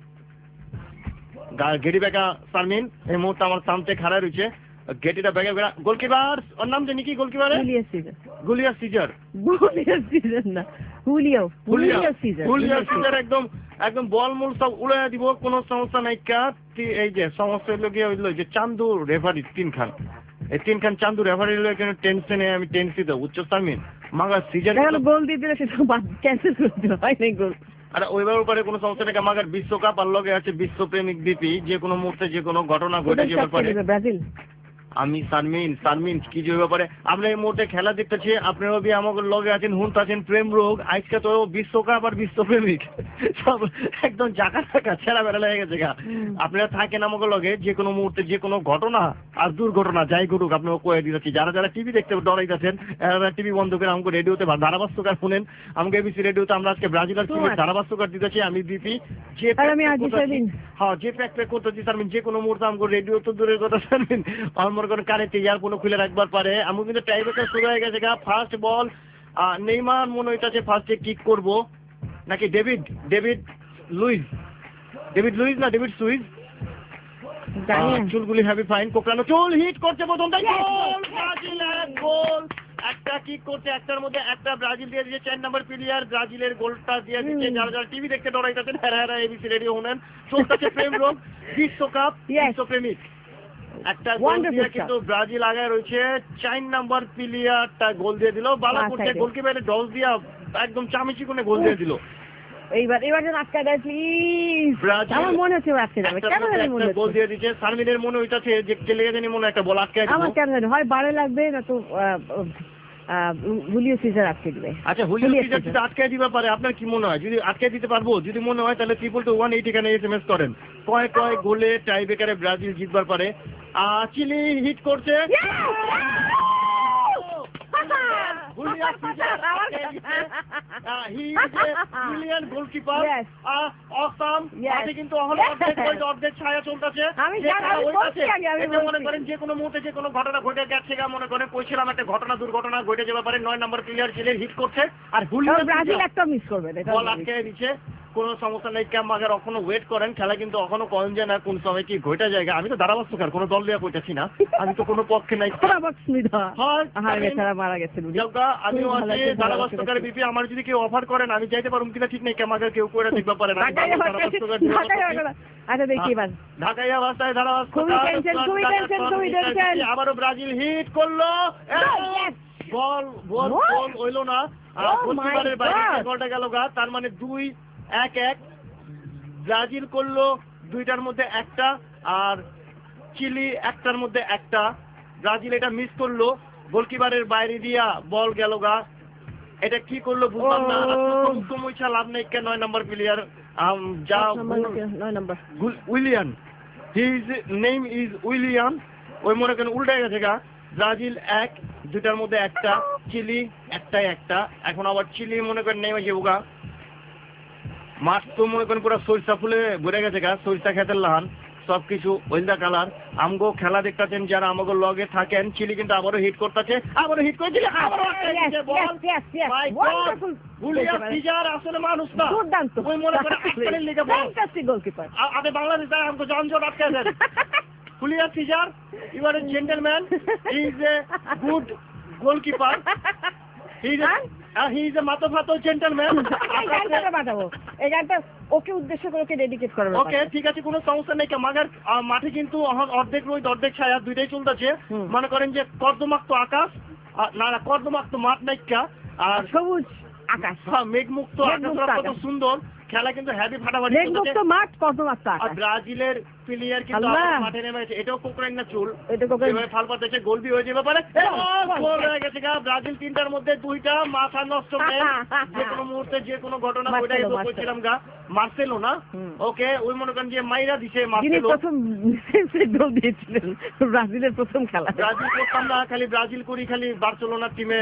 [SPEAKER 6] গেটি বেকা। শারমিন এই মুহূর্তে আমার সামনে খাড়া রয়েছে, গেটিটা বেগে গোলকিপার ওর নাম জানি কি? গোলকিপার গুলিয়াস সিজার
[SPEAKER 5] না হুলিও
[SPEAKER 6] সিজার। একদম বল মূল সব উড়ে দিব, কোনো সমস্যা নাই। এই যে সমস্যা হইলো গিয়ে হইলো যে চান্দু রেফারি তিনখান, এই তিনখান চান্দু রেফারি হইলো এখানে টেনশনে আমি টেনশিত উচ্চ। শারমিন মাগা সিজার
[SPEAKER 5] গোল দিয়ে দিলে সেটা ক্যান্সেল করতে হয় নাই গোল।
[SPEAKER 6] আরে ওইবার উপরে কোনো সমস্যা নেই। আমার বিশ্বকাপ আর লগে আছে বিশ্বপ্রেমিক বিপি, যে কোনো মুহূর্তে যে কোনো ঘটনা ঘটে যেতে পারে।
[SPEAKER 5] ব্রাজিল
[SPEAKER 6] আমি সানমিন কি যে ব্যাপারে আমরা এই মুহূর্তে খেলা দেখতেছি, আপনারা বি আমাকে লগে আছেন, হুন আছেন প্রেম রোগ, আজকে তো বিশ্বকাপ আর বিশ্বপ্রেমিক সব একদম জাকা জাকা ছেঁড়া বেড়া লেগে গেছে গা। আপনারা থাকেন আমাকে লগে, যে কোনো মুহূর্তে যে কোনো ঘটনা আর দুর্ঘটনা যাই ঘটুক আপনারা কয়ে দিতেছি। যারা যারা টিভি দেখতে ডরাইতেছেন এরা টিভি বন্ধ করে আমাকে রেডিওতে ধারাভাষ্যকার শুনেন। আমাকে এবিসি রেডিওতে আমরা আজকে ব্রাজিল আর চিলির ধারাভাষ্যকার দিতেছি। আমি বিপি যে হ্যাঁ যে প্যাক করতেছি সারমিন, যে কোনো মুহূর্তে আমাকে রেডিও তো দূরের কথা সারমিন আমার মনে করেন কারেন্টে ইয়ারফোন খুলে রাখবার পারে। আমি কিন্তু টাইব্রেকার শুরু হয়ে গেছে গা। ফার্স্ট বল নেইমার মনে হইতাছে ফার্স্টে কিক করবো, নাকি ডেভিড লুইস না ডেভিড সুইজ, চুলগুলি হ্যাভি ফাইন কোকড়ানো চুল, হিট করছে প্রথমটাই গোল, ব্রাজিল এক গোল। একটা কিক করছে, একটার মধ্যে একটা ব্রাজিল দিয়ে দিয়েছে 4 নম্বর প্লেয়ার, ব্রাজিলের গোলটা দিয়ে দিচ্ছে। যারা যারা টিভি দেখতে ডরাইতেছেন হেরা এবিসি রেডিও শুনেন। চলতেছে প্রেম রোগ, বিশ্বকাপ বিশ্বপ্রেমিক একটা গোল দিয়ে কিন্তু ব্রাজিল আগে রয়েছে। 4 নম্বর প্লেয়ারটা গোল দিয়ে দিল, বালা করছে গোলকিপারের ডস দিয়া একদম চামিচি করে গোল দিয়ে দিল।
[SPEAKER 5] এইবার যেন আটকা দেয় প্লিজ, আমার মনে হচ্ছে আটকে যাবে, কেন জানি মনে হচ্ছে
[SPEAKER 6] গোল দিয়ে দিচ্ছে। সানমিনের মনে হইতাছে যে চলে জানি মনে একটা বল আটকে যাবে,
[SPEAKER 5] আমার কেন জানি হয় বারে লাগবে না তো হুলিও সিজার আটকে দিবে।
[SPEAKER 6] আচ্ছা হুলিও সিজার যদি আটকে দিতে পারে আপনার কি মনে হয়? যদি আটকে দিতে পারবো, যদি মনে হয় তাহলে 22218 এখানে SMS করেন। কয় গোলে টাই ব্রেকারে ব্রাজিল জিতবার পারে? চিলি হিট করছে, গোলকিপার কিন্তু অর্ধেক ছায়া চলতেছে। মনে করেন যে কোনো মুহূর্তে যে কোনো ঘটনা ঘটে গেছে, মনে করেন কইছিলাম একটা দুর্ঘটনা ঘটে যেতে পারে। 9 নম্বর প্লেয়ার ছিলেন হিট করছে আর
[SPEAKER 5] ব্রাজিল একটা মিস করবে,
[SPEAKER 6] বল আটকে দিচ্ছে। কোনো সমস্যা নেই, ক্যাম্প আগে এখনো ওয়েট করেন, খেলা কিন্তু এখনো কম যায় না কোন সময় কি ঘটে জায়গা। আমি তো ধারাভাষ্যকার, কোনো দল লিয়া কইতেছি না, আমি তো কোনো পক্ষে নাই।
[SPEAKER 5] মারা গেছে
[SPEAKER 6] আমি ধারাভাষ্যকার বিপি, আমার যদি কেউ অফার করেন আমি চাইতে পারুম কিনা ঠিক নেই, ক্যাম্প আগে কেউ করে দেখতে পারে না।
[SPEAKER 5] আচ্ছা দেখি এবার
[SPEAKER 6] ঢাকাইয়া ভাষায় ধারাভাষ্যকার আবারও ব্রাজিল হিট করলো, বল হইলো না, গোলকিপারের বাইরে গোলটা গেল গা। তার মানে 2-1 ব্রাজিল করলো 2টার মধ্যে একটা আর চিলি 1টার মধ্যে একটা। ব্রাজিল এটা মিস করলো, গোলকিপারের বাইরে দিয়া বল গেল গা। এটা কি করলো বুঝলাম না। সমস্যা লাভ নেই, 9 নম্বর প্লেয়ার যা Willian, his name is Willian, ওই মনে করেন উল্টে গেছে গা। ব্রাজিল 1, 2টার মধ্যে একটা, চিলি একটাই একটা। এখন আবার চিলি মনে করেন নেমে যাবো গা। মাঠ তো মনে করেন পুরো সরিষা ফুলে ভরে গেছে গা, সরিষা খেতের লাহান সবকিছু হলদা কালার। আমগো খেলা দেখতেছেন যারা আমাকে লগে থাকেন। চিলি কিন্তু আবারও হিট করতেছে, আবারও হিট করে দিলে আসলে মানুষ না, ওই মনে করেন আপনি বাংলাদেশ আমাকে জনজট আটকে দেন। Julio Cesar, you are a gentleman. He is a good goalkeeper. He is a matofhato gentleman.
[SPEAKER 5] এই গানটা ওকে উদ্দেশ্য করে ডেডিকেট করবে।
[SPEAKER 6] ওকে ঠিক আছে, কোনো সমস্যা নেই। মাগার মাঠে কিন্তু অর্ধেক রোদ অর্ধেক ছায়া দুইটাই চলতেছে। মনে করেন যে কর্দমাক্ত আকাশ, না কর্দমাক্ত মাঠ নাইকা আর
[SPEAKER 5] সবুজ আকাশ,
[SPEAKER 6] মেঘমুক্ত আকাশ, কত সুন্দর খেলা কিন্তু হ্যাভি ফাটাফাটি
[SPEAKER 5] চলতেছে। মাঠ কর্দমাক্ত আকাশ,
[SPEAKER 6] ব্রাজিলের প্লেয়ার কিন্তু মাঠে নেমেছে। এটাও কোকরাইন না চুল, এভাবে ফাল পাতেছে, গোল বি হয়ে যাবে পারে। গোল হয়ে গেছে গা। ব্রাজিল 3টার মধ্যে 2টা, মাথা নষ্ট করে যে কোনো মুহূর্তে যে কোনো ঘটনা ওইটাই তো বলছিলাম গা। মার্সেলো না, ওকে ওই মনে করেন যে মাইরা দিছে মার্সেলো।
[SPEAKER 5] প্রথম গোল দিয়েছিলেন ব্রাজিলের প্রথম খেলা।
[SPEAKER 6] ব্রাজিল করতাম না, খালি ব্রাজিল করি, খালি বার্সেলোনা টিমে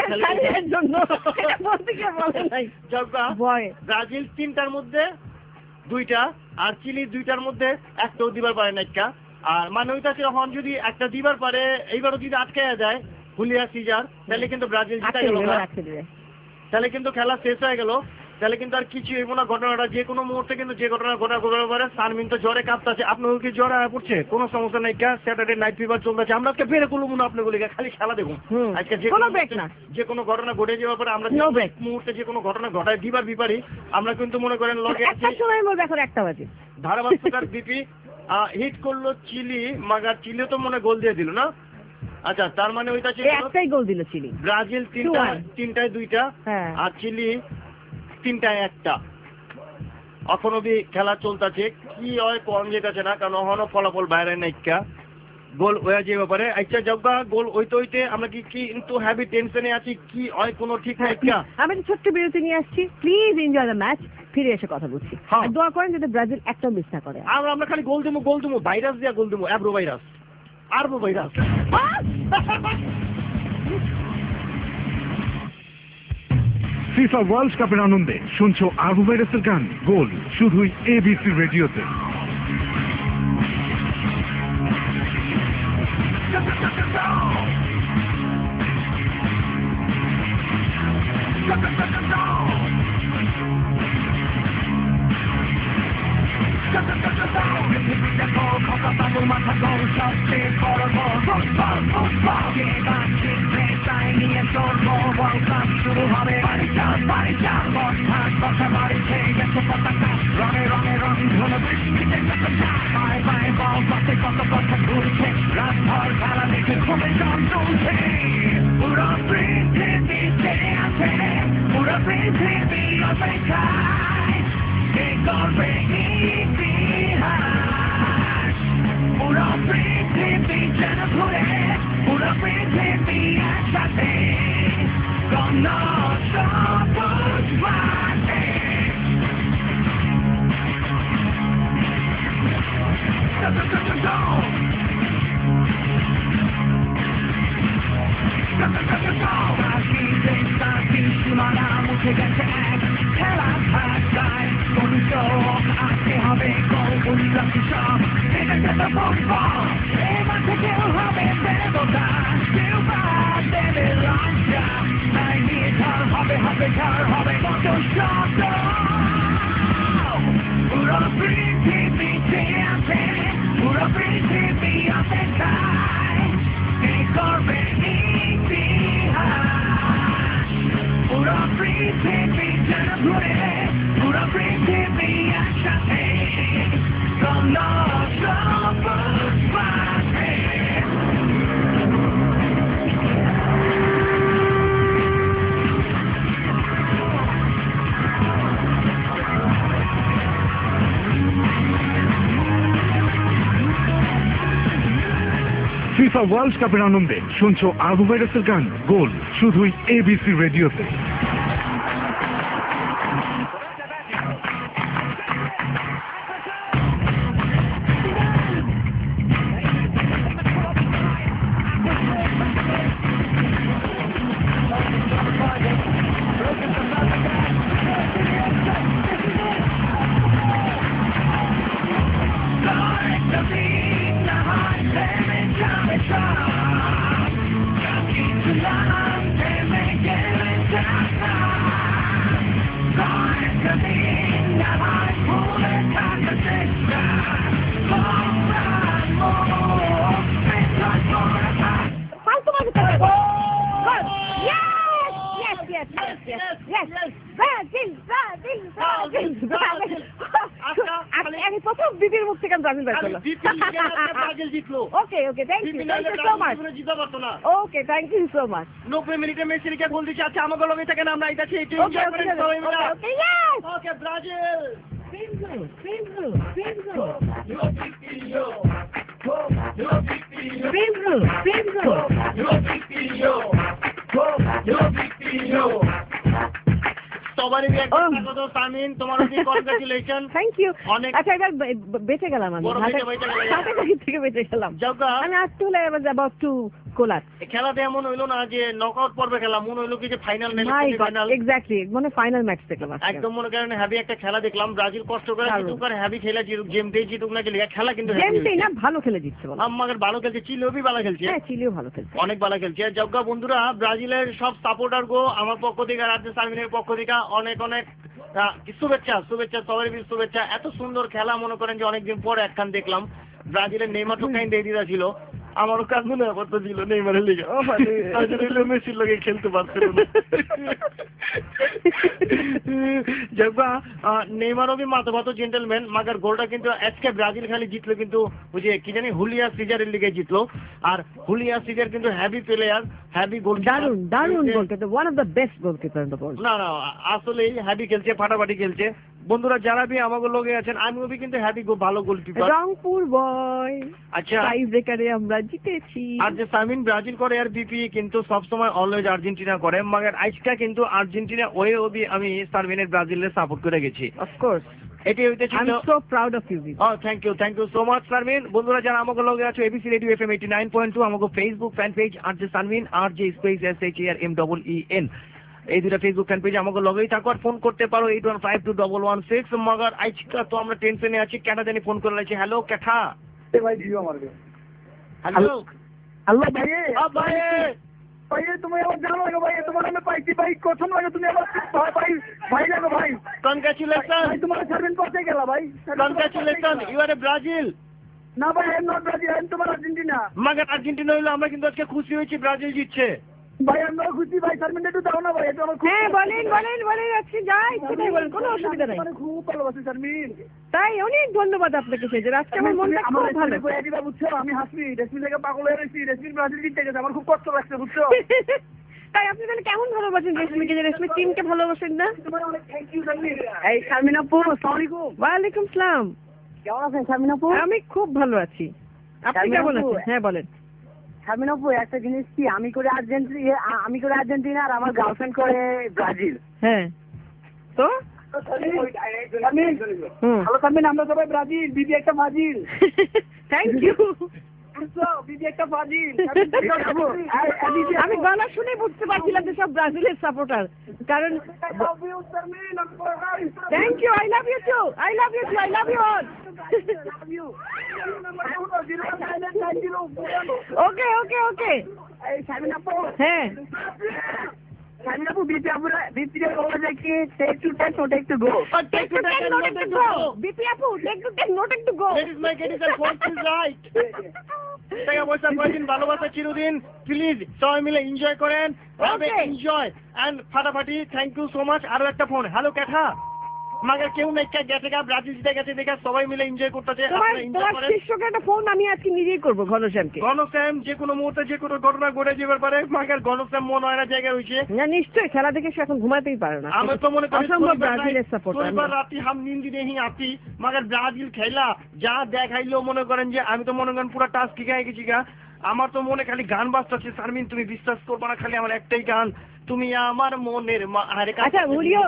[SPEAKER 6] ব্রাজিল 3টার মধ্যে 2টা আর চিলি 2টার মধ্যে একটাও দিবার পারে না একটা। আর মানে ওইটাছে এখন যদি একটা দিবার পারে, এইবারও যদি আটকে যায় হুলিয়া সিজার, তাহলে কিন্তু ব্রাজিল জিতে গেল, তাহলে কিন্তু খেলা শেষ হয়ে গেল। তাহলে কিন্তু আর কিছু হইব না। ঘটনাটা যে কোনো মুহূর্তে কিন্তু যে ঘটনা ঘটতে পারে। সানমিন তো জ্বরে কাঁপতেছে, আপনার কি জ্বর আয়া পড়ছে? কোনো সমস্যা নাই, স্যাটারডে নাইট ফিভার চলতেছে। আমরা আজকে বেড়ে করবো না আপনাগুলি, খালি খেলা দেখুন। আজকে যে কোনো ঘটনা ঘটে যাওয়ার পরে আমরা মুহূর্তে যে কোনো ঘটনা ঘটায় দিবার বিপারি আমরা কিন্তু মনে করেন লগে ধারাভাষ্যকার বিপি হিট করলো চিলি, মাগার চিলিও তো মনে গোল দিয়ে দিল না। আচ্ছা তার মানে ওইটা ছিল
[SPEAKER 5] একটাই গোল দিল চিলি।
[SPEAKER 6] ব্রাজিল 3টায় 2টা আর চিলি 3টায় 1টা। এখন অব্দি খেলা চলতেছে, কি হয় কম যেতেছে না, কারণ এখনো ফলাফল বাইরে নাইকা। গোল হয়ে যে ব্যাপারে আচ্ছা জগা গোল হইতে হইতে আমরা কি কিন্তু হ্যাভি টেনশনে আছি কি হয় কোনো ঠিক নাই কি
[SPEAKER 5] আমি একটা ছোট্ট বিরতি নিয়ে আসছি প্লিজ এনজয় দ্য ম্যাচ ফিরে এসে কথা বলছি আর দোয়া করেন যাতে ব্রাজিল একটা মিস না করে
[SPEAKER 6] আমরা খালি গোল দেবো ভাইরাস দিয়া গোল দেবো অ্যাব্রো ভাইরাস আরবো ভাইরাস
[SPEAKER 11] ফিফা ওয়ার্ল্ড কাপের আনন্দে শুনছো আরবো ভাইরাসের গান গোল শুধুই এবিসি রেডিওতে।
[SPEAKER 2] শুরু হবে বাড়ি চাল বাড়ি খেয়ে গেছে পতাকা রঙে রঙে রং ধরো বৃষ্টিতে পায়ে পায়ে বল পাশে কত কথা ঘুরছে রাত ভর খেলা দেখে খুবই জল চলছে পুরো পৃথিবীতে আছে পুরো পৃথিবী অপেক্ষায় কে করবে ইতিহাস পুরো পৃথিবী যেন ঘুরে পুরো পৃথিবী একসাথে সবুজ মাঠে সীমানা মুছে গেছে এক খেলা ভাষায় কোন চোখ আসতে হবে গোল উল্লাস সব ফুটবল এ মাঠে কেউ হবে দেবতা কেউ বা দেবে লজ্জা তাই নিয়ে ঝড় হবে ঝড় হবে কত শব্দ পুরো পৃথিবীতে আছে পুরো পৃথিবী অপেক্ষায় কে করবে ইতিহাস পুরো পৃথিবী যেন ঘুরে পুরো পৃথিবী একসাথে সবুজ মাঠে
[SPEAKER 11] ফিফা ওয়ার্ল্ড কাপের আনন্দে শুনছো আরবো ভাইরাসের গান গোল শুধুই এবিসি রেডিওতে।
[SPEAKER 5] প্রথম বিপির মুখ থেকে ব্রাজিল বের করলো okay okay thank you so much okay thank you so much
[SPEAKER 6] 90 মিনিটে মেসিকে গোল দিচ্ছে আচ্ছা আমাকে লগে থাকেন আমরা আইতাছি একটু এনজয় করেন সবাই মিলে ওকে ব্রাজিল সবারই একটা সামিন তোমারও কংগ্রাচুলেশন
[SPEAKER 5] থ্যাংক ইউ আচ্ছা এবার বেঁচে গেলাম আমি থেকে বেঁচে গেলাম আমি আসতে হলে অ্যাবাউট টু কোলাট
[SPEAKER 6] খেলাতে এমন হইলো না যে নকআউট পর্বে খেলা মনে হইলো কি যে ফাইনাল ফাইনাল
[SPEAKER 5] এক্স্যাক্টলি মানে ফাইনাল ম্যাচ দেখলাম
[SPEAKER 6] একদম মনে করেন হ্যাভি একটা খেলা দেখলাম ব্রাজিল কষ্ট করে জিতুক আর হ্যাভি খেলা জিতুক গেমতেই জিতুক না খেলা কিন্তু
[SPEAKER 5] গেমতেই না ভালো খেলে জিতছে বলো
[SPEAKER 6] আমাদের ভালো খেলছে চিলিও ভালো খেলছে
[SPEAKER 5] হ্যাঁ চিলিও ভালো খেলছে
[SPEAKER 6] অনেক ভালো খেলছে জগ্গা বন্ধুরা ব্রাজিলের সব সাপোর্টার গো আমার পক্ষ থেকে রাজ্য সার্ভিনের পক্ষ থেকে অনেক অনেক শুভেচ্ছা সবারই শুভেচ্ছা এত সুন্দর খেলা মনে করেন যে অনেকদিন পর একখান দেখলাম ব্রাজিলের নেইমার তো কাইন্ড দিয়ে দিদা ছিল আমারও কান্দুন অবস্থা ছিল নেইমারের লিগে আসলে মেসির লগে খেলতে পারছিল না জগ্গা নেইমারও भी মাথা ভাতো জেন্টলম্যান মাগার গোলটা কিন্তু আজকে ব্রাজিল খালি জিতলো কিন্তু ওই যে কি জানি হুলিয়া সিজারের লিগে জিতলো আর হুলিয়া সিজার কিন্তু হ্যাভি প্লেয়ার হ্যাভি গোল
[SPEAKER 5] দারুণ goalkeeper one of the best goalkeeper in the world
[SPEAKER 6] না আসলে হ্যাভি খেলছে ফাটাফাটি খেলছে বন্ধুরা যারা বি আমাকে লগে আছেন আমিও বি কিন্তু হ্যাপি গো ভালো গোলকিপার
[SPEAKER 5] রংপুর বয়।
[SPEAKER 6] আচ্ছা
[SPEAKER 5] টাই ব্রেকারে আমরা জিতেছি।
[SPEAKER 6] আর যে সামিন ব্রাজিল করে আর বিপি কিন্তু সব সময় অলওয়েজ আর্জেন্টিনা করে, মগর আজকে কিন্তু আর্জেন্টিনা ওয়ে ওবি আমি সার্ভিনের ব্রাজিলের সাপোর্ট করে গেছি।
[SPEAKER 5] অফ কোর্স
[SPEAKER 6] এটি হইতে ছিল।
[SPEAKER 5] I am so proud of you.
[SPEAKER 6] Thank you so much সার্ভিন। বন্ধুরা যারা আমাকে লগে আছে এবিসি রেডিও এফএম 89.2 আমাকে ফেসবুক ফ্যান পেজ আর যে সার্ভিন আর যে স্পেস SHARMEEN এই দুটা ফেসবুক ফ্যান পেজ আমাকে লগেই থাকো আর ফোন করতে পারো 81521116। মগর আজকে তো আমরা টেনশনে আছি, কেটা জানি ফোন করে লাগছে। হ্যালো কেঠা
[SPEAKER 9] ভাই জিও মারবে।
[SPEAKER 6] হ্যালো
[SPEAKER 9] হ্যালো ভাই
[SPEAKER 6] ভাই
[SPEAKER 9] ভাই তুমি আমার জানো না ভাই, তোমার আমি পাইছি ভাই, কখন লাগে তুমি আমার ভাই ভাই লাগো ভাই।
[SPEAKER 6] কনগ্রাচুলেশন
[SPEAKER 9] ভাই তোমার সার্ভিন করতে গেলা ভাই।
[SPEAKER 6] Congratulation you are a Brazil.
[SPEAKER 9] না ভাই I am not Brazil, I am তোমার আর্জেন্টিনা।
[SPEAKER 6] মগর আর্জেন্টিনা হইলো আমরা কিন্তু আজকে খুশি হয়েছি ব্রাজিল জিতছে।
[SPEAKER 9] ভাই আমরা খুশি ভাই, সার্ভিন একটু দাও না ভাই, এটা আমার
[SPEAKER 5] হ্যাঁ বলেন আজকে যাই সেটাই বলেন, কোনো অসুবিধা নাই।
[SPEAKER 9] মানে খুব ভালোবাসি সার্ভিন।
[SPEAKER 5] তাই অনেক ধন্যবাদ আপনাকে সেজন্য, আজকে আমার মনটা খুব ভালো।
[SPEAKER 9] বুঝছো আমি হাসি রেশমি থেকে পাগল হয়ে রয়েছি, রেশমির ব্রাজিল জিতে গেছে, আমার খুব কষ্ট লাগছে বুঝছো।
[SPEAKER 5] তাই আপনি তাহলে কেমন ভালোবাসেন রেশমিকে, যে রেশমির টিমকে ভালোবাসেন না?
[SPEAKER 9] তোমার অনেক থ্যাংক ইউ সার্ভিন। এই শারমিন আপু আসসালামু আলাইকুম।
[SPEAKER 5] ওয়ালাইকুম আসসালাম।
[SPEAKER 9] কেমন আছেন শারমিন আপু?
[SPEAKER 5] আমি খুব ভালো আছি, আপনি কেমন আছেন? হ্যাঁ বলেন।
[SPEAKER 9] শারমিন আপু একটা জিনিস কি, আমি করে আর্জেন্টিনা আর আমার গার্লফ্রেন্ড করে ব্রাজিল।
[SPEAKER 5] হ্যাঁ তো
[SPEAKER 9] হ্যালো শারমিন, আমরা সবাই ব্রাজিল, বিবি একটা ব্রাজিল।
[SPEAKER 5] Thank you.
[SPEAKER 9] বিবি একটা ব্রাজিল।
[SPEAKER 5] আমি গলা শুনে বুঝতে পারছিলাম যে সব ব্রাজিলের সাপোর্টার, কারণ thank you, I love you too, I love you too, I love you all. Okay okay okay.
[SPEAKER 9] Sharmin আপু
[SPEAKER 5] হ্যাঁ
[SPEAKER 9] শারমিন আপু বিপি বলা যায় কি take to take no take to go.
[SPEAKER 5] Take to take no take to go. BP আপু take to take no take to go.
[SPEAKER 6] That is my point is right. টাকা পয়সা কয়েকদিন ভালোবাসা চিরদিন, প্লিজ সবাই মিলে এনজয় করেন, এনজয় এন্ড ফাটাফাটি। Thank you so much. আরো একটা ফোন। হ্যালো কেঠা মাগের কেউ নাই গেছে গা, ব্রাজিল জিতে গেছে দেখে সবাই মিলে এনজয় করতেছে।
[SPEAKER 5] তোমার শিষ্যকে একটা ফোন আমি আজকে নিজেই করবো ঘনশ্যামকে।
[SPEAKER 6] ঘনশ্যাম যে কোনো মুহূর্তে যে কোনো ঘটনা ঘটে যেতে পারে, মাগের ঘনশ্যাম মন হয় না জায়গায় হয়েছে
[SPEAKER 5] না। নিশ্চয়ই খেলা দেখে সে এখন ঘুমাতেই পারে না।
[SPEAKER 6] আমি তো মনে করি
[SPEAKER 5] ব্রাজিলের সাপোর্টার
[SPEAKER 6] রাতি হাম নিন্দি নেই আতি, মাগের ব্রাজিল খেলা যা দেখাইলেও মনে করেন যে আমি তো মনে করেন পুরো টাস্ক শিখাই গেছি গা। আমার তো মনে খালি গান বাজতেছে শারমিন, তুমি বিশ্বাস করবে না, খালি আমার একটাই গান, তুমি আমার মনের
[SPEAKER 5] আচ্ছা হুলিও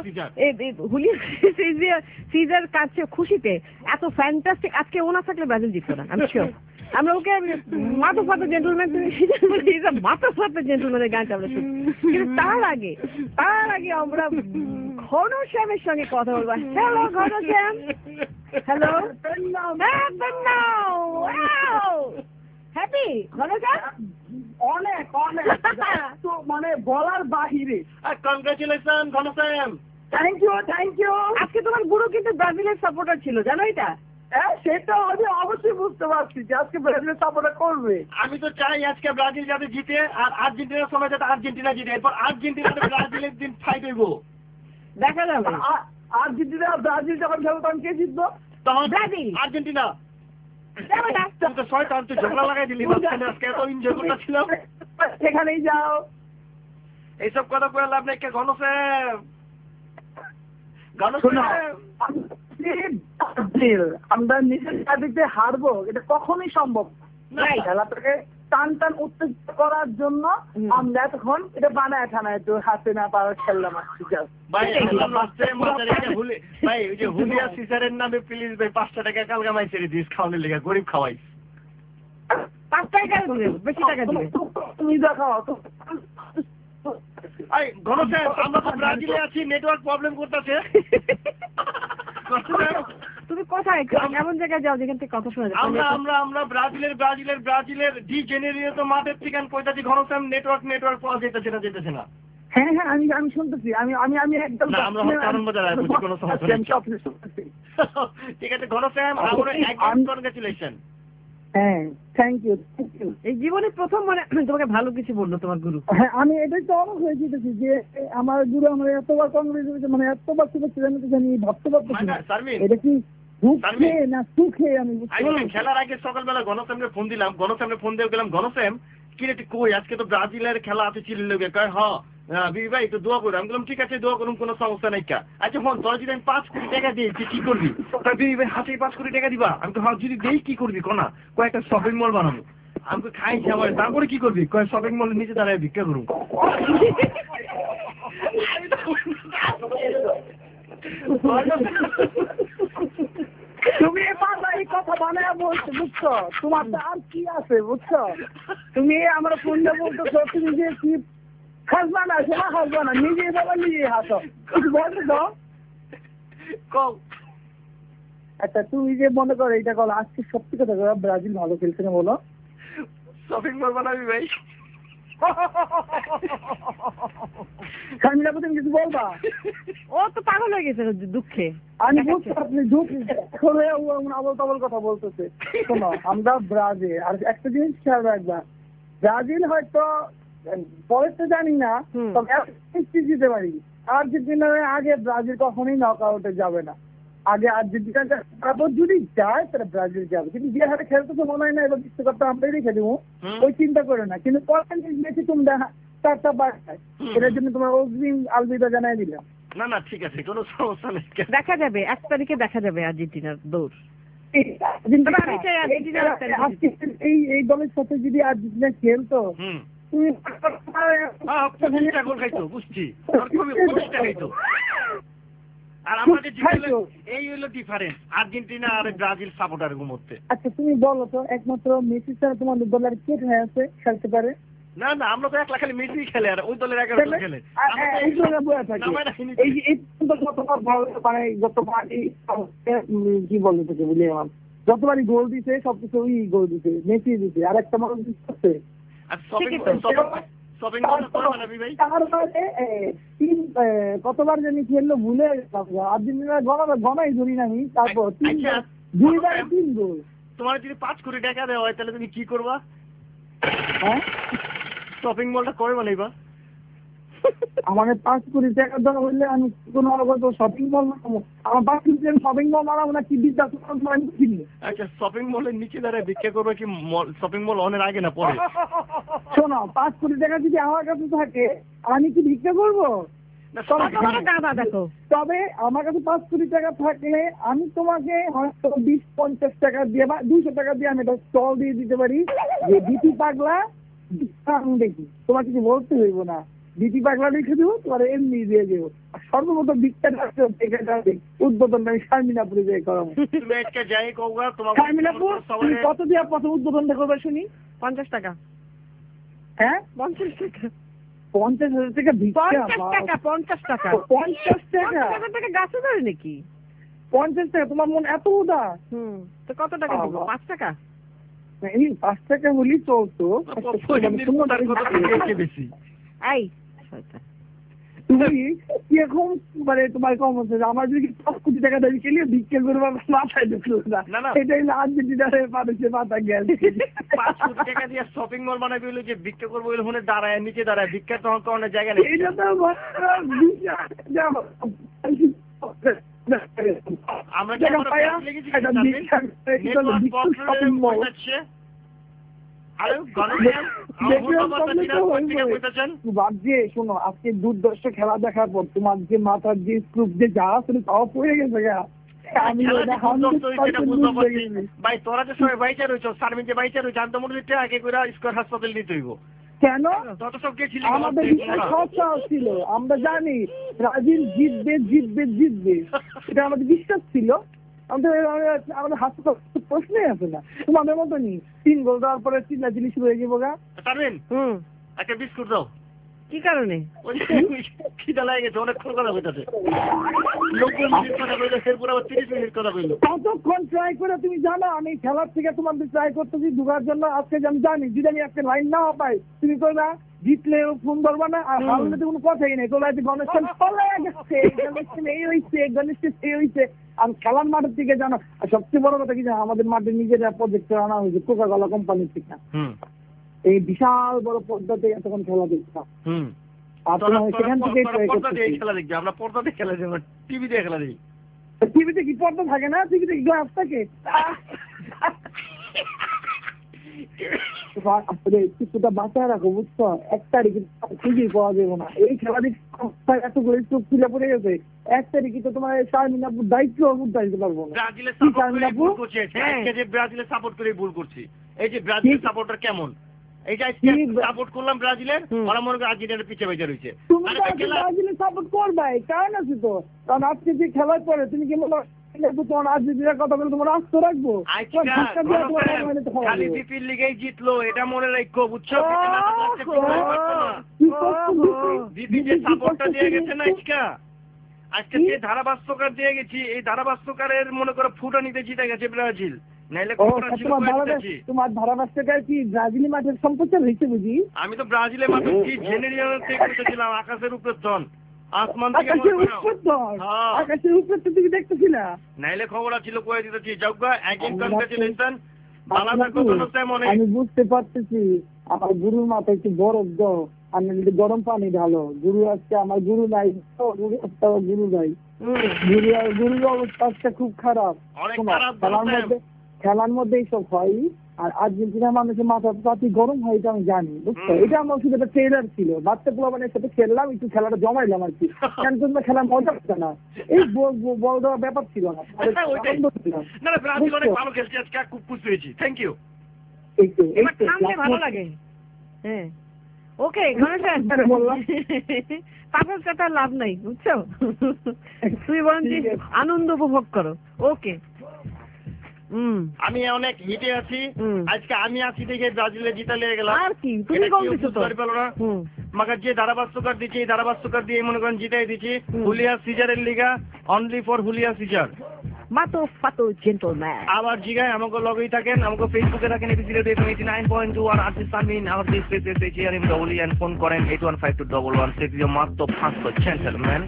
[SPEAKER 5] সিজার কাছে খুশিতে এত ফ্যান্টাস্টিক, আজকে ও না থাকলে ব্রাজিল জিততো না আমি শিওর। আমরা ওকে মাথা ফাতা জেন্টলম্যান, তুমি মাথা ফাতা জেন্টলম্যানের গানটা আমরা শুনি, কিন্তু তার আগে আমরা ঘনশ্যামের সঙ্গে কথা বলবো। Hello Ghanshyam. Hello happy Ghanshyam?
[SPEAKER 9] অনেক অনেক তো মানে বলার বাহিরে।
[SPEAKER 6] কংগ্রাচুলেশন ঘনশ্যাম।
[SPEAKER 9] Thank you.
[SPEAKER 5] আজকে তোমার গুরু কিন্তু ব্রাজিলের সাপোর্টার ছিল, জানো এটা?
[SPEAKER 9] হ্যাঁ সেটা আমি অবশ্যই বুঝতে পারছি যে আজকে ব্রাজিলের সাপোর্টার করবে।
[SPEAKER 6] আমি তো চাই আজকে ব্রাজিল যাতে জিতে আর আর্জেন্টিনার সময় যাতে আর্জেন্টিনা জিতে, এরপর আর্জেন্টিনাতে ব্রাজিলের দিন ফাইট হইব,
[SPEAKER 5] দেখা যাবে।
[SPEAKER 9] আর্জেন্টিনা ব্রাজিল যখন খেলবে তখন কে জিতবো?
[SPEAKER 6] তখন ব্রাজিল আর্জেন্টিনা। ঝগড়া লাগাই দিলি আজকে এত এনজয় করতেছিলাম।
[SPEAKER 9] সেখানেই যাও,
[SPEAKER 6] এইসব কথা বলে লাভ নেই। ঘনশ্যাম
[SPEAKER 9] আমরা নিজের কাছে হারবো এটা কখনোই সম্ভব না। খেলাটাকে টান উত্তেজিত করার জন্য আমরা এতক্ষণ এটা বানায় ঠানায় তো হাতে না পাওয়ার খেললাম।
[SPEAKER 6] ভাই ওই যে হুলিয়া সিসারের নামে প্লিজ ভাই 5 টাকা কালকা মাই ছেড়ে দিস, খাওয়ানোর লেগে গরিব খাওয়াই।
[SPEAKER 5] 5 টাকা বেশি টাকা দিবে
[SPEAKER 9] তুমি দেখাও তো।
[SPEAKER 6] ঘনশ্যাম আমরা তো ব্রাজিলে আছি, নেটওয়ার্ক প্রবলেম করতেছে।
[SPEAKER 5] তুমি কোথায় এমন জায়গায় যাও যেখান থেকে কথা শোনা যায়?
[SPEAKER 6] আমরা ব্রাজিলের ডি জেনেরিয়ে তো মাঠের ঠিকান কইতাছি। ঘনশ্যাম নেটওয়ার্ক পাওয়া যেতেছে না।
[SPEAKER 9] হ্যাঁ আমি শুনতেছি, আমি একদম
[SPEAKER 6] ঠিক আছে ঘনশ্যাম, কংগ্রাচুলেশন।
[SPEAKER 9] হ্যাঁ থ্যাংক ইউ।
[SPEAKER 5] এই জীবনে প্রথম মানে তোমাকে ভালো কিছু বললো তোমার গুরু।
[SPEAKER 9] হ্যাঁ আমি এটাই তো অবাক হয়ে যেতেছি যে আমার গুরু আমার এতবার কংগ্রেচুলেশন মানে এতবার শুভেচ্ছা জানাতে আমি ভাবতে পারতেছি না এটা কি দুঃখে না সুখে। আমি
[SPEAKER 6] খেলার আগে সকালবেলা ঘনশ্যামকে ফোন দিলাম, ঘনশ্যামকে ফোন দিয়ে গেলাম, ঘনশ্যাম কি রে কই আজকে তো ব্রাজিলের খেলা আছে চিলির লগে কয় বিবি ভাই একটু দোয়া করো। আমি বললাম ঠিক আছে দোয়া করুন, কোনো সমস্যা নাই। আচ্ছা হন তোরা যদি আমি 5 কোটি টাকা দিই তুই কি করবি? বিবি ভাই হাতে 5 কোটি টাকা দিবা? আমি তো যদি দেই কি করবি কোনা? কয়েকটা শপিং মল বানাবো। আমি তো খাইছি আমার, তারপরে কি করবি? কয় শপিং মলের নিচে দাঁড়ায় ভিক্ষা করুন।
[SPEAKER 9] তুমি এই কথা বানায় বলছো, বুঝছো? তোমার তো আর কি আছে, বুঝছো? তুমি আমরা ফোনটা বলতেছো, তুমি যে কি হাসবা না, শোনা হাসবা না, নিজেই বলো নিজেই হাসো। কিছু বলতে দাও। আচ্ছা তুমি যে মনে করো এইটা বলো, আজকে সত্যি কথা বলো, ব্রাজিল ভালো খেলছে না বলো?
[SPEAKER 6] শপিং মল বানাবি ভাই?
[SPEAKER 9] শারমিনা তুমি কিছু বলবা?
[SPEAKER 5] ও তো পাগল হয়ে গেছে দুঃখে।
[SPEAKER 9] আমি বুঝছি আপনি দুঃখ করে আবল তাবল কথা বলতেছে। শোনো আমরা ব্রাজিল, আর একটা জিনিস খেয়াল রাখবা, ব্রাজিল হয়তো পরে তো জানি না, তবে জিতে পারি। আর্জেন্টিনার আগে ব্রাজিল কখনোই নক আউটে যাবে না। আগে আর্জেন্টিনা, তারপর যদি যায় তাহলে ব্রাজিল যাবে। কিন্তু যে হাতে খেলতে তো মনে হয় না এবার বিশ্বকাপটা আমরাই রেখে দেবো, ওই চিন্তা করে না। কিন্তু পরের ম্যাচে তুমি দেখা 4টা বাড়ায়, এটার জন্য তোমার অগ্রিম আলবিদা জানাই দিলাম।
[SPEAKER 6] না না ঠিক আছে, কোনো সমস্যা নেই।
[SPEAKER 5] দেখা যাবে 1 তারিখে দেখা যাবে আর্জেন্টিনার দৌড়।
[SPEAKER 9] এই দলের সাথে যদি আর্জেন্টিনা খেলতো, তুমি
[SPEAKER 6] বুঝছি আর আমাদের এই হলো ডিফারেন্স আর্জেন্টিনা আর ব্রাজিল সাপোর্টারের মধ্যে।
[SPEAKER 9] আচ্ছা তুমি বলো তো, একমাত্র মেসি ছাড়া তোমাদের দলের কে হয়ে আছে খেলতে পারে?
[SPEAKER 6] না না আমরা তো একলা খালি মেসি খেলে, আর ওই দলের 11 জন খেলে।
[SPEAKER 9] কি বলতে থেকে বলি, আমার যতবারই গোল দিছে সবকিছু ওই গোল দিছে, মেসি দিছে, আর একটা মানুষ দিচ্ছে। কতবার জানি খেললো ভুলে আর্জেন্টিনার গণাই ধরি না আমি। তারপর 2বার 3 গোল।
[SPEAKER 6] তোমার যদি 5 কোটি টাকা দেওয়া হয় তাহলে তুমি কি করবা? হ্যাঁ শপিং মলটা করে বানাইবা?
[SPEAKER 9] আমাকে 5 কোটি টাকা দেওয়া হইলে আমি কোনো শপিং মল বানাবো? আমার 5 কোটি শপিং মল বানাবো না কি বিদ্যা কিনি?
[SPEAKER 6] আচ্ছা শপিং মলের নিচে দাঁড়ায় ভিক্ষা করবে কি শপিং মল অনের আগে না পরে?
[SPEAKER 9] শোনো 5 কোটি টাকা যদি আমার কাছে থাকে আমি কি ভিক্ষা করবো? তবে আমার কাছে 5 কোটি টাকা থাকলে আমি তোমাকে হয়তো 20-50 টাকা দিয়ে বা 200 টাকা দিয়ে আমি একটা স্টল দিয়ে দিতে পারি, যে বিপি পাগলা দেখি, তোমার কিছু বলতে হইব না, বিপি পাগলা লিখে দেবো, তোমার এমনি দিয়ে দেবো। সর্বপ্রথম বিখ্যাত উদ্বোধন আমি শারমিনাপুরে যাই করাবো। শারমিনাপুর কত দিয়ে প্রথম উদ্বোধনটা করবে শুনি?
[SPEAKER 5] 50 টাকা।
[SPEAKER 9] হ্যাঁ
[SPEAKER 5] 50 টাকা।
[SPEAKER 9] 50,000 টাকা ভিক্ষা?
[SPEAKER 5] 50 টাকা
[SPEAKER 9] 50 টাকা
[SPEAKER 5] গাছে ধরে নাকি?
[SPEAKER 9] 50 টাকা তোমার মন এত উদার?
[SPEAKER 5] তো কত টাকা দিব? 5 টাকা?
[SPEAKER 9] এই 5 টাকা হলেই চলতো। তুমি এখন মানে তোমার কম হচ্ছে, আমার যদি 5 কোটি টাকা দাবি খেলে ভিক্ষা করবো মাথায় ঢুকলো না। এটাই আর্জেন্টিনার মানুষের মাথা গেছে।
[SPEAKER 6] 5 কোটি টাকা দিয়ে শপিং মল বানাবি হলো যে ভিক্ষা করবো ওখানে দাঁড়ায় নিচে দাঁড়ায় ভিক্ষা তখন কোনো জায়গা নেই।
[SPEAKER 9] এটা তো
[SPEAKER 6] আমরা
[SPEAKER 9] শোনো আজকে দুর্দর্শ খেলা দেখার পর তোমার যে মাথার যে স্ক্রুপ যে যা ছিল তাও পড়ে গেছে।
[SPEAKER 6] ভাই তোরা যে সবাই বাইচা রয়েছ, সার্ভিন যে বাইচা রয়েছে, আমি তো মনে হচ্ছে আগে করে স্কোয়ার হাসপাতাল নিতে হইব।
[SPEAKER 9] কেন? আমাদের বিশ্বাস ছিল, আমরা জানি ব্রাজিল জিতবে জিতবে জিতবে, এটা আমাদের বিশ্বাস ছিল। আমাদের হাসপাতাল প্রশ্নই আছে না। তোমাদের মতো নি 3 গোল দেওয়ার পরে চিল্লাচিল্লি শুরু হয়ে যাবো।
[SPEAKER 6] একটা বিস্কুট দাও।
[SPEAKER 5] কি কারণে?
[SPEAKER 6] খিদা লাগে গেছে, অনেকক্ষণ কথা বলতেছে। 90 মিনিট কথা বললো, এরপর আবার 30 মিনিট কথা বললো।
[SPEAKER 9] কতক্ষণ ট্রাই করে তুমি জানো? আমি খেলার থেকে তোমাদের ট্রাই করতেছি ঢুকার জন্য। আজকে আমি জানি যদি আমি একটা লাইন না পাই তুমি করবা জিতলে ফোন ধরবা না, আর হারলে তো কোনো কথাই নেই। তোলা গণেশন এই হয়েছে, গণেশ এই হয়েছে। আর খেলার মাঠের থেকে জানো, আর সবচেয়ে বড় কথা কি জানো, আমাদের মাঠে নিজেরা প্রজেক্টর আনা হয়েছে কোকা-কোলা কোম্পানির থেকে। এই বিশাল বড় পর্দাতে এতক্ষণ খেলা দেখতাম। সেখান থেকে
[SPEAKER 6] আমরা পর্দাতে খেলা দেখি, টিভিতে খেলা দেখি।
[SPEAKER 9] টিভিতে কি পর্দা থাকে না? টিভিতে কি গ্লাস থাকে? আসলে কিছুটা বাঁচায় রাখো, বুঝছো? 1 তারিখে খুঁজেই পাওয়া যাবে না। এই খেলা দেখে এতগুলো চোখ খুলে পড়ে গেছে। 1 তারিখে তো তোমার শারমিন আপুর দায়িত্ব উঠাইতে পারবো না।
[SPEAKER 6] ব্রাজিলের সাপোর্ট করে ভুল করছি, আজকে যে ব্রাজিলের সাপোর্ট করে ভুল করছি। এই যে ব্রাজিলের সাপোর্টার কেমন, এই যে আজকে সাপোর্ট করলাম ব্রাজিলের, ওরা মনে করে আর্জেন্টিনার পিছে বেঁচে রয়েছে।
[SPEAKER 9] তুমি তো ব্রাজিলের সাপোর্ট করবাই, কারণ আছে তো। কারণ আজকে যে খেলার পরে তুমি কি মনে তোমার আর্জেন্টিনার কথা বলে তোমার আস্থা রাখবো?
[SPEAKER 6] খালি বিপির লিগেই জিতলো, এটা মনে রাখো, বুঝছো? বিপি যে সাপোর্টটা দিয়ে গেছে না আজকে যে ধারাভাষ্যকার দিয়ে গেছি, এই ধারাভাষ্যকারের মনে করো ফুটা নিতে জিতে গেছে ব্রাজিল।
[SPEAKER 9] তোমার ধারাভাষ্যকার কি ব্রাজিলি মাঠের সম্পর্কে হয়েছে বুঝি?
[SPEAKER 6] আমি তো ব্রাজিলের মাঠে কি জেনারেল থেকে বলতেছিলাম, আকাশের উপরে ধন, আসমান থেকে
[SPEAKER 9] আকাশের উপর তুমি দেখতেছিলা,
[SPEAKER 6] নাইলে খবর ছিল কয়ে দিতেছি। যাওগা এগেইন কনগ্রাচুলেশন, ভালো থাকো মনে।
[SPEAKER 9] আমি বুঝতে পারতেছি আমার গুরুর মাথায় একটু বরফ দাও, আমি গরম পানি ঢালো। গুরু আজকে আমার গুরু নাই, গুরু নাই, গুরুর অবস্থা খুব খারাপ। খেলার মধ্যে এইসব হয়, আর আর্জেন্টিনার মানুষের মাথা পাতি গরম হয়, এটা আমি জানি, বুঝছো? এটা আমার শুধু একটা ট্রেলার ছিল, বাচ্চা পোলাপানের সাথে খেললাম, একটু খেলাটা জমাইলাম আর কি। কেন তোমরা খেলার মজা হচ্ছে না, এই বল দেওয়ার ব্যাপার ছিল না।
[SPEAKER 5] ভালো লাগে। হ্যাঁ, ওকে, পাগল কাটার লাভ নাই, বুঝছো? তুই বরং আনন্দ উপভোগ করো। ওকে,
[SPEAKER 6] আমি অনেক হিটে আছি আজকে, আমি আছি দেখে ব্রাজিলে জিতা লেগে গেলাম।
[SPEAKER 5] আর কি তুমি বলছো তো
[SPEAKER 6] না, মাকে যে ধারাভাষ্যকার দিচ্ছি, এই ধারাভাষ্যকার দিয়ে মনে করেন জিতাই দিচ্ছি হুলিয়া সিজারের লিগা, অনলি ফর হুলিয়া সিজার।
[SPEAKER 5] মাতো ফাতো জেন্টলম্যান।
[SPEAKER 6] আবার জিগায় আমাকে লগেই থাকেন, আমাকে ফেসবুকে রাখেন, এবিসি রেডিও 89.2 আর আর্টিস্ট সামিন আমার দিস পেজে share in double and phone করেন 81521116 মাত্র 500 gentleman.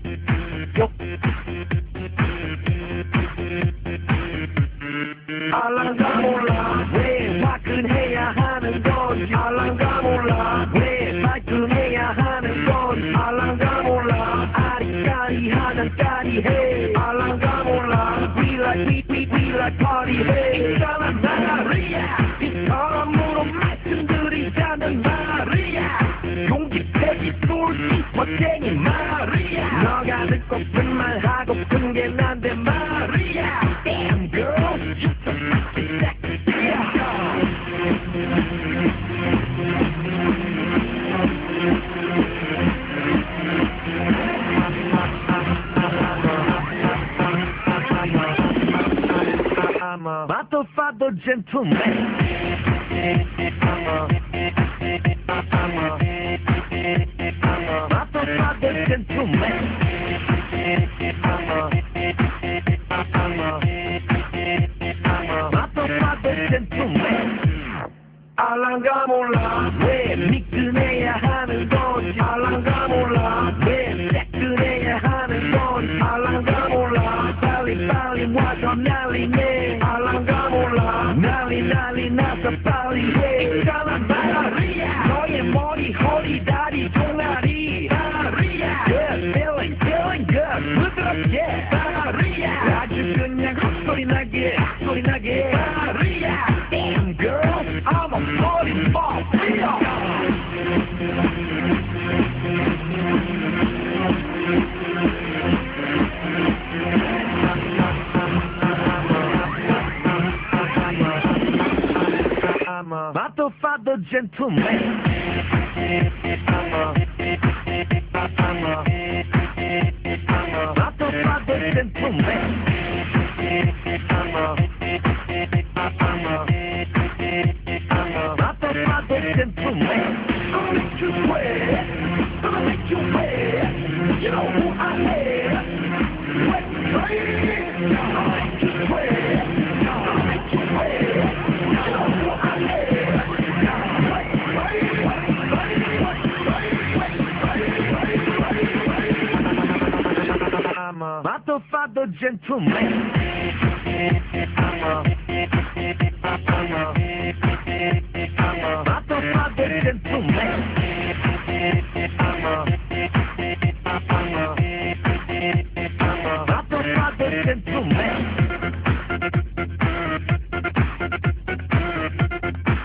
[SPEAKER 2] 알랑가몰라 왜 화끈해야 하는 건지 알랑가몰라 왜 말끔해야 하는 건지 알랑가몰라 아리까리하면 까리해 알랑가몰라 we like party hey 있잖아 말이야 이처럼으로 말씀드리자면 말이야 용기패기 쏠기 멋쟁이 말이야 너가 듣고픈 말 하고픈 게 난데 말이야 damn girl I'm a Matofado gentleman. I'm a Matofado gentleman. Matofado gentleman. 알랑가몰라 왜 미끈해야 하는 건지 알랑가몰라 왜 새끈해야 하는 건지 알랑가몰라 빨리 와서 난리네 알랑가몰라 난리 나서 빨리 해 있잖아 마리아 너의 머리 허리 다리 종아리 마리아 good feeling good 부드럽게 마리아 아주 그냥 헛소리 나게 마리아 damn girl I'm a party ball I'm a Matofado gentleman. I'm a Matofado gentleman. I'm a Matofado gentleman. I'll make you sweat. You know who I am. Wet crazy. I'll make you sweat. I'm a Matofado gentleman. I'm a Matofado gentleman. I'm a Matofado gentleman.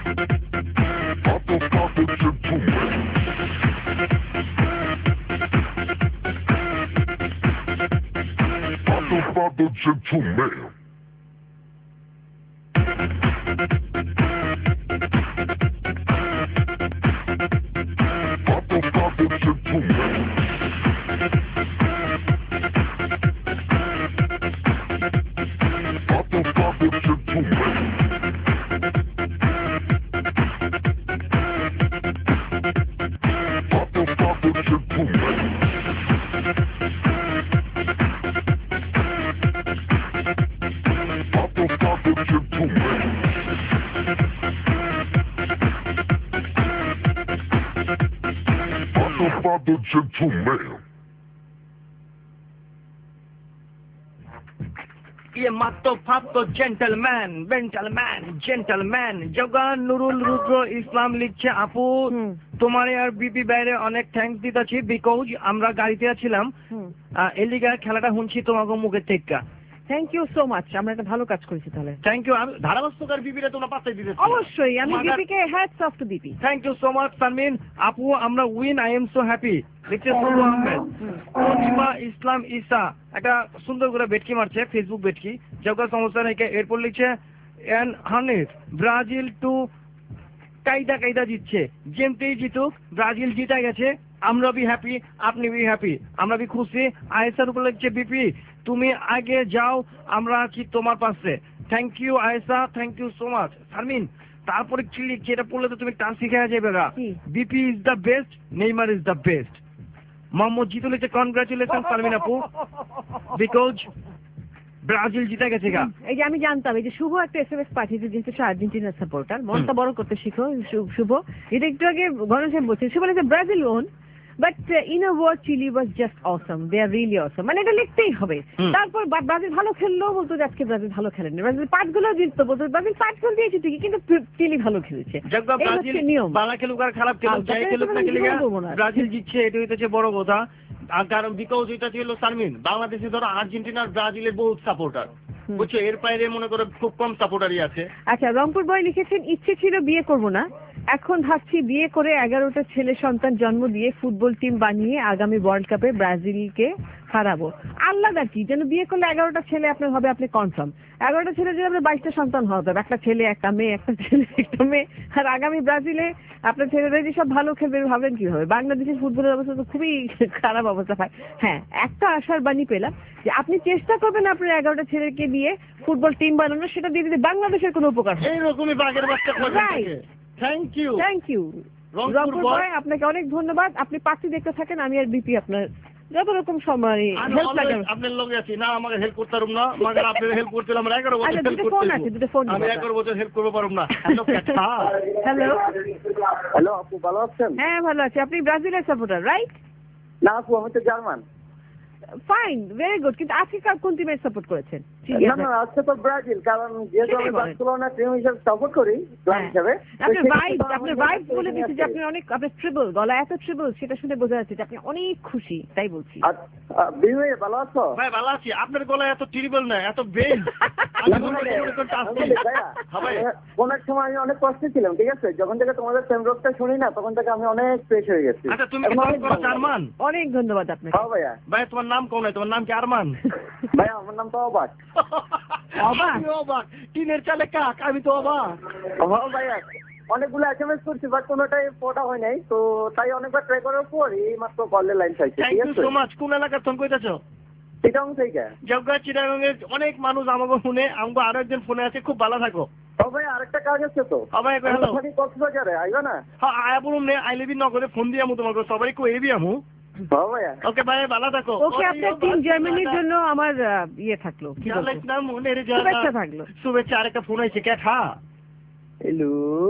[SPEAKER 19] Father, gentleman. Father, gentleman. Father, gentleman. Father, gentleman.
[SPEAKER 6] ये मातो फातो gentleman জগান নুরুল রুদ্র ইসলাম লিখছে আপু তোমার আর BP বাইরে অনেক thanks দিতেছি বিকজ আমরা গাড়িতে ছিলাম এলিগা খেলাটা শুনছি তোমাকে মুখের থেকে
[SPEAKER 5] থ্যাংক ইউ সো মাচ আমরা একটা ভালো কাজ করেছি তাহলে
[SPEAKER 6] থ্যাংক ইউ আমি ধারাবাহিকতার বিপিরে তোমরা পাত্তাই দিতে
[SPEAKER 5] অবশ্যই আমি বিপিকে hats off to BP
[SPEAKER 6] thank you so much Sanmin আপু আমরা win I am so happy লিখছে সবু আহমেদ প্রতিমা ইসলাম ঈসা একটা সুন্দর করে বেটকি মারছে ফেসবুক বেটকি জগা সমস্যা নেই এরপর লিখছে এন হানিফ ব্রাজিল টু কায়দা জিতছে যেমতেই জিতুক ব্রাজিল জিতা গেছে আমরা বি হ্যাপি আপনি বি হ্যাপি আমরা বি খুশি আয়েশার উপর লিখছে বিপি তুমি আগে যাও আমরা আছি তোমার পাশে thank you Ayesha thank you so much Sharmin তারপরে কি লিখছে এটা পড়লে তো তুমি টান শিখে যাবে গা BP is the best Neymar is the best Mohammad Jitu লিখছে কনগ্রাচুলেশন শারমিন আপু বিকজ ব্রাজিল জিতে গেছে গা
[SPEAKER 5] এই যে আমি জানতাম এই যে শুভ একটা এসএমএস পাঠিয়েছে যেহেতু সে আর্জেন্টিনার সাপোর্টার মনটা বড় করতে শিখো শুভ এটা একটু আগে গণেশ বলছে শুভ বলেছে Brazil won but in a word Chile was just awesome they are really awesome মানে এটা লিখতেই হবে তারপর ব্রাজিল ভালো খেললেও বলতো যে আজকে ব্রাজিল ভালো খেলেনি ব্রাজিল পাঁচগুলো জিততো বলতো ব্রাজিল 5 গোল দিয়েছে ঠিকই কিন্তু চিলি ভালো খেলেছে
[SPEAKER 6] নিয়ম ভালো খেলুক আর খারাপ খেলুক যাই খেলুক না খেলে ব্রাজিল জিতছে এটা হইতেছে বড় কথা আর কারণ বিকজ এটা ছিল শারমিন বাংলাদেশে ধরো আর্জেন্টিনার ব্রাজিলের বহুত সাপোর্টার বুঝছো এর বাইরে মনে করো খুব কম সাপোর্টারই আছে
[SPEAKER 5] আচ্ছা রংপুর বয় লিখেছেন ইচ্ছে ছিল বিয়ে করব না এখন ভাবছি বিয়ে করে 11টা ছেলে সন্তান জন্ম দিয়ে ফুটবল টিম বানিয়ে আগামী ওয়ার্ল্ড কাপে ব্রাজিলকে হারাবো আল্লাহ কি যেন বিয়ে করলে 11টা ছেলে আপনার হবে আপনি কনফার্ম 11টা ছেলে যদি আপনার 22টা সন্তান হবে একটা ছেলে একটা মেয়ে একটা ছেলে একটা মেয়ে আর আগামী ব্রাজিলে আপনার ছেলেরা যে সব ভালো খেলবে ভাবেন কি হবে বাংলাদেশের ফুটবলের অবস্থা তো খুবই খারাপ অবস্থা হয় হ্যাঁ একটা আশার বাণী পেলাম যে আপনি চেষ্টা করবেন আপনার 11টা ছেলেকে দিয়ে ফুটবল টিম বানানো সেটা দিয়ে দিতে বাংলাদেশের কোনো উপকার হয়
[SPEAKER 6] এইরকমই বাগের বাচ্চা থ্যাংক ইউ
[SPEAKER 5] রংপুর বয় আপনাকে অনেক ধন্যবাদ আপনি পার্টি দেখতে থাকেন আমি আর বিপি আপনার যত রকম সময় হেল্প লাগে
[SPEAKER 6] আপনার লগে আছি না আমাকে হেল্প করতে পারুম না আমাকে আপনার হেল্প করতে আমরা 11 বছর হেল্প করতে আমি 11 বছর হেল্প করতে পারুম না
[SPEAKER 9] হ্যালো আপু ভালো আছেন
[SPEAKER 5] হ্যাঁ ভালো আছি আপনি ব্রাজিলের সাপোর্টার রাইট
[SPEAKER 9] না আপু আমি তো জার্মান
[SPEAKER 5] ফাইন ভেরি গুড কিন্তু আজকে কোন টিমের সাপোর্ট করেছেন
[SPEAKER 9] না আজকে তো ব্রাজিল কারণ যেহেতু আমি বার্সেলোনা টিম হিসেবে সাপোর্ট করি হিসেবে
[SPEAKER 5] আপনার ভাইব বলে দিচ্ছে যে আপনি অনেক আপনার ট্রিবল গলা এত ট্রিবল সেটা শুনে বোঝা যাচ্ছে যে আপনি অনেক খুশি তাই বলছি
[SPEAKER 9] বিনয় ভালো আছো
[SPEAKER 6] ভাই ভালো আছি আপনার গলা এত ট্রিবল না এত বেস
[SPEAKER 9] অনেক সময় আমি অনেক কষ্টে ছিলাম ঠিক আছে যখন থেকে তোমাদের সেমরকটা শুনি না তখন থেকে আমি অনেক ফ্রেশ হয়ে গেছি
[SPEAKER 6] আচ্ছা তুমি জার্মান
[SPEAKER 5] অনেক ধন্যবাদ আপনাকে
[SPEAKER 9] হ্যাঁ ভাইয়া
[SPEAKER 6] ভাই তোমার নাম কোন তোমার নাম কি আরমান
[SPEAKER 9] ভাই আমার নাম তো অবাক
[SPEAKER 6] অবাক টিনের চালে কাক আমি তো অবাক
[SPEAKER 9] হ্যাঁ ভাইয়া অনেকগুলো এসএমএস করছি বাট কোনোটাই পড়া হয় নাই তো তাই অনেকবার ট্রাই করার পর এই মাত্র কলের লাইন পাইছি
[SPEAKER 6] থ্যাংক ইউ সো মাচ কোন এলাকার ফোন কইতাছো
[SPEAKER 9] চিটাগং থেকে
[SPEAKER 6] জগা চিটাগংয়ের অনেক মানুষ আমাকে ফোনে আমাকে আরো একজন ফোনে আছে খুব ভালো থাকো
[SPEAKER 9] ও ভাই আরেকটা কাজ আছে তো
[SPEAKER 6] ভাই হ্যালো
[SPEAKER 9] কক্সবাজারে আইবা না
[SPEAKER 6] হ্যাঁ আয়া বলুন নে আই লিভ ইন নগরে ফোন দিয়ে আমু তোমাকে সবাই কইবি আমু ওকে ভাই ভালো থাকো
[SPEAKER 5] ওকে আপনার টিম জার্মানির জন্য আমার ইয়ে থাকলো কি
[SPEAKER 6] বলছো মনের
[SPEAKER 5] শুভেচ্ছা থাকলো
[SPEAKER 6] শুভেচ্ছা আরেকটা ফোন আইছে কে খা
[SPEAKER 9] হ্যালো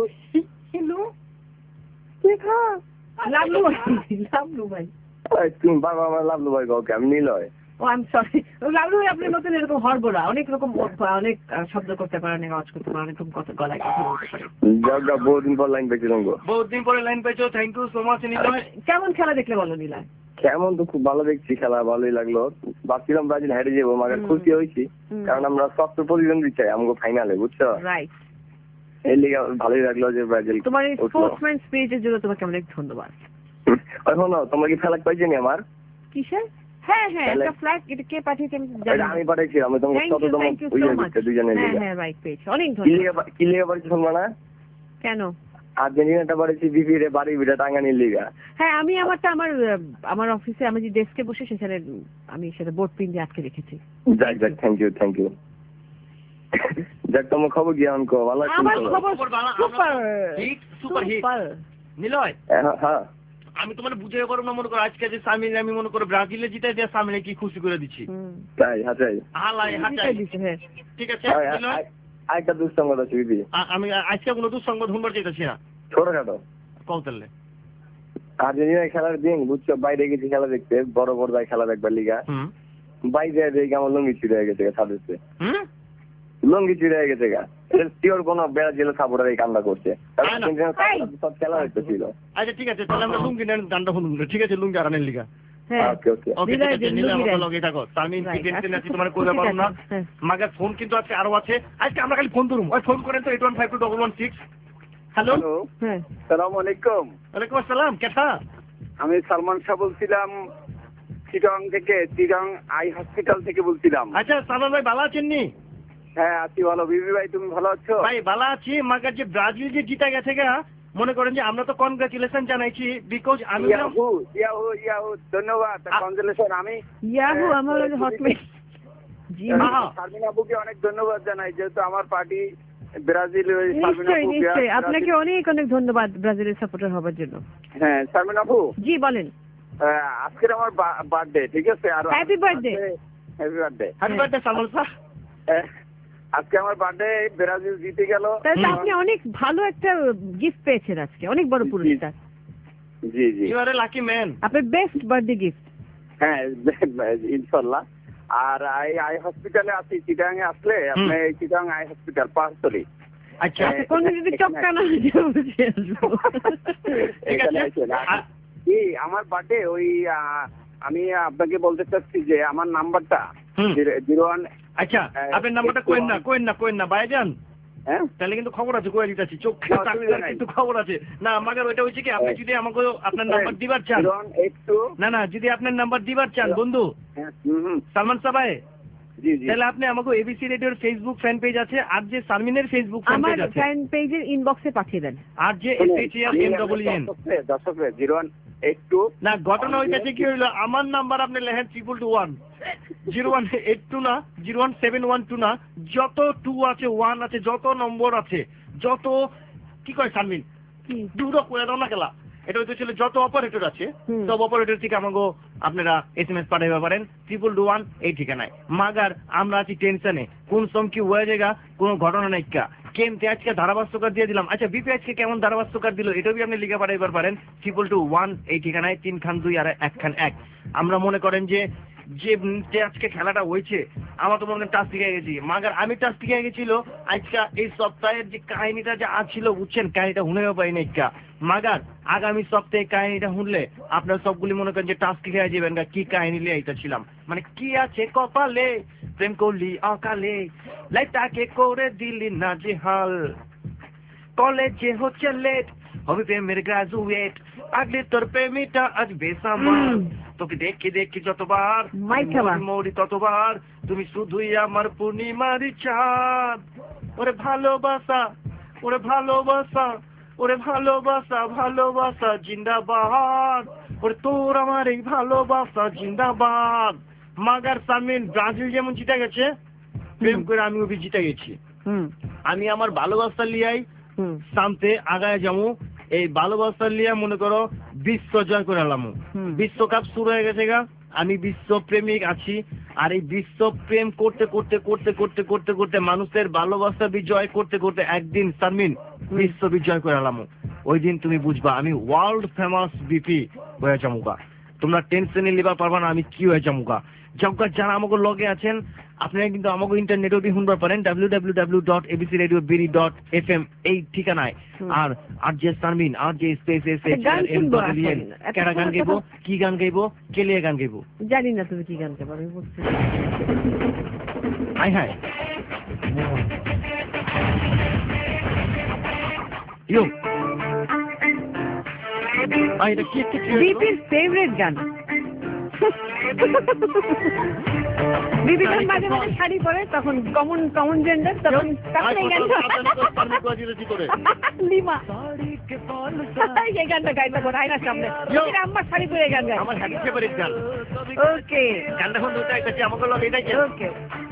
[SPEAKER 5] কে খা লাভলু ভাই
[SPEAKER 9] তুমি বাবা আমার লাভলু ভাই ওকে আমি নিলয়
[SPEAKER 5] ও আই এম সরি লাভলু ভাই আপনার মতন এরকম হরবড়া অনেক রকম অনেক শব্দ করতে পারেন আওয়াজ করতে পারেন অনেক রকম কথা গলায় কথা বলতে পারেন
[SPEAKER 9] জায়গা বহুদিন পর লাইন পেয়েছিলাম গো
[SPEAKER 6] বহুদিন পরে লাইন পেয়েছো thank you so much Niloy
[SPEAKER 5] কেমন খেলা দেখলে বলো নিলয়
[SPEAKER 9] কেমন তো খুব ভালো দেখছি খেলা ভালোই লাগলো ভাবছিলাম ব্রাজিল হেরে যাবো মাগার খুশি হয়েছি কারণ আমরা সপ্তাহ প্রতিদ্বন্দ্বী চাই আমাকে ফাইনালে বুঝছো
[SPEAKER 5] রাইট
[SPEAKER 9] এই লিগে ভালোই লাগলো যে ব্রাজিল
[SPEAKER 5] তোমার এই স্পোর্টসম্যান স্পিরিটের জন্য তোমাকে অনেক ধন্যবাদ
[SPEAKER 9] এখন তোমরা কি ফেলাক পাইছো নি আমার
[SPEAKER 5] কিসের হ্যাঁ হ্যাঁ একটা ফ্ল্যাগ এটা কে পাঠিয়েছে আমি জানি
[SPEAKER 20] আমি পাঠাইছি আমি তোমাকে শততম দুজনে
[SPEAKER 5] হ্যাঁ হ্যাঁ রাইট পেয়েছি অনেক ধন্যবাদ
[SPEAKER 20] কি লিগে পাঠিয়েছি শুনবা না
[SPEAKER 5] কেন
[SPEAKER 20] আর্জেন্টিনাটা পাঠিয়েছি বিপির বাড়ি বিটা টাঙ্গানির লিগা
[SPEAKER 5] হ্যাঁ আমি আমার অফিসে আমি যে ডেস্কে বসে সেখানে আমি সেটা বোর্ড পিন দিয়ে আটকে রেখেছি
[SPEAKER 20] যাক থ্যাংক ইউ যাক তোমার খবর কি আনকো ভালো আছো
[SPEAKER 5] আমার খবর সুপার হিট
[SPEAKER 6] নিলয়
[SPEAKER 20] হ্যাঁ
[SPEAKER 6] আমি তোমার বুঝাই পারবো না মনে করো আজকে যে সামিন আমি মনে করো ব্রাজিলে জিতে দিয়ে সামিনে কি খুশি করে দিচ্ছি
[SPEAKER 20] তাই হাতাই
[SPEAKER 6] ঠিক আছে
[SPEAKER 20] আরেকটা দুঃসংবাদ আছে দিদি
[SPEAKER 6] আমি আজকে কোনো দুঃসংবাদ শুনবার চাইতেছি না
[SPEAKER 20] ছোটখাটো
[SPEAKER 6] কৌতলে
[SPEAKER 20] আর্জেন্টিনা খেলার দিন বুঝছো বাইরে গেছি খেলা দেখতে বড় পর্দায় খেলা দেখবার লিগা বাইরে দেখে আমার লঙ্গি চুরি হয়ে গেছে ছাদেতে লঙ্গি চুরি হয়ে গেছে গা শিওর কোনো ব্রাজিল সাপোর্টার এই কামটা করছে সব খেলা হইতেছিল
[SPEAKER 6] আচ্ছা ঠিক আছে তাহলে আমরা লুঙ্গি নেন গানটা শুনুন ঠিক আছে লুঙ্গি আরানের লিগা মাগার ফোন কিন্তু আজকে আরো আছে আজকে আমরা খালি ফোন ধরুন ওই ফোন করেন তো 81521116 হ্যালো
[SPEAKER 21] সালামু আলাইকুম
[SPEAKER 6] ওয়ালাইকুম আসসালাম কেথা
[SPEAKER 21] আমি সালমান শাহ বলছিলাম চিটাং থেকে চিটাং আই হসপিটাল থেকে বলছিলাম
[SPEAKER 6] আচ্ছা সালমান ভাই ভালো আছেন নি
[SPEAKER 21] হ্যাঁ আছি ভালো বিবি ভাই তুমি ভালো আছো
[SPEAKER 6] ভাই ভালো আছি মাগার যে ব্রাজিল যে জিতে গেছে গা মনে করেন যে আমরা তো কনগ্রাচুলেশন জানাইছি বিকজ আমি
[SPEAKER 21] ইয়াহু ধন্যবাদ কনগ্রাচুলেশন আমি
[SPEAKER 5] ইয়াহু আমার হটমেল জি
[SPEAKER 21] শারমিন আপুকে অনেক ধন্যবাদ জানাই যেহেতু আমার পার্টি ব্রাজিল
[SPEAKER 5] নিশ্চয়ই আপনাকে অনেক অনেক ধন্যবাদ ব্রাজিলের সাপোর্টার হবার জন্য
[SPEAKER 21] হ্যাঁ শারমিন আপু
[SPEAKER 5] জি বলেন
[SPEAKER 21] আজকে আমার বার্থডে ঠিক আছে আর
[SPEAKER 5] হ্যাপি বার্থডে
[SPEAKER 21] সালমান শাহ আজকে আমার বার্থডে ব্রাজিল জিতে গেল
[SPEAKER 5] তাহলে আপনি অনেক ভালো একটা গিফট পেয়েছেন আজকে অনেক বড় পুরস্কার
[SPEAKER 21] জি
[SPEAKER 6] you are a lucky man
[SPEAKER 5] আপনার বেস্ট বার্থডে গিফট
[SPEAKER 21] হ্যাঁ ইনশাআল্লাহ আর আই হসপিটালে আছি চিটাং এ আসলে আপনি চিটাং আই হসপিটাল পাঁচতলি
[SPEAKER 6] আচ্ছা
[SPEAKER 5] কোন যদি চক্কা না
[SPEAKER 21] ঠিক আছে কি আমার বার্থডে ওই আমি আপনাকে বলতে চাচ্ছি যে আমার নাম্বারটা 01
[SPEAKER 6] আচ্ছা আপনার নাম্বারটা কোয়েন না ভাইজান হ্যাঁ তাহলে কিন্তু খবর আছে কয়ে দিতেছি চোখ কিন্তু খবর আছে না আমাকে ওইটা হচ্ছে কি আপনি যদি আমাকে আপনার নাম্বার দিবার চান না যদি আপনার নাম্বার দিবার চান বন্ধু সালমান সাবাই তাহলে আপনি আমাকে এবিসি রেডিওর ফেসবুক ফ্যান পেজ আছে আর যে সালমিনের ফেসবুক ফ্যান পেজ আছে
[SPEAKER 5] ফ্যান পেজের ইনবক্সে পাঠিয়ে দেন
[SPEAKER 6] আর যে SHRMWN
[SPEAKER 21] দর্শকরা 0182
[SPEAKER 6] না ঘটনা হইতাছে কি হইলো আমার নাম্বার আপনি লেখেন 111 0182 না 01712 না যত 2 আছে 1 আছে যত নম্বর আছে যত কি কয় সালমিন দুটো কইরা দাও না খেলা এটা হইতে ছিল যত অপারেটর আছে সব অপারেটর থেকে আমাকে আপনারা SMS পাঠাইতে পারেন 111 এই ঠিকানায় মাগার আমরা আছি টেনশনে কোন সম কি হয়ে জায়গা কোনো ঘটনা নাই কেমতে আজকে ধারাভাষ্যকার দিয়ে দিলাম আচ্ছা বিপি আজকে কেমন ধারাভাষ্যকার দিল এটাও আপনি লিখে পাঠাইবার পারেন 211 এই ঠিকানায় 3 খান 2 আর 1 খান 1 আমরা মনে করেন যে আজকে খেলাটা হয়েছে আমার তো মনে হয় টাচ শিখে গেছি মাগার আমি টাচ শিখে গেছিল আজকে এই সপ্তাহের যে কাহিনীটা যে ছিল বুঝছেন কাহিনীটা শুনেও পাই না মাগার আগামী সপ্তাহে কাহিনীটা শুনলে আপনার সবগুলি মনে করেন যে টাচ শিখে যাবেন কি কাহিনী লিয়ে ছিলাম মানে কি আছে কপালে প্রেম করলি অকালে লাইটাকে করে দিলি না যে হাল কলেজে হচ্ছে লেট হবে প্রেমের গ্রাজুয়েট আগলে তোর প্রেমিটা আজ বেসামাল তোকে দেখি যতবার মরি ততবার তুমি শুধুই আমার পূর্ণিমারি চাঁদ ওরে ভালোবাসা জিন্দাবাদ ওরে তোর আমার এই ভালোবাসা জিন্দাবাদ মাগার সালমিন ব্রাজিল যেমন জিতে গেছে প্রেম করে আমিও জিতে গেছি আমি আমার ভালোবাসা লিয়াই সামতে আগায় যাবো এই ভালোবাসা লিয়া মনে করো বিশ্ব জয় করে এলাম বিশ্বকাপ শুরু হয়ে গেছে গা আমি বিশ্ব প্রেমিক আছি আর এই বিশ্ব প্রেম করতে করতে করতে করতে করতে করতে মানুষের ভালোবাসা বিজয় করতে করতে একদিন সালমিন বিশ্ব বিজয় করে এলাম ওই দিন তুমি বুঝবা আমি ওয়ার্ল্ড ফেমাস বিপি হয়ে যামুগা তোমরা টেনশনে লিবার পারবা না আমি কি হয়ে যামুগা যারা আমাকে লগে আছেন আপনারা কিন্তু আমাকে ইন্টারনেটেও দিয়ে শুনবার পারেন www.abcradiobiri.fm এই ঠিকানায় আর যে সালমিন আর যে স্পেস কেডা গান গাইবো কি গান গাইবো কে লিয়ে গান গাইবো
[SPEAKER 5] জানি না তুমি কি গান গাইবো আমি বলছি
[SPEAKER 6] হাই ইয়ো এটা কি বিপির
[SPEAKER 5] ফেভারিট গান দিদি যখন মাঝে মাঝে শাড়ি পরে তখন কমন জেন্ডার তখন এই গানটা লিমা এই গানটা গাইতে পারে আয়নার সামনে আমার শাড়ি পরে গান গায়
[SPEAKER 6] আমার হাদিস ফেভারিট গান।
[SPEAKER 5] ওকে
[SPEAKER 6] গানটা এখন দুটো একটা আমাকে লগে এটাই
[SPEAKER 5] ওকে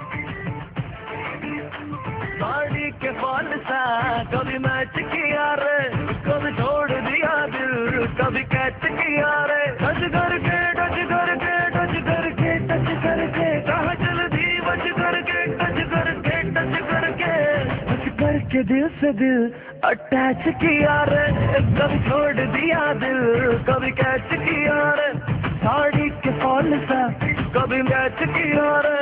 [SPEAKER 2] साड़ी के बाल सा कभी मैच किया रे कभी छोड़ दिया दिल कभी कैच किया रे टच करके टच करके टच करके टच करके कहाँ चल दी बच करके टच करके टच करके टच करके दिल से दिल अटैच किया रे कभी छोड़ दिया दिल कभी कैच किया रे साड़ी के बाल सा कभी मैच किया रे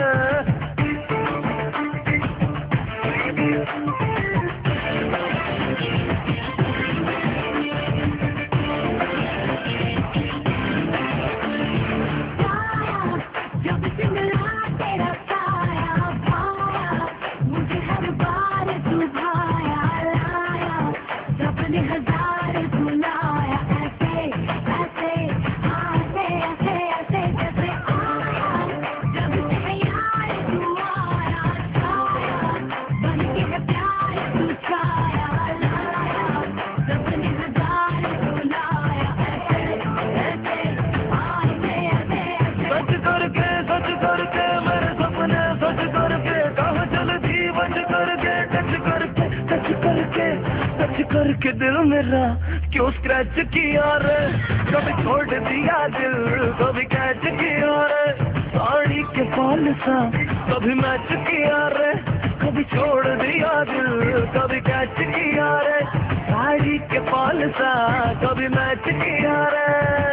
[SPEAKER 2] करके दिल मेरा क्यों स्क्रैच किया रे कभी छोड़ दिया दिल कभी कैच किया रे साड़ी के बाल सा कभी मैच किया रे कभी छोड़ दिया दिल कभी कैच किया रे साड़ी के बाल सा कभी मैच किया रे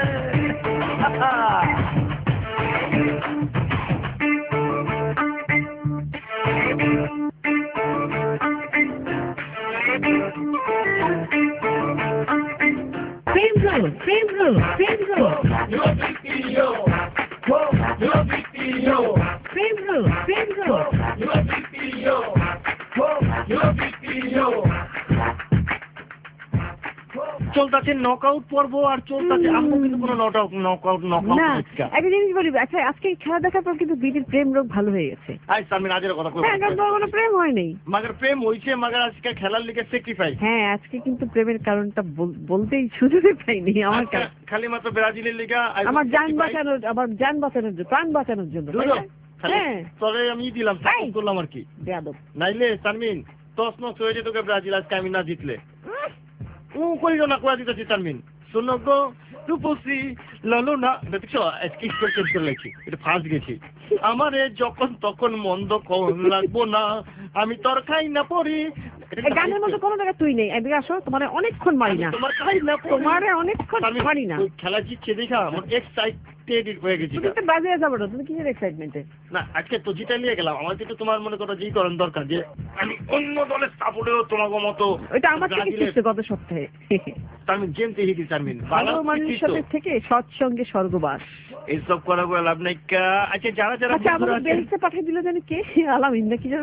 [SPEAKER 6] চলতেছে নকআউট পর্ব আর চলতেছে আমরা কিন্তু কোনো নকআউট
[SPEAKER 5] একটা জিনিস বলি আচ্ছা আজকে খেলা দেখার পর কিন্তু দিদির প্রেম রোগ ভালো হয়ে গেছে
[SPEAKER 6] আমি আজের কথা
[SPEAKER 5] কোনো প্রেম হয় নাই
[SPEAKER 6] মাগার প্রেম হইছে মাগার আজকে খেলার লিগে স্যাক্রিফাইস
[SPEAKER 5] হ্যাঁ আজকে কিন্তু প্রেমের কারণটা বলতেই সুযোগই পাইনি আমার
[SPEAKER 6] খালি মাত্র ব্রাজিলের লিগা
[SPEAKER 5] আমার জান বাঁচানোর জন্য প্রাণ বাঁচানোর জন্য
[SPEAKER 6] হ্যাঁ তবে আমি দিলাম সাপোর্ট করলাম আর কি
[SPEAKER 5] বেয়াদব
[SPEAKER 6] নাইলে তানমিন তসনস হয়ে যেত ব্রাজিল আজকে আমি না জিতলে করিল না কোয়া দিতেছি তানমিন শোনো গো রূপসী লালো না দেখছো আজকে স্কোর চেঞ্জ করে লাগছি এটা ফার্স্ট গেছি আমারে যখন তখন মন্দ কম লাগবো না আমি তোর খাই না পড়ি
[SPEAKER 5] গানের মধ্যে কোনো জায়গায় তুই নেই এদিকে আসো তোমার অনেকক্ষণ মারি না
[SPEAKER 6] তোমার খাই না
[SPEAKER 5] তোমার অনেকক্ষণ মারি না
[SPEAKER 6] খেলা জিতছে দেখা আমার এক্সাইটেড হয়ে গেছি
[SPEAKER 5] তুমি বাজে যাবো না তুমি কিসের এক্সাইটমেন্টে
[SPEAKER 6] না আজকে তো জিতে নিয়ে গেলাম আমার তো তোমার মনে করো যেই করেন দরকার যে আমি অন্য দলের সাপোর্টেও তোমাকে মতো
[SPEAKER 5] ওইটা আমার থেকে শিখছে গত সপ্তাহে
[SPEAKER 6] আমি জেমতে হিকি চারমিন
[SPEAKER 5] ভালো মানুষের সাথে থেকে সৎসঙ্গে স্বর্গবাস
[SPEAKER 6] এইসব করা করে লাভ নাই। আচ্ছা যারা যারা
[SPEAKER 5] আমাদের বেহেশতে পাঠিয়ে দিল জানি কে আলামিন নাকি জানো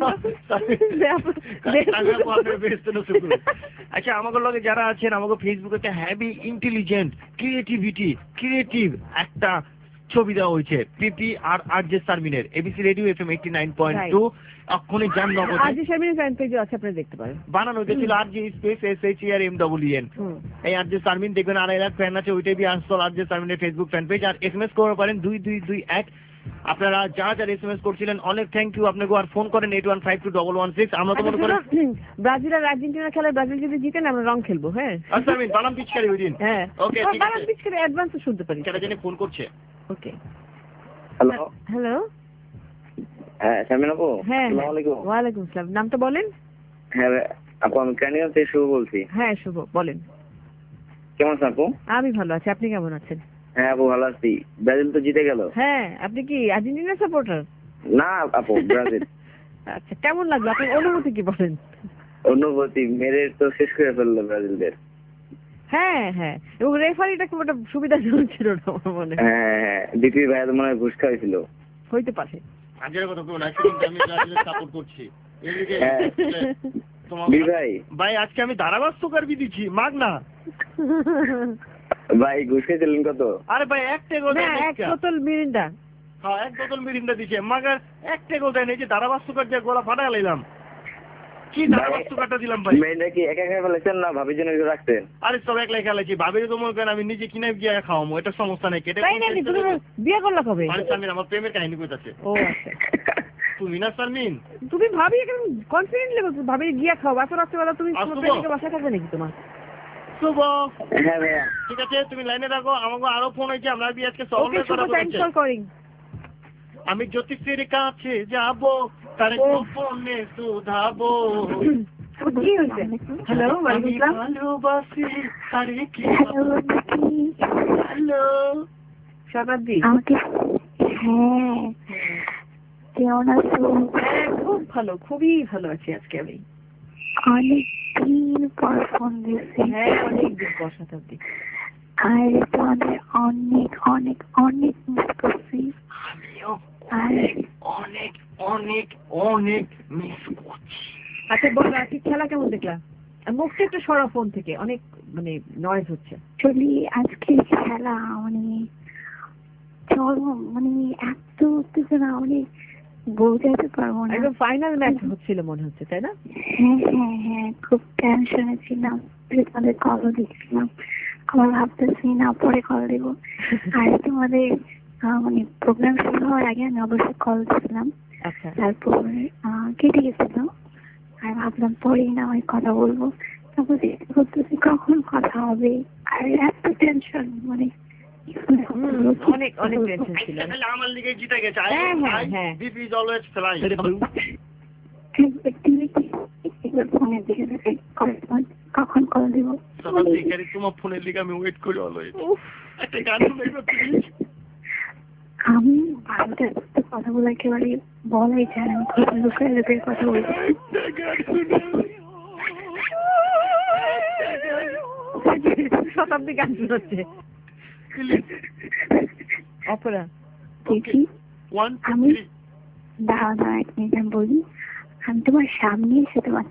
[SPEAKER 6] আচ্ছা আমাদের লগে যারা আছেন আমাকে ফেসবুকে একটা হ্যাভি ইন্টেলিজেন্ট ক্রিয়েটিভ একটা ছবি দেওয়া হয়েছে পিপি আর আরজে শারমিনের এবিসি রেডিও এফএম 89.2 এক্ষুনি জান নগদ
[SPEAKER 5] আরজে শারমিনের ফ্যান পেজে আছে আপনারা দেখতে পারেন
[SPEAKER 6] বানানো হয়েছিল আরজে স্পেস SHERMWEN এই আরজে শারমিন দেখবেন 2.5 ফ্যান আছে ওইটাই আনস্টল আরজে শারমিনের ফেসবুক ফ্যান পেজ আর এসএমএস করতে পারেন 2221 আপনারা যা যা এসএমএস করছিলেন অনেক থ্যাংক ইউ আপনাকে আর ফোন করেন 81521116 আমরা তো মনে করেন
[SPEAKER 5] ব্রাজিল আর আর্জেন্টিনা খেলায় ব্রাজিল যদি জিতেন আমরা রং খেলবো হ্যাঁ
[SPEAKER 6] আচ্ছা আমি বালাম পিচকারি ওই দিন
[SPEAKER 5] হ্যাঁ
[SPEAKER 6] ওকে ঠিক আছে
[SPEAKER 5] বালাম পিচকারি অ্যাডভান্স শুনতে পারি
[SPEAKER 6] কেন জানি ফোন করছে
[SPEAKER 5] ওকে
[SPEAKER 20] হ্যালো
[SPEAKER 5] হ্যাঁ
[SPEAKER 20] শারমিন আপু
[SPEAKER 5] হ্যাঁ
[SPEAKER 20] আসসালামু আলাইকুম
[SPEAKER 5] ওয়া আলাইকুম আসসালাম নামটা বলেন
[SPEAKER 20] হ্যাঁ আপু আমি ক্যানিয়ন থেকে শুভ বলছি
[SPEAKER 5] হ্যাঁ শুভ বলেন
[SPEAKER 20] কেমন আছেন আপু
[SPEAKER 5] আমি ভালো আছি আপনি কেমন আছেন
[SPEAKER 20] হ্যাঁ আপু ভালো আছি ব্রাজিল তো জিতে গেল
[SPEAKER 5] হ্যাঁ আপনি কি আর্জেন্টিনা সাপোর্টার
[SPEAKER 20] না আপু ব্রাজিল
[SPEAKER 5] আচ্ছা কেমন লাগলো আপনার অনুভূতি কি বলেন
[SPEAKER 20] অনুভূতি মেরে তো শেষ করে ফেললো ব্রাজিলদের
[SPEAKER 5] হ্যাঁ হ্যাঁ এবং রেফারিটা খুব একটা সুবিধাজনক ছিল না আমার মনে
[SPEAKER 20] হ্যাঁ ডিপি ভাই তো মনে হয় ঘুষ খাইছিল
[SPEAKER 5] হইতে পারে
[SPEAKER 6] আজের কথা বলুন আজকে আমি ব্রাজিলের সাপোর্ট করছি এদিকে
[SPEAKER 20] ভাই
[SPEAKER 6] ভাই আজকে আমি ধারাবাস সুকার দিচ্ছি মাগ না
[SPEAKER 20] ভাই ঘুষ খেয়েছিলেন কত
[SPEAKER 6] আরে ভাই একটা গোল
[SPEAKER 5] এক বোতল মিরিন্ডা
[SPEAKER 6] হ্যাঁ 1 বোতল মিরিন্ডা দিছে মাগার একটা গোল দেয় না, এই যে ধারাবাস সুগার দিয়ে গলা ফাটাই লাইলাম। কি ধারাবাস সুগারটা দিলাম ভাই?
[SPEAKER 20] মেয়েটা কি একা একা ফেলেছেন না ভাবির জন্য কিছু রাখছেন?
[SPEAKER 6] আরে সব একলাই খেলাইছি, ভাবির তো মনে করেন আমি নিজে কিনে গিয়ে খাওয়াবো, এটা সমস্যা নাই। কেটে
[SPEAKER 5] তাই নাকি? তুমি বিয়ে করলা কবে?
[SPEAKER 6] আরে সামিন আমার প্রেমের কাহিনী কইতাছে।
[SPEAKER 5] ও আচ্ছা।
[SPEAKER 6] তুমি না সামিন?
[SPEAKER 5] তুমি ভাবি এখন কনফিডেন্টলি বলছো ভাবি গিয়া খাও, এত রাত্রিবেলা তুমি প্রেমিকের বাসায় থাকবে নাকি তোমার?
[SPEAKER 6] শুভ।
[SPEAKER 20] হ্যাঁ ভাইয়া।
[SPEAKER 6] ঠিক আছে তুমি লাইনে রাখো, আমাকে আরো ফোন হয়েছে, আমরা বি আজকে সলভ করা আমি জ্যোতিষের কাছে যাব, তার ফোনে শুধাবো।
[SPEAKER 1] কি হয়েছে? হ্যালো, ওয়ালাইকুম আসসালাম।
[SPEAKER 6] ভালোবাসি আরে কি? হ্যালো
[SPEAKER 1] শতাব্দী।
[SPEAKER 7] আমাকে হ্যাঁ কেমন আছো?
[SPEAKER 1] হ্যাঁ খুব ভালো, খুবই ভালো আছি আজকে আমি।
[SPEAKER 7] অনেকদিন পর ফোন দিয়েছি।
[SPEAKER 1] হ্যাঁ অনেকদিন পর শতাব্দী।
[SPEAKER 7] আর তোমাদের অনেক অনেক অনেক মিস করছি।
[SPEAKER 6] আমিও
[SPEAKER 7] আর
[SPEAKER 6] অনেক অনেক অনেক মিস করছি।
[SPEAKER 5] আচ্ছা বলো আজকে খেলা কেমন দেখলা? মুখটা একটু সরা ফোন থেকে, অনেক মানে নয়েজ হচ্ছে।
[SPEAKER 7] অ্যাকচুয়ালি আজকে খেলা মানে চরম মানে এত উত্তেজনা মানে বোঝাতে পারবো না।
[SPEAKER 5] একদম ফাইনাল ম্যাচ হচ্ছিল মনে হচ্ছে, তাই না?
[SPEAKER 7] হ্যাঁ হ্যাঁ হ্যাঁ, খুব টেনশনে ছিলাম, তোমাদের কলও দিচ্ছিলাম, আবার ভাবতেছি না পরে কল দেবো। আর তোমাদের মানে প্রোগ্রাম শুরু হওয়ার আগে আমি অবশ্যই কল দিয়েছিলাম, তারপর কেটে গেছিল। আর ভাবলাম পরেই না হয় কথা বলবো, তারপর ভাবতেছি কখন কথা হবে। আর এত টেনশন মানে
[SPEAKER 5] অনেক অনেক টেনশন ছিল।
[SPEAKER 6] আমার লিগে জিতে গেছে। This is always fly.
[SPEAKER 7] ফোনের দিকে কখন কল দিব?
[SPEAKER 6] তোমার ফোনের লিগে আমি ওয়েট করি অলওয়েজ। একটা গান শুনাইবা প্লিজ?
[SPEAKER 7] আমি ভালোটার কথা বলে একেবারে বলাই যায় না, লুকায় লুকায় কথা বলবো।
[SPEAKER 5] শতাব্দী গান শুনছে অপরা।
[SPEAKER 7] দেখি আমি দাঁড়া এক মিনিট আমি বলি, আমি তোমার সামনে এসে তোমাকে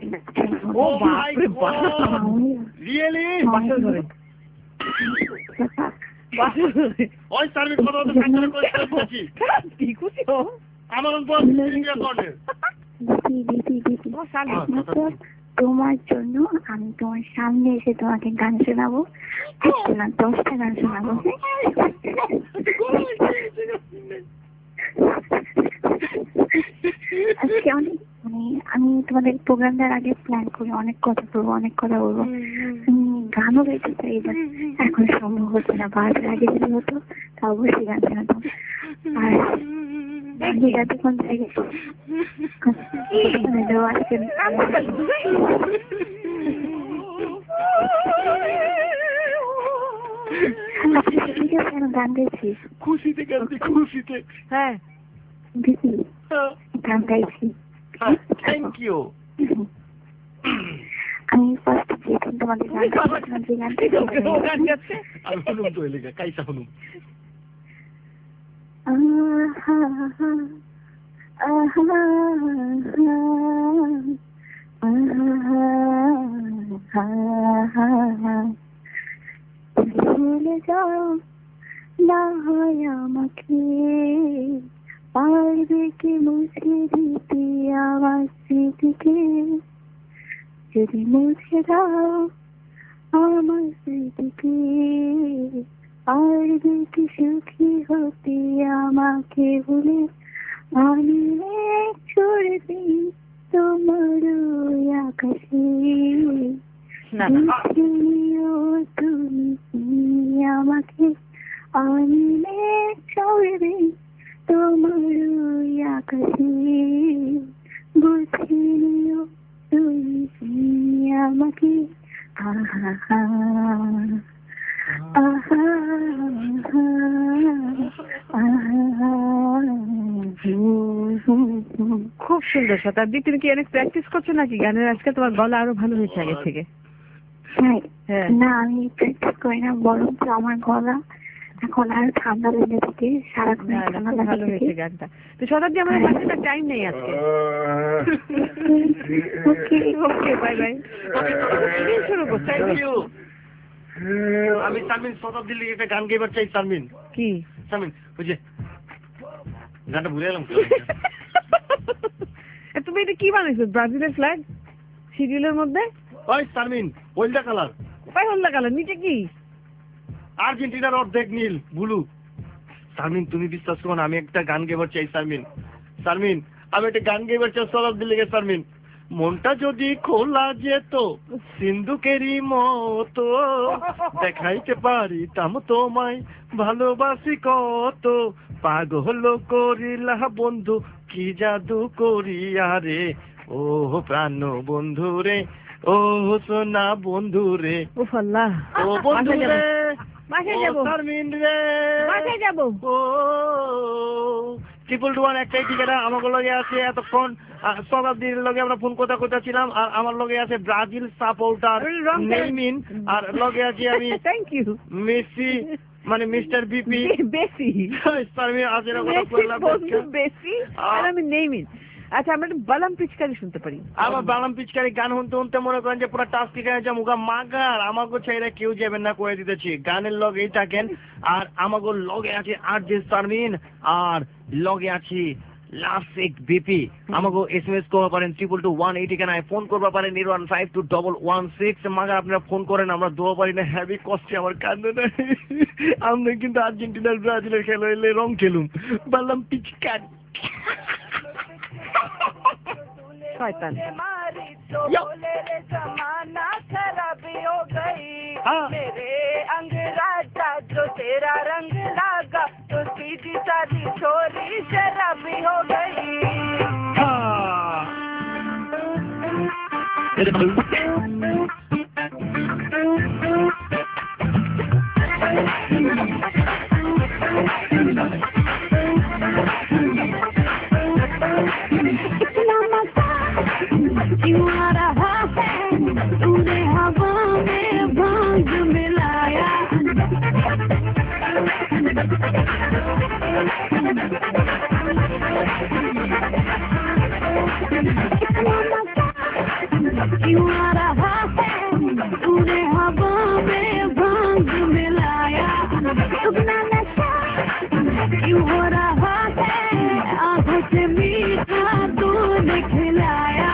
[SPEAKER 7] তোমার জন্য আমি তোমার সামনে এসে তোমাকে গান শোনাবো, 10টা গান শোনাবো। আজকে অনেক মানে আমি তোমাদের প্রোগ্রামটার আগে প্ল্যান করি, অনেক কথা বলবো, অনেক কথা বলবো, গানও গাইতে চাই, এখন সম্ভব হচ্ছে না। বারবার আগে যদি হতো তা অবশ্যই গান শোনাতাম। আর এতক্ষণ থেকে ঠিক আছে আমি গান গাইছি,
[SPEAKER 6] খুশিতে গাইছি, খুশিতে।
[SPEAKER 5] হ্যাঁ
[SPEAKER 7] দিদি গান গাইছি।
[SPEAKER 6] Thank you.
[SPEAKER 7] আমি ফার্স্ট যেহেতু তোমাদের গান
[SPEAKER 6] গাচ্ছে আমি শুনুন তো এলাকা কাইসা শুনুন।
[SPEAKER 7] ভুলে যাও না হয় আমাকে, পারবে কি মুছে দিতে আমার স্মৃতিকে? যদি মুছে দাও আমার স্মৃতিকে, পারবে কি সুখী হতে আমাকে ভুলে? আমি ছড়ে দিই তোমার আকাশে, তুমি আমাকে। আমি ছড়ে দিই তোমার আকাশে, বুঝে নিও তুমি আমাকে। আহা আহা
[SPEAKER 5] খুব সুন্দর শতাব্দী। তুমি কি অনেক প্র্যাকটিস করছো নাকি গানের? আজকে তোমার গলা আরো ভালো হয়েছে আগে থেকে।
[SPEAKER 7] না আমি প্র্যাকটিস করি না, বরং আমার গলা এখন আর ঠান্ডা লেগে থেকে সারাক্ষণ
[SPEAKER 5] ভালো হয়েছে গানটা। তো শতাব্দী আমার গানটা টাইম নেই আজকে। Okay bye bye. শুরু করো।
[SPEAKER 6] Thank you. আমি সামিন শতাব্দীর লিগে একটা গান গাইবার চাই। সামিন,
[SPEAKER 5] কি
[SPEAKER 6] সামিন ওই যে গানটা ভুলে গেলাম।
[SPEAKER 5] তুমি এটা কি বানাইছো ব্রাজিলের ফ্ল্যাগ শিডিউলের মধ্যে?
[SPEAKER 6] ওই সারমিন হলদা কালার।
[SPEAKER 5] ওই হলদা কালার নিচে কি?
[SPEAKER 6] আর্জেন্টিনার অর্ধেক নীল ব্লু। সারমিন তুমি বিশ্বাস করো না, আমি একটা গান গেবার চাই সারমিন। সারমিন আমি একটা গান গেবার চাই সরব দিলে সারমিন। মনটা যদি খোলা যেত সিন্ধুকেরই মতো দেখাইতে পারিতাম তোমায় ভালোবাসি কত, পাগল করিলা বন্ধু কি জাদু করিয়া রে, ও প্রাণ বন্ধু রে, ও সোনা বন্ধু রে,
[SPEAKER 5] ও আল্লাহ,
[SPEAKER 6] ও বন্ধু রে,
[SPEAKER 5] বাসায় যাব
[SPEAKER 6] সারমিন রে,
[SPEAKER 5] বাসায় যাব।
[SPEAKER 6] ও 221 একটাই টিকেট আমাকে লগে আছে এতক্ষণ শতাব্দীর লগে আমরা ফোন কথা ছিলাম, আর আমার লগে আছে ব্রাজিল সাপোর্টার নেইমিন, আর লগে আছে আমি
[SPEAKER 5] থ্যাংক ইউ
[SPEAKER 6] মেসি মানে মিস্টার বিপি
[SPEAKER 5] বেসি
[SPEAKER 6] সারমিন আছে এরকম
[SPEAKER 5] বেসি আর আমি নেইমিন। আচ্ছা আমরা একটা বালাম পিচকারি শুনতে পারি।
[SPEAKER 6] আমার বালাম পিচকারি গান শুনতে শুনতে মনে করেন যে পুরো টাস্ক ঠিক আছে মুগা মাগার আমাকে ছেড়ে কেউ যাবেন না করে দিতেছি, গানের লগেই থাকেন। আর আমাকে লগে আছে আরজে সারমিন আর লগে আছি লাসিক বিপি। আমাকে এসএমএস করতে পারেন 2218 কেন ফোন করতে পারেন 0152116 মাগার আপনারা ফোন করেন আমরা দোয়া পারি না হেভি কষ্টে আমার কান্দে না। আমরা কিন্তু আর্জেন্টিনার ব্রাজিলের খেলা হইলে রং খেলুম বালাম পিচকারি।
[SPEAKER 5] शैतान
[SPEAKER 3] जमाना खराबी हो गई मेरे अंगराजा जो तेरा रंग लागा तो सीधी सादी छोरी शराबी हो गई।
[SPEAKER 2] क्यों आ रहा है तूने हवा में भांग मिलाया, क्यों आ रहा है तूने हवा में भांग मिलाया, अपना नशा क्यों हो रहा है आंखों से मीठा तूने खिलाया।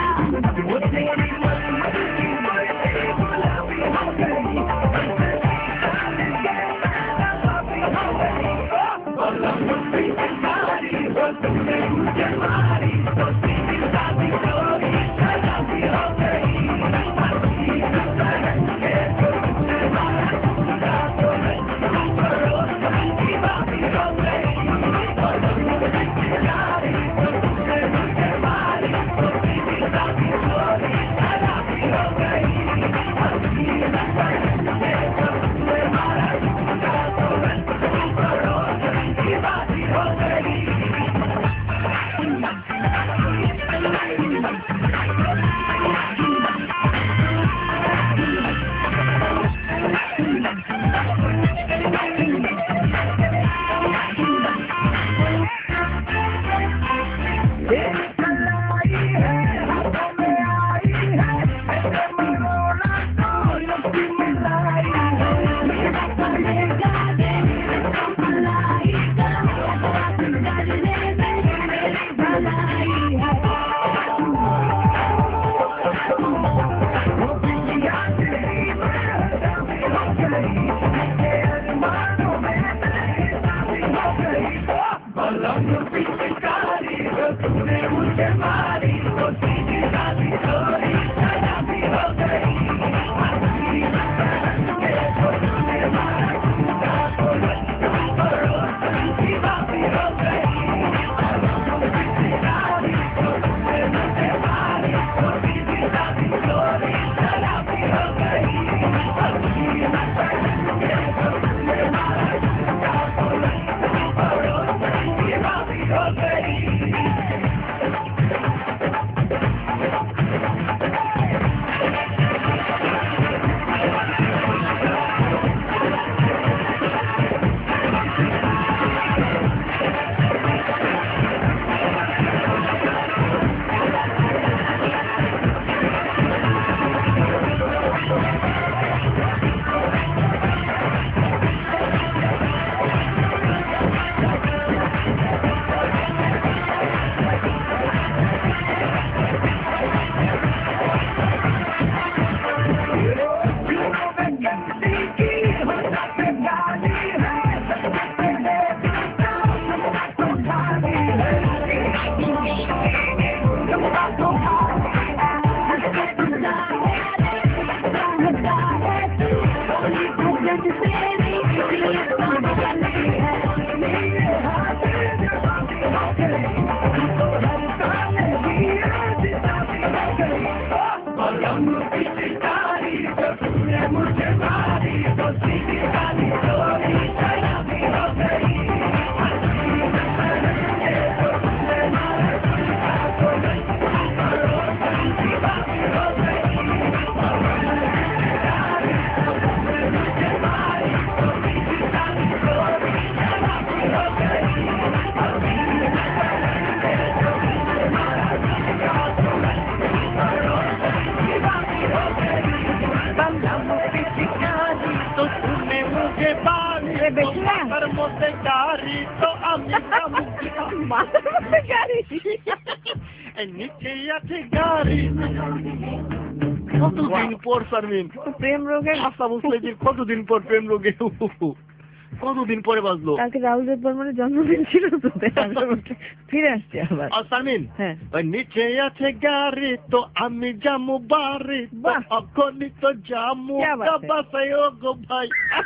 [SPEAKER 6] কতদিন পর শারমিন
[SPEAKER 5] প্রেম রোগে
[SPEAKER 6] আশা মুসলিজির কতদিন পর প্রেম রোগে কতদিন পরে বাজলো
[SPEAKER 5] কালকে রাহুল দেব বর্মনের জন্মদিন ছিল তো ফিরে আসছে আবার
[SPEAKER 6] শারমিন
[SPEAKER 5] হ্যাঁ
[SPEAKER 6] ওই নিচে আছে গাড়ি তো আমি যামু বাড়ি অখনি তো যামু বাসায় ও গো ভাই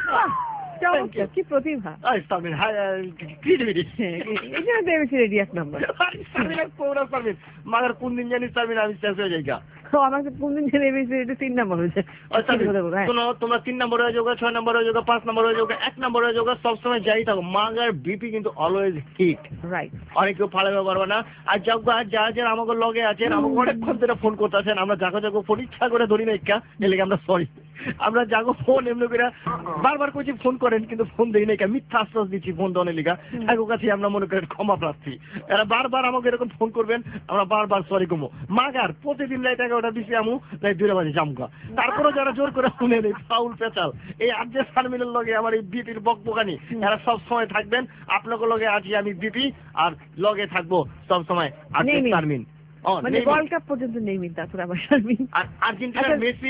[SPEAKER 5] কি প্রতিভা
[SPEAKER 6] শারমিন হাই ক্রিয়েটিভিটি
[SPEAKER 5] এই জন্য দেবেছি রেডি এক নম্বর
[SPEAKER 6] শারমিন মাগার কোন দিন জানি শারমিন আমি শেষ হয়ে যাই
[SPEAKER 5] আমাকে কোন দিন ছেড়ে বেশি এটা 3 নম্বর হয়েছে
[SPEAKER 6] তোমরা 3 নম্বর হয়ে যাও 6 নম্বর হয়ে যাও 5 নম্বর হয়ে যাও 1 নম্বর হয়ে যাও সবসময় যাই থাকো মাগার বিপি কিন্তু অলওয়েজ হিট
[SPEAKER 5] রাইট
[SPEAKER 6] অনেক কেউ ফালাবে পারবে না আর যারা আমাকে লগে আছেন আমাকে অনেকক্ষণ ধরে ফোন করতে আছেন আমরা জাগো ফোন ইচ্ছা করে ধরি না ইচ্ছা এলে আমরা সরি আমরা জাগো ফোন এমনি করে বারবার করছি ফোন করেন কিন্তু ফোন দেই না মিথ্যা আশ্বাস দিচ্ছি ফোন দেওয়ার লিগা ঠাকুর কাছে আমরা মনে করেন ক্ষমা প্রার্থী এরা বারবার আমাকে এরকম ফোন করবেন আমরা বারবার সরি কমো মাগার প্রতিদিন লাইট 11টা দিছি আমু তাই 2 বাজে জামকা তারপরে যারা জোর করে শুনে নেই ফাউল পেঁচাল এই আজকে শারমিনের লগে আমার এই বিপির বকবকানি এরা সব সময় থাকবেন আপনাদের লগে আছি আমি বিপি আর লগে থাকবো সব সময় আজকে শারমিন
[SPEAKER 5] মানে ওয়ার্ল্ড কাপ পর্যন্ত নেই তারপর আবার শারমিন
[SPEAKER 6] আর্জেন্টিনার মেসি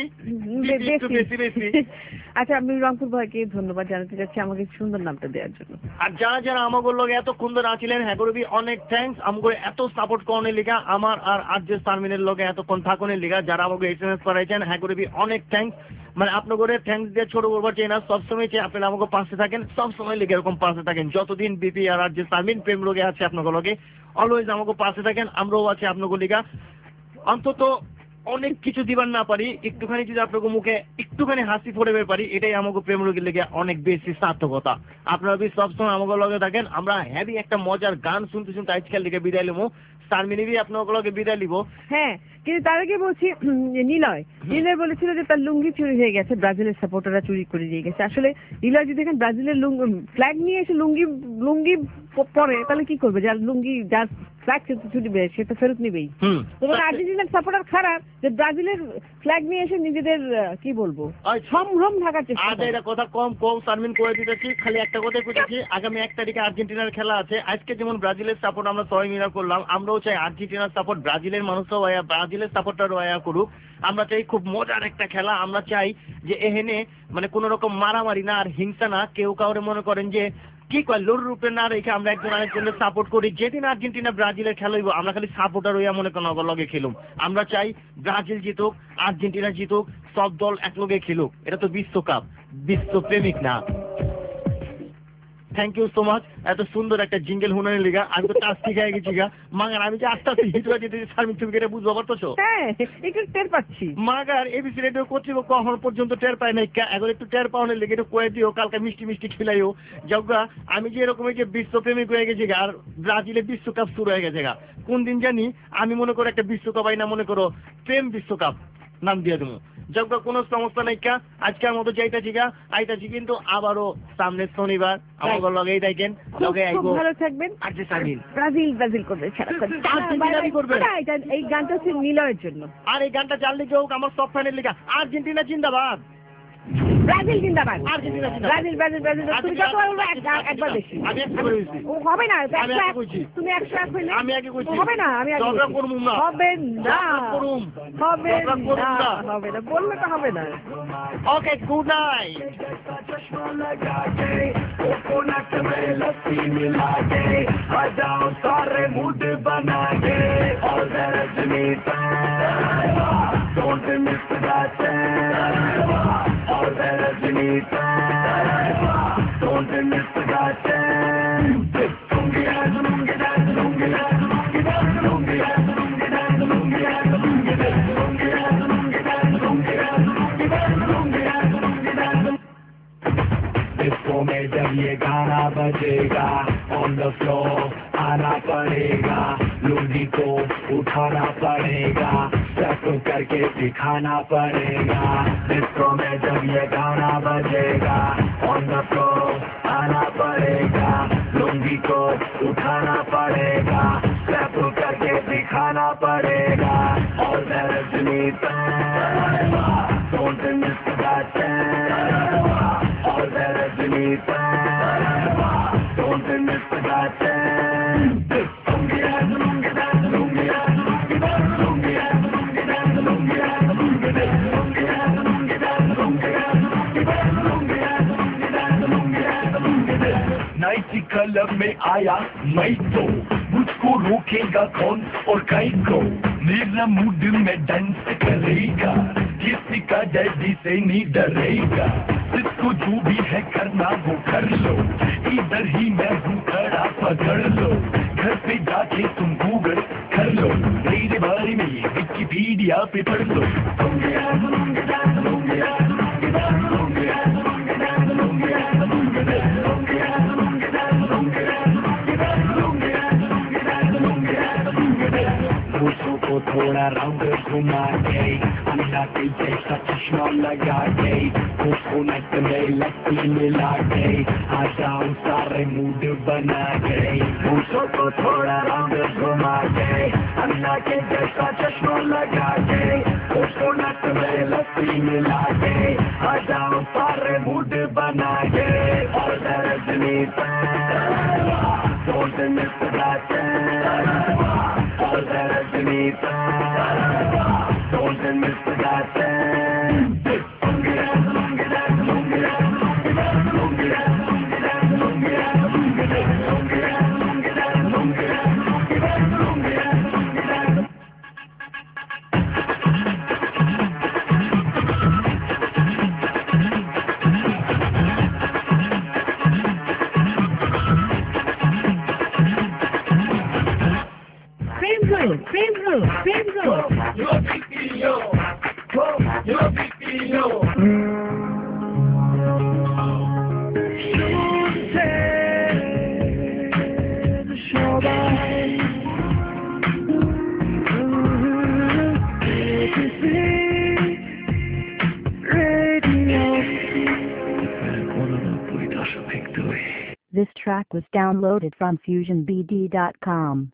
[SPEAKER 6] বেশি
[SPEAKER 5] আচ্ছা আমি রংপুর ভাইকে ধন্যবাদ জানাতে চাচ্ছি আমাকে সুন্দর নামটা দেওয়ার জন্য
[SPEAKER 6] আর যারা আমাদের লগে এত সুন্দর আছিলেন হ্যাঁ করবি অনেক থ্যাঙ্কস আমাকে এত সাপোর্ট করানোর লিগা আমার আর আজকে শারমিনের লগে এতক্ষণ থাকুনের লিগা যারা আমাকে এসএমএস করাইছেন হ্যাঁ করবি অনেক থ্যাঙ্কস মানে আপনাদের থ্যাঙ্কস দিয়ে ছোট করবার চাই না সবসময় চাই আপনারা আমাকে পাশে থাকেন সবসময় লিগে এরকম পাশে থাকেন যতদিন বিপি আর আজকে শারমিন প্রেম রোগে আছে আপনাদের লগে অলওয়েজ আমাকে পাশে থাকেন আমরাও আছি আপনাদের লিগা অন্তত অনেক কিছু দিবার না পারি একটুখানি যদি আপনাকে মুখে একটুখানি হাসি ফোটাবে পারি এটাই আমাকে প্রেম রোগীর লেগে অনেক বেশি সার্থকতা আপনারা বি সবসময় আমাকে লগে থাকেন আমরা হ্যাভি একটা মজার গান শুনতে শুনতে আজকাল লিগে বিদায় নেবো শারমিনী আপনাকে লগে বিদায় নিব
[SPEAKER 5] হ্যাঁ কিন্তু তার আগে বলছি নিলয় বলেছিল যে তার লুঙ্গি চুরি হয়ে গেছে ব্রাজিলের সাপোর্টাররা চুরি করে দিয়ে গেছে আসলে নিলয় যদি এখন ব্রাজিলের ফ্ল্যাগ নিয়ে এসে লুঙ্গি পরে তাহলে কি করবে যার লুঙ্গি যার ফ্ল্যাগ ছুটবে সে তো ফেরত নিবেই তোমার আর্জেন্টিনার সাপোর্টার খারাপ যে ব্রাজিলের ফ্ল্যাগ নিয়ে এসে নিজেদের কি বলবো সম্ভ্রম ঢাকার চেষ্টা
[SPEAKER 6] আজ এটা কথা কম শারমিন করে দিতেছি খালি একটা কথাই কইতেছি আগামী 1 তারিখে আর্জেন্টিনার খেলা আছে আজকে যেমন ব্রাজিলের সাপোর্ট আমরা সবাই মিলে করলাম আমরাও চাই আর্জেন্টিনার সাপোর্ট ব্রাজিলের মানুষও ব্রাজিলের সাপোর্টার করুক আমরা চাই খুব মজার একটা খেলা আমরা চাই যে এখানে মানে কোন রকম মারামারি না আর হিংসা না কেউ কাউরে মনে করেন যে কি কয় লোর রূপে না রেখে আমরা একজন আরেকজনের সাপোর্ট করি যেদিন আর্জেন্টিনা ব্রাজিলের খেলা হইব আমরা খালি সাপোর্টার হইয়া মনে করেন লগে খেলুম আমরা চাই ব্রাজিল জিতুক আর্জেন্টিনা জিতুক সব দল একলগে খেলুক এটা তো বিশ্বকাপ বিশ্বপ্রেমিক না থ্যাংক ইউ সো মাচ এত সুন্দর একটা জিঙ্গেল হুনানের লিগা আমি তো টাচ শিখে গেছি গা মাগার আমি যে আস্তে আস্তে হিট বাজিয়ে দিয়েছি শারমিন তুমি এটা বুঝবো পারতো
[SPEAKER 5] একটু টের পাচ্ছি
[SPEAKER 6] মাগার এবিসি রেডিও কর্তৃপক্ষ এখন পর্যন্ত টের পায় নাই এখন একটু টের পাওয়ানোর লেগে একটু কয়ে দিও কালকে মিষ্টি খিলাইও যাওগা আমি যে এরকম যে বিশ্বপ্রেমিক হয়ে গেছি গা আর ব্রাজিলে বিশ্বকাপ শুরু হয়ে গেছে গা কোন দিন জানি আমি মনে করো একটা বিশ্বকাপ আইনা মনে করো প্রেম বিশ্বকাপ নাম দিয়ে দেবো যাওগা কোনো সমস্যা নাই কা আজকের মতো যাইতাছি গা আইতাছি কিন্তু আবারও সামনে শনিবার আমাকে লগেই দেখেন লগে আইবো
[SPEAKER 5] ভালো থাকবেন
[SPEAKER 6] আজকে শারমিন
[SPEAKER 5] ব্রাজিল করবে এই গানটা হচ্ছে নিলয়ের জন্য
[SPEAKER 6] আর এই গানটা চাললে কেউ আমার সব ফ্যানের লেখা আর্জেন্টিনা জিন্দাবাদ
[SPEAKER 5] ব্রাজিল জিন্দাবাদ ব্রাজিল তুমি কত বলবো একবার বেশি
[SPEAKER 6] আমি একটু করে দিছি
[SPEAKER 5] ও হবে না
[SPEAKER 6] আমি আগে কইছি
[SPEAKER 5] তুমি 100 কইলে
[SPEAKER 6] আমি আগে কইছি
[SPEAKER 5] হবে না আমি আগে
[SPEAKER 6] ঝগড়া করব না
[SPEAKER 5] হবে না
[SPEAKER 6] করুম
[SPEAKER 5] হবে না বললে তো হবে না
[SPEAKER 6] ওকে গুড নাইট
[SPEAKER 2] कोकोनट में लस्सी मिला के आ जाओ सारे मूड बना के और रजनी डोंट मिस दैट और Rajni underneath. Don't miss the goddamn. Disco में जब ये गाना बजेगा ऑन द फ्लोर आना पड़ेगा, लुंगी को उठाना पड़ेगा, स्टेप करके दिखाना पड़ेगा। डिस्को में जब ये गाना बजेगा ऑन द फ्लोर आना पड़ेगा, लुंगी को उठाना पड़ेगा, स्टेप करके दिखाना पड़ेगा। और रजनीता don't miss the goddamn. All that Rajneeta, don't miss the goddamn. Night club में आया मैं तो, मुझको रोकेगा कौन और कई को, मेरा मूड में डांस करेगा, किसी का डैडी से नहीं डरेगा, जिसको जो भी है करना वो कर लो, इधर ही मैं हूँ खड़ा पकड़ लो, घर पे जाके तुम गूगल कर लो, मेरे बारे में विकिपीडिया पे पढ़ लो। को थोड़ा राउंड घुमा के, अंडा के जैसा चश्मा लगा के, उसको नट में लत्ती मिला के, आ जाओ सारे मूड बना के। उसको थोड़ा राउंड घुमा के, अंडा के जैसा चश्मा लगा के, उसको नट में लत्ती मिला के, आ जाओ सारे मूड बना के। और रजनीता don't miss the goddamn. All that Rajneeta, don't miss the goddamn. You're BPO. You're BPO.
[SPEAKER 18] This track was downloaded from FusionBD.com.